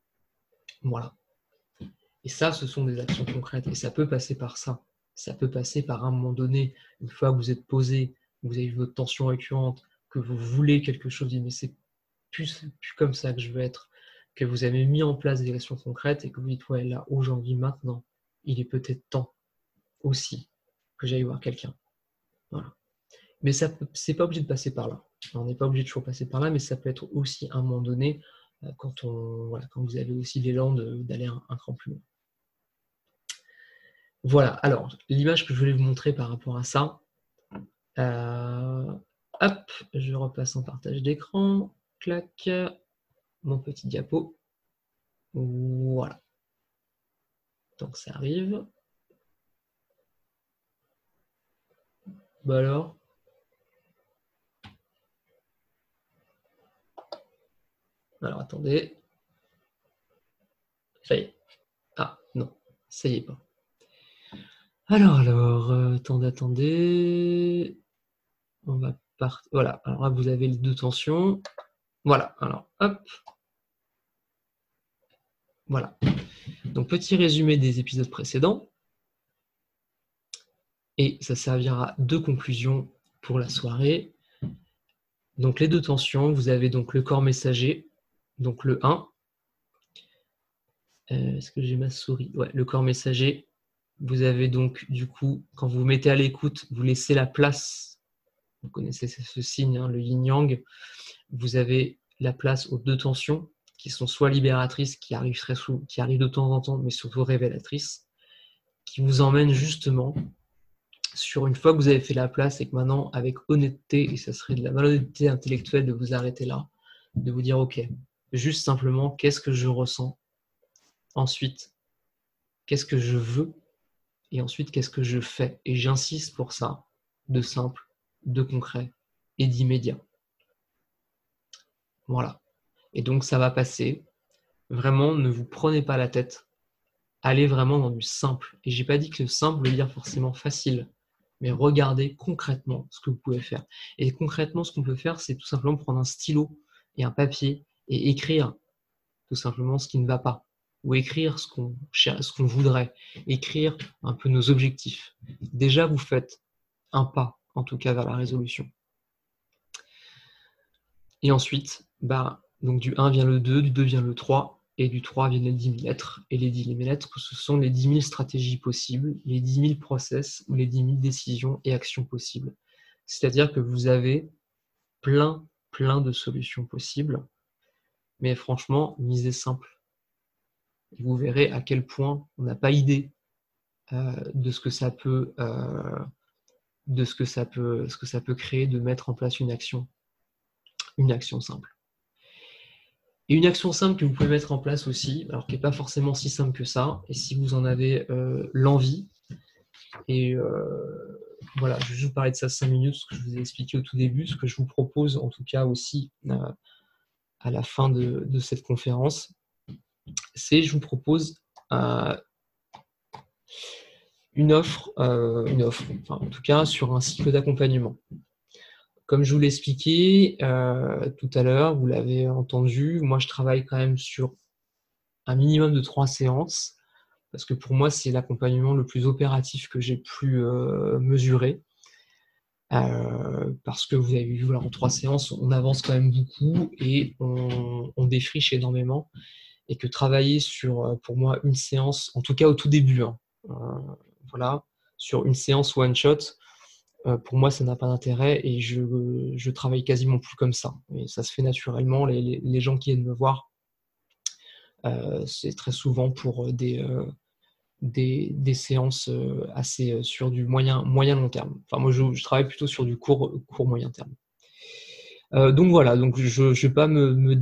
Voilà. Et ça, ce sont des actions concrètes, et ça peut passer par ça. Ça peut passer par un moment donné, une fois que vous êtes posé, vous avez votre tension récurrente, que vous voulez quelque chose, mais c'est plus, plus comme ça que je veux être, que vous avez mis en place des actions concrètes et que vous dites, ouais, là, aujourd'hui, maintenant, il est peut-être temps aussi que j'aille voir quelqu'un. Voilà. Mais ça, c'est pas obligé de passer par là. On n'est pas obligé de toujours passer par là, mais ça peut être aussi à un moment donné, quand, on, voilà, quand vous avez aussi l'élan d'aller un, un cran plus loin. Voilà, alors, l'image que je voulais vous montrer par rapport à ça, euh, hop, je repasse en partage d'écran, clac, mon petit diapo, voilà. Donc ça arrive. Bah alors. Alors attendez. Ça y est. Ah non, ça y est pas. Alors, alors, euh, attendez, attendez. On va partir. Voilà, alors là vous avez les deux tensions. Voilà, alors hop. Voilà. Donc petit résumé des épisodes précédents. Et ça servira de conclusion pour la soirée. Donc les deux tensions, vous avez donc le corps messager, donc le un. Euh, Est-ce que j'ai ma souris? Ouais, le corps messager. Vous avez donc, du coup, quand vous vous mettez à l'écoute, vous laissez la place. Vous connaissez ce signe, hein, le yin-yang. Vous avez la place aux deux tensions, qui sont soit libératrices, qui arrivent, très sous, qui arrivent de temps en temps, mais surtout révélatrices, qui vous emmènent justement sur une fois que vous avez fait la place et que maintenant, avec honnêteté, et ça serait de la malhonnêteté intellectuelle de vous arrêter là, de vous dire, ok, juste simplement, qu'est-ce que je ressens? Ensuite, qu'est-ce que je veux et ensuite qu'est-ce que je fais. Et j'insiste pour ça, de simple, de concret et d'immédiat. Voilà. Et donc ça va passer. Vraiment, ne vous prenez pas la tête. Allez vraiment dans du simple. Et j'ai pas dit que le simple veut dire forcément facile, mais regardez concrètement ce que vous pouvez faire. Et concrètement, ce qu'on peut faire, c'est tout simplement prendre un stylo et un papier et écrire tout simplement ce qui ne va pas, ou écrire ce qu'on ce qu'on voudrait, écrire un peu nos objectifs. Déjà, vous faites un pas, en tout cas, vers la résolution. Et ensuite, bah, donc du un vient le deux, du deux vient le trois, et du trois viennent les dix mille lettres. Et les dix mille lettres, ce sont les dix mille stratégies possibles, les dix mille process ou les dix mille décisions et actions possibles. C'est-à-dire que vous avez plein, plein de solutions possibles, mais franchement, misez simple. Et vous verrez à quel point on n'a pas idée euh, de ce que ça peut, euh, de ce que ça peut, ce que ça peut créer de mettre en place une action, une action simple. Et une action simple que vous pouvez mettre en place aussi, alors qui n'est pas forcément si simple que ça, et si vous en avez euh, l'envie, et euh, voilà, je vais juste vous parler de ça cinq minutes, ce que je vous ai expliqué au tout début, ce que je vous propose en tout cas aussi euh, à la fin de, de cette conférence, c'est je vous propose euh, une offre, euh, une offre, enfin en tout cas sur un cycle d'accompagnement. Comme je vous l'ai expliqué euh, tout à l'heure, vous l'avez entendu, moi je travaille quand même sur un minimum de trois séances, parce que pour moi c'est l'accompagnement le plus opératif que j'ai pu euh, mesurer. Euh, parce que vous avez vu, voilà, en trois séances, on avance quand même beaucoup et on, on défriche énormément. Et que travailler sur, pour moi, une séance, en tout cas au tout début, hein, euh, voilà, sur une séance one-shot, euh, pour moi, ça n'a pas d'intérêt et je, je travaille quasiment plus comme ça. Et ça se fait naturellement. Les, les, les gens qui viennent me voir, euh, c'est très souvent pour des, euh, des, des séances assez sur du moyen, moyen long terme. Enfin, moi, je, je travaille plutôt sur du court, court moyen terme. Euh, donc voilà, donc je ne vais pas me, me,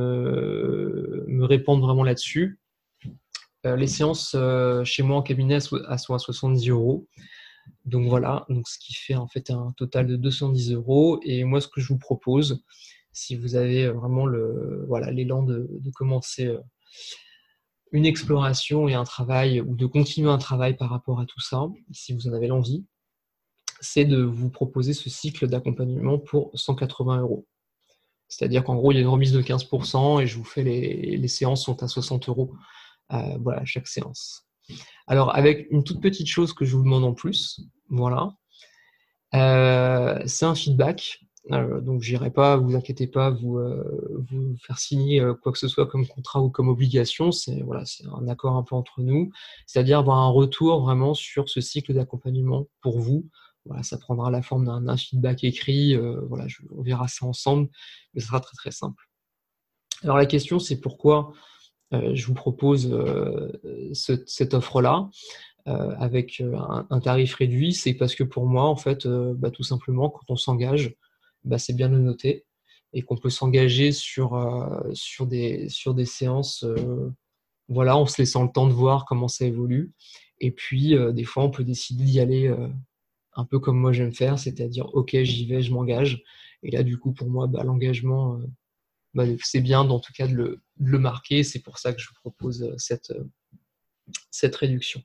euh, me répandre vraiment là-dessus. Euh, les séances euh, chez moi en cabinet sont à soixante-dix euros. Donc voilà, donc ce qui fait en fait un total de deux cent dix euros. Et moi, ce que je vous propose, si vous avez vraiment le voilà l'élan de, de commencer une exploration et un travail, ou de continuer un travail par rapport à tout ça, si vous en avez l'envie, c'est de vous proposer ce cycle d'accompagnement pour cent quatre-vingts euros. C'est-à-dire qu'en gros, il y a une remise de quinze pour cent et je vous fais les, les séances sont à soixante euros. Euh, voilà, chaque séance. Alors, avec une toute petite chose que je vous demande en plus, voilà, euh, c'est un feedback. Euh, donc, je n'irai pas, vous inquiétez pas, vous, euh, vous faire signer euh, quoi que ce soit comme contrat ou comme obligation. C'est voilà, c'est un accord un peu entre nous, c'est-à-dire avoir un retour vraiment sur ce cycle d'accompagnement pour vous. Voilà, ça prendra la forme d'un feedback écrit. Euh, voilà, je, on verra ça ensemble, mais ce sera très très simple. Alors, la question, c'est pourquoi euh, je vous propose euh, ce, cette offre-là. Euh, avec un, un tarif réduit, c'est parce que pour moi, en fait, euh, bah, tout simplement, quand on s'engage, bah, c'est bien de le noter et qu'on peut s'engager sur, euh, sur, des, sur des séances, euh, voilà, en se laissant le temps de voir comment ça évolue. Et puis, euh, des fois, on peut décider d'y aller euh, un peu comme moi j'aime faire, c'est-à-dire, ok, j'y vais, je m'engage. Et là, du coup, pour moi, bah, l'engagement, euh, bah, c'est bien, en tout cas, de le, de le marquer. C'est pour ça que je vous propose cette, cette réduction.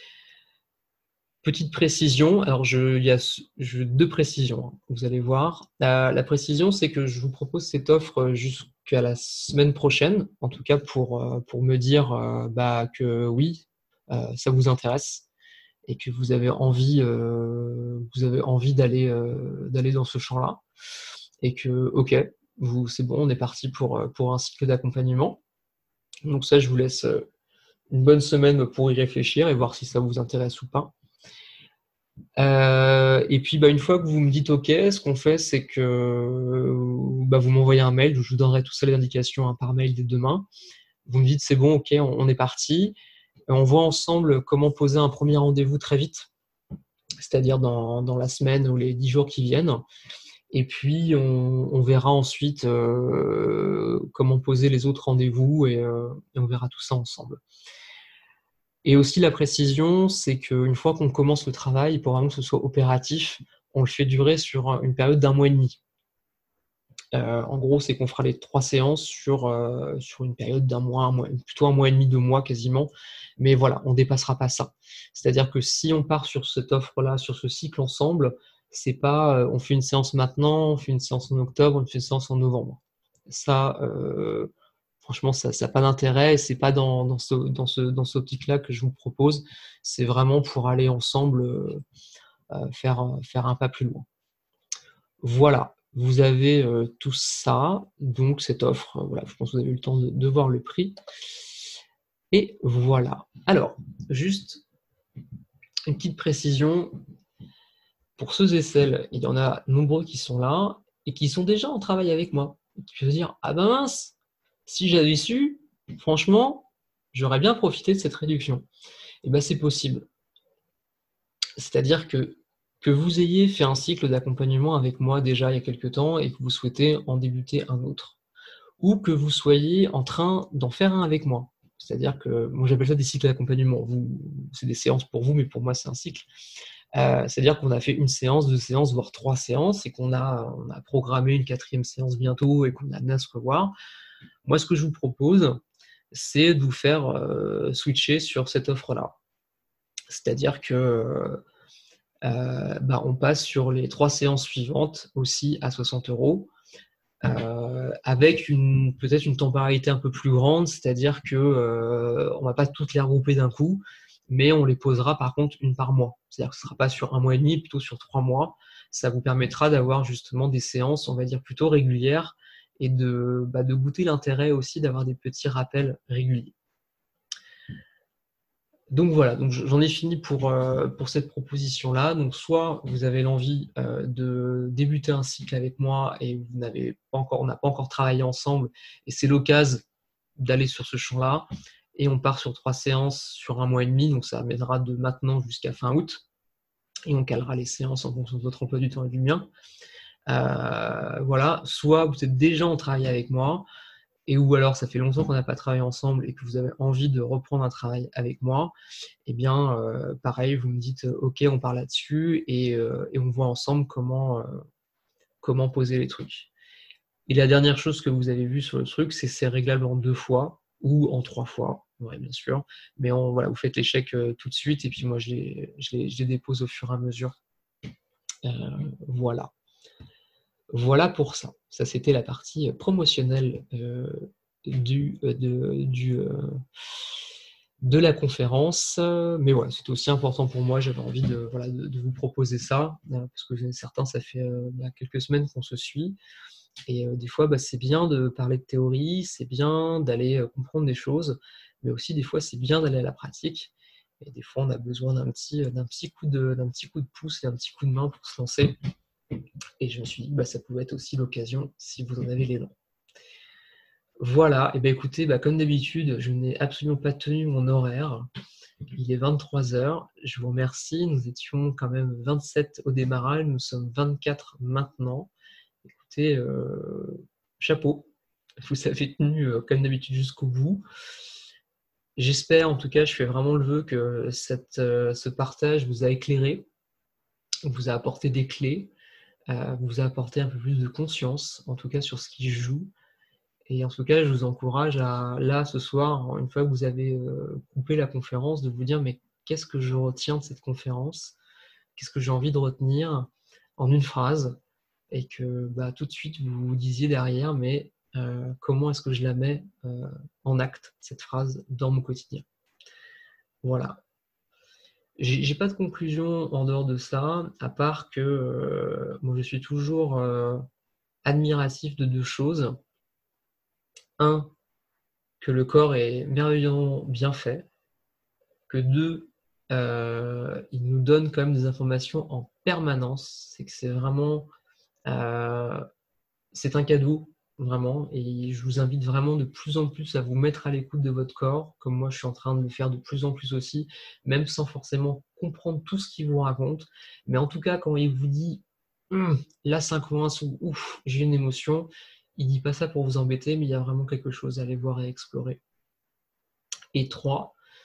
Petite précision, alors je, il y a je, deux précisions, hein, vous allez voir. La, la précision, c'est que je vous propose cette offre jusqu'à la semaine prochaine, en tout cas pour, pour me dire euh, bah, que oui, euh, ça vous intéresse et que vous avez envie, euh, vous avez envie d'aller euh, d'aller dans ce champ-là et que, ok, vous, c'est bon, on est parti pour, pour un cycle d'accompagnement. Donc ça, je vous laisse une bonne semaine pour y réfléchir et voir si ça vous intéresse ou pas. Euh, et puis, bah, une fois que vous me dites OK, ce qu'on fait, c'est que bah, vous m'envoyez un mail. Je vous donnerai tout ça les indications hein, par mail dès demain. Vous me dites c'est bon, OK, on, on est parti. Et on voit ensemble comment poser un premier rendez-vous très vite, c'est-à-dire dans, dans la semaine ou les dix jours qui viennent. Et puis, on, on verra ensuite euh, comment poser les autres rendez-vous et, euh, et on verra tout ça ensemble. Et aussi la précision, c'est qu'une fois qu'on commence le travail, pour vraiment que ce soit opératif, on le fait durer sur une période d'un mois et demi. Euh, en gros, c'est qu'on fera les trois séances sur, euh, sur une période d'un mois, un mois, plutôt un mois et demi, deux mois quasiment. Mais voilà, on ne dépassera pas ça. C'est-à-dire que si on part sur cette offre-là, sur ce cycle ensemble, c'est pas euh, on fait une séance maintenant, on fait une séance en octobre, on fait une séance en novembre. Ça, euh, franchement, ça n'a pas d'intérêt et c'est pas dans, dans, ce, dans, ce, dans cette optique-là que je vous propose. C'est vraiment pour aller ensemble euh, euh, faire, faire un pas plus loin. Voilà, vous avez euh, tout ça, donc cette offre, euh, voilà, je pense que vous avez eu le temps de, de voir le prix. Et voilà. Alors, juste une petite précision, pour ceux et celles, il y en a nombreux qui sont là et qui sont déjà en travail avec moi. Qui peuvent dire, ah ben mince, si j'avais su, franchement, j'aurais bien profité de cette réduction. Et bien c'est possible. C'est-à-dire que que vous ayez fait un cycle d'accompagnement avec moi déjà il y a quelques temps et que vous souhaitez en débuter un autre, ou que vous soyez en train d'en faire un avec moi. C'est-à-dire que, moi j'appelle ça des cycles d'accompagnement. C'est des séances pour vous, mais pour moi c'est un cycle. Euh, c'est-à-dire qu'on a fait une séance, deux séances, voire trois séances, et qu'on a, on a programmé une quatrième séance bientôt et qu'on a amené à se revoir. Moi, ce que je vous propose, c'est de vous faire euh, switcher sur cette offre-là. C'est-à-dire que euh, bah, on passe sur les trois séances suivantes aussi à soixante euros. Euh, avec une peut-être une temporalité un peu plus grande, c'est-à-dire que euh, on va pas toutes les regrouper d'un coup, mais on les posera par contre une par mois. C'est-à-dire que ce sera pas sur un mois et demi, plutôt sur trois mois. Ça vous permettra d'avoir justement des séances, on va dire, plutôt régulières et de, bah, de goûter l'intérêt aussi d'avoir des petits rappels réguliers. Donc voilà, donc j'en ai fini pour, euh, pour cette proposition-là. Donc soit vous avez l'envie euh, de débuter un cycle avec moi et vous n'avez pas encore, on n'a pas encore travaillé ensemble et c'est l'occasion d'aller sur ce champ-là. Et on part sur trois séances sur un mois et demi, donc ça mènera de maintenant jusqu'à fin août. Et on calera les séances en fonction de votre emploi du temps et du mien. Euh, voilà, soit vous êtes déjà en travail avec moi, et ou alors ça fait longtemps qu'on n'a pas travaillé ensemble et que vous avez envie de reprendre un travail avec moi, eh bien, euh, pareil, vous me dites euh, ok, on part là-dessus et, euh, et on voit ensemble comment, euh, comment poser les trucs. Et la dernière chose que vous avez vue sur le truc, c'est c'est réglable en deux fois ou en trois fois, ouais, bien sûr. Mais on, voilà, vous faites les chèques euh, tout de suite et puis moi je les, je les, je les dépose au fur et à mesure. Euh, voilà. Voilà pour ça. Ça, c'était la partie promotionnelle euh, du, euh, de, du, euh, de la conférence. Mais voilà, c'était aussi important pour moi. J'avais envie de, voilà, de, de vous proposer ça, euh, parce que certains, ça fait euh, bah, quelques semaines qu'on se suit. Et euh, des fois, bah, c'est bien de parler de théorie, c'est bien d'aller euh, comprendre des choses, mais aussi des fois, c'est bien d'aller à la pratique. Et des fois, on a besoin d'un petit, d'un petit coup de, d'un petit coup de pouce et d'un petit coup de main pour se lancer. Et je me suis dit que bah, ça pouvait être aussi l'occasion si vous en avez l'élan. Voilà, et bien écoutez, bah, comme d'habitude, je n'ai absolument pas tenu mon horaire. Il est vingt-trois heures. Je vous remercie. Nous étions quand même vingt-sept au démarrage. Nous sommes vingt-quatre maintenant. Écoutez, euh, chapeau. Vous avez tenu euh, comme d'habitude jusqu'au bout. J'espère, en tout cas, je fais vraiment le vœu que cette, euh, ce partage vous a éclairé, vous a apporté des clés, euh, vous a apporté un peu plus de conscience, en tout cas sur ce qui joue. Et en tout cas, je vous encourage à, là, ce soir, une fois que vous avez euh, coupé la conférence, de vous dire, mais qu'est-ce que je retiens de cette conférence? Qu'est-ce que j'ai envie de retenir en une phrase? Et que bah, tout de suite, vous vous disiez derrière, mais euh, comment est-ce que je la mets euh, en acte, cette phrase, dans mon quotidien? Voilà. J'ai, j'ai pas de conclusion en dehors de ça, à part que euh, moi, je suis toujours euh, admiratif de deux choses. Un, que le corps est merveilleusement bien fait, que deux, euh, il nous donne quand même des informations en permanence, c'est que c'est vraiment, euh, c'est un cadeau, vraiment, et je vous invite vraiment de plus en plus à vous mettre à l'écoute de votre corps, comme moi je suis en train de le faire de plus en plus aussi, même sans forcément comprendre tout ce qu'il vous raconte, mais en tout cas quand il vous dit hum, là ça coince ou ouf, j'ai une émotion, il dit pas ça pour vous embêter, mais il y a vraiment quelque chose à aller voir et explorer. Et trois,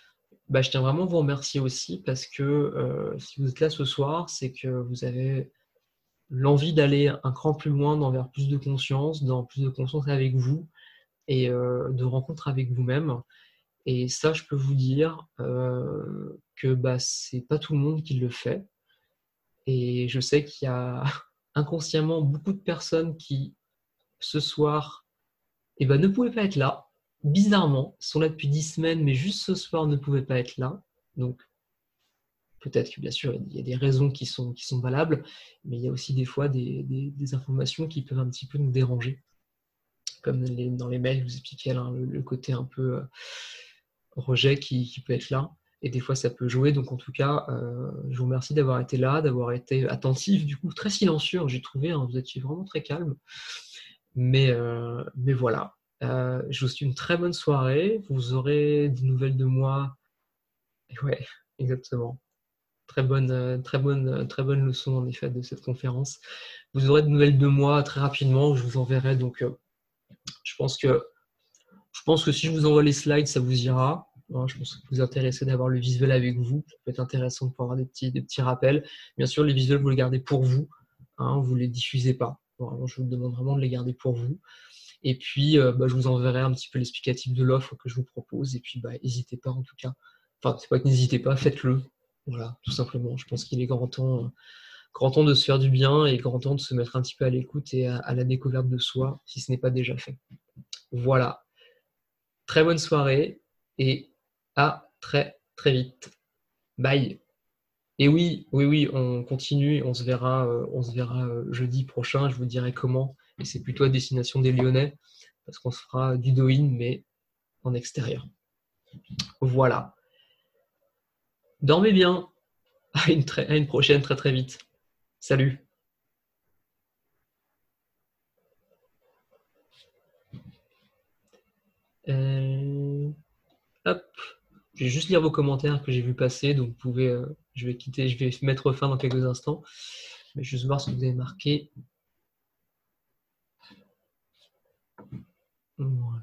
Bah, je tiens vraiment à vous remercier aussi parce que euh, si vous êtes là ce soir, c'est que vous avez l'envie d'aller un cran plus loin, dans vers plus de conscience, dans plus de conscience avec vous et euh, de rencontre avec vous-même. Et ça, je peux vous dire euh, que bah, c'est pas tout le monde qui le fait. Et je sais qu'il y a inconsciemment beaucoup de personnes qui, ce soir, eh ben, ne pouvaient pas être là. Bizarrement, ils sont là depuis dix semaines, mais juste ce soir ne pouvaient pas être là. Donc, peut-être que bien sûr, il y a des raisons qui sont, qui sont valables, mais il y a aussi des fois des, des, des informations qui peuvent un petit peu nous déranger. Comme les, dans les mails, je vous expliquais là, le, le côté un peu euh, rejet qui, qui peut être là. Et des fois, ça peut jouer. Donc, en tout cas, euh, je vous remercie d'avoir été là, d'avoir été attentif, du coup, très silencieux. J'ai trouvé, hein, vous étiez vraiment très calme. Mais, euh, mais voilà. Euh, je vous souhaite une très bonne soirée. Vous aurez des nouvelles de moi. Ouais, exactement. Très bonne, euh, très bonne, euh, très bonne leçon en effet de cette conférence. Vous aurez de nouvelles de moi très rapidement. Je vous enverrai. Donc, euh, je pense que, je pense que si je vous envoie les slides, ça vous ira. Hein, je pense que vous vous intéressez d'avoir le visuel avec vous. Ça peut être intéressant de pouvoir avoir des petits, des petits rappels. Bien sûr, les visuels, vous les gardez pour vous. Hein, vous ne les diffusez pas. Vraiment, je vous demande vraiment de les garder pour vous. Et puis, euh, bah, je vous enverrai un petit peu l'explicatif de l'offre que je vous propose. Et puis, bah, n'hésitez pas en tout cas. Enfin, c'est pas que n'hésitez pas, faites-le. Voilà, tout simplement. Je pense qu'il est grand temps, euh, grand temps de se faire du bien et grand temps de se mettre un petit peu à l'écoute et à, à la découverte de soi, si ce n'est pas déjà fait. Voilà. Très bonne soirée et à très très vite. Bye. Et oui, oui, oui, on continue, on se verra, euh, on se verra euh, jeudi prochain, je vous dirai comment. Et c'est plutôt à destination des Lyonnais, parce qu'on se fera du do-in, mais en extérieur. Voilà. Dormez bien. À une, très, à une prochaine très très vite. Salut. Euh, Hop. Je vais juste lire vos commentaires que j'ai vu passer, donc vous pouvez, euh, je vais quitter, je vais mettre fin dans quelques instants. Je vais juste voir ce que vous avez marqué. Voilà.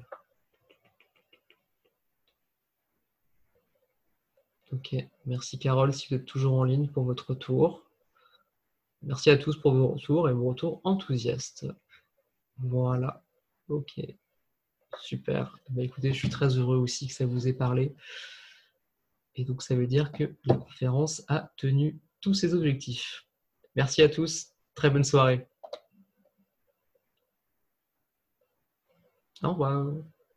Ok, merci Carole si vous êtes toujours en ligne pour votre retour. Merci à tous pour vos retours et vos retours enthousiastes. Voilà, ok, super. Bah, écoutez, je suis très heureux aussi que ça vous ait parlé. Et donc ça veut dire que la conférence a tenu tous ses objectifs. Merci à tous, très bonne soirée. Au revoir.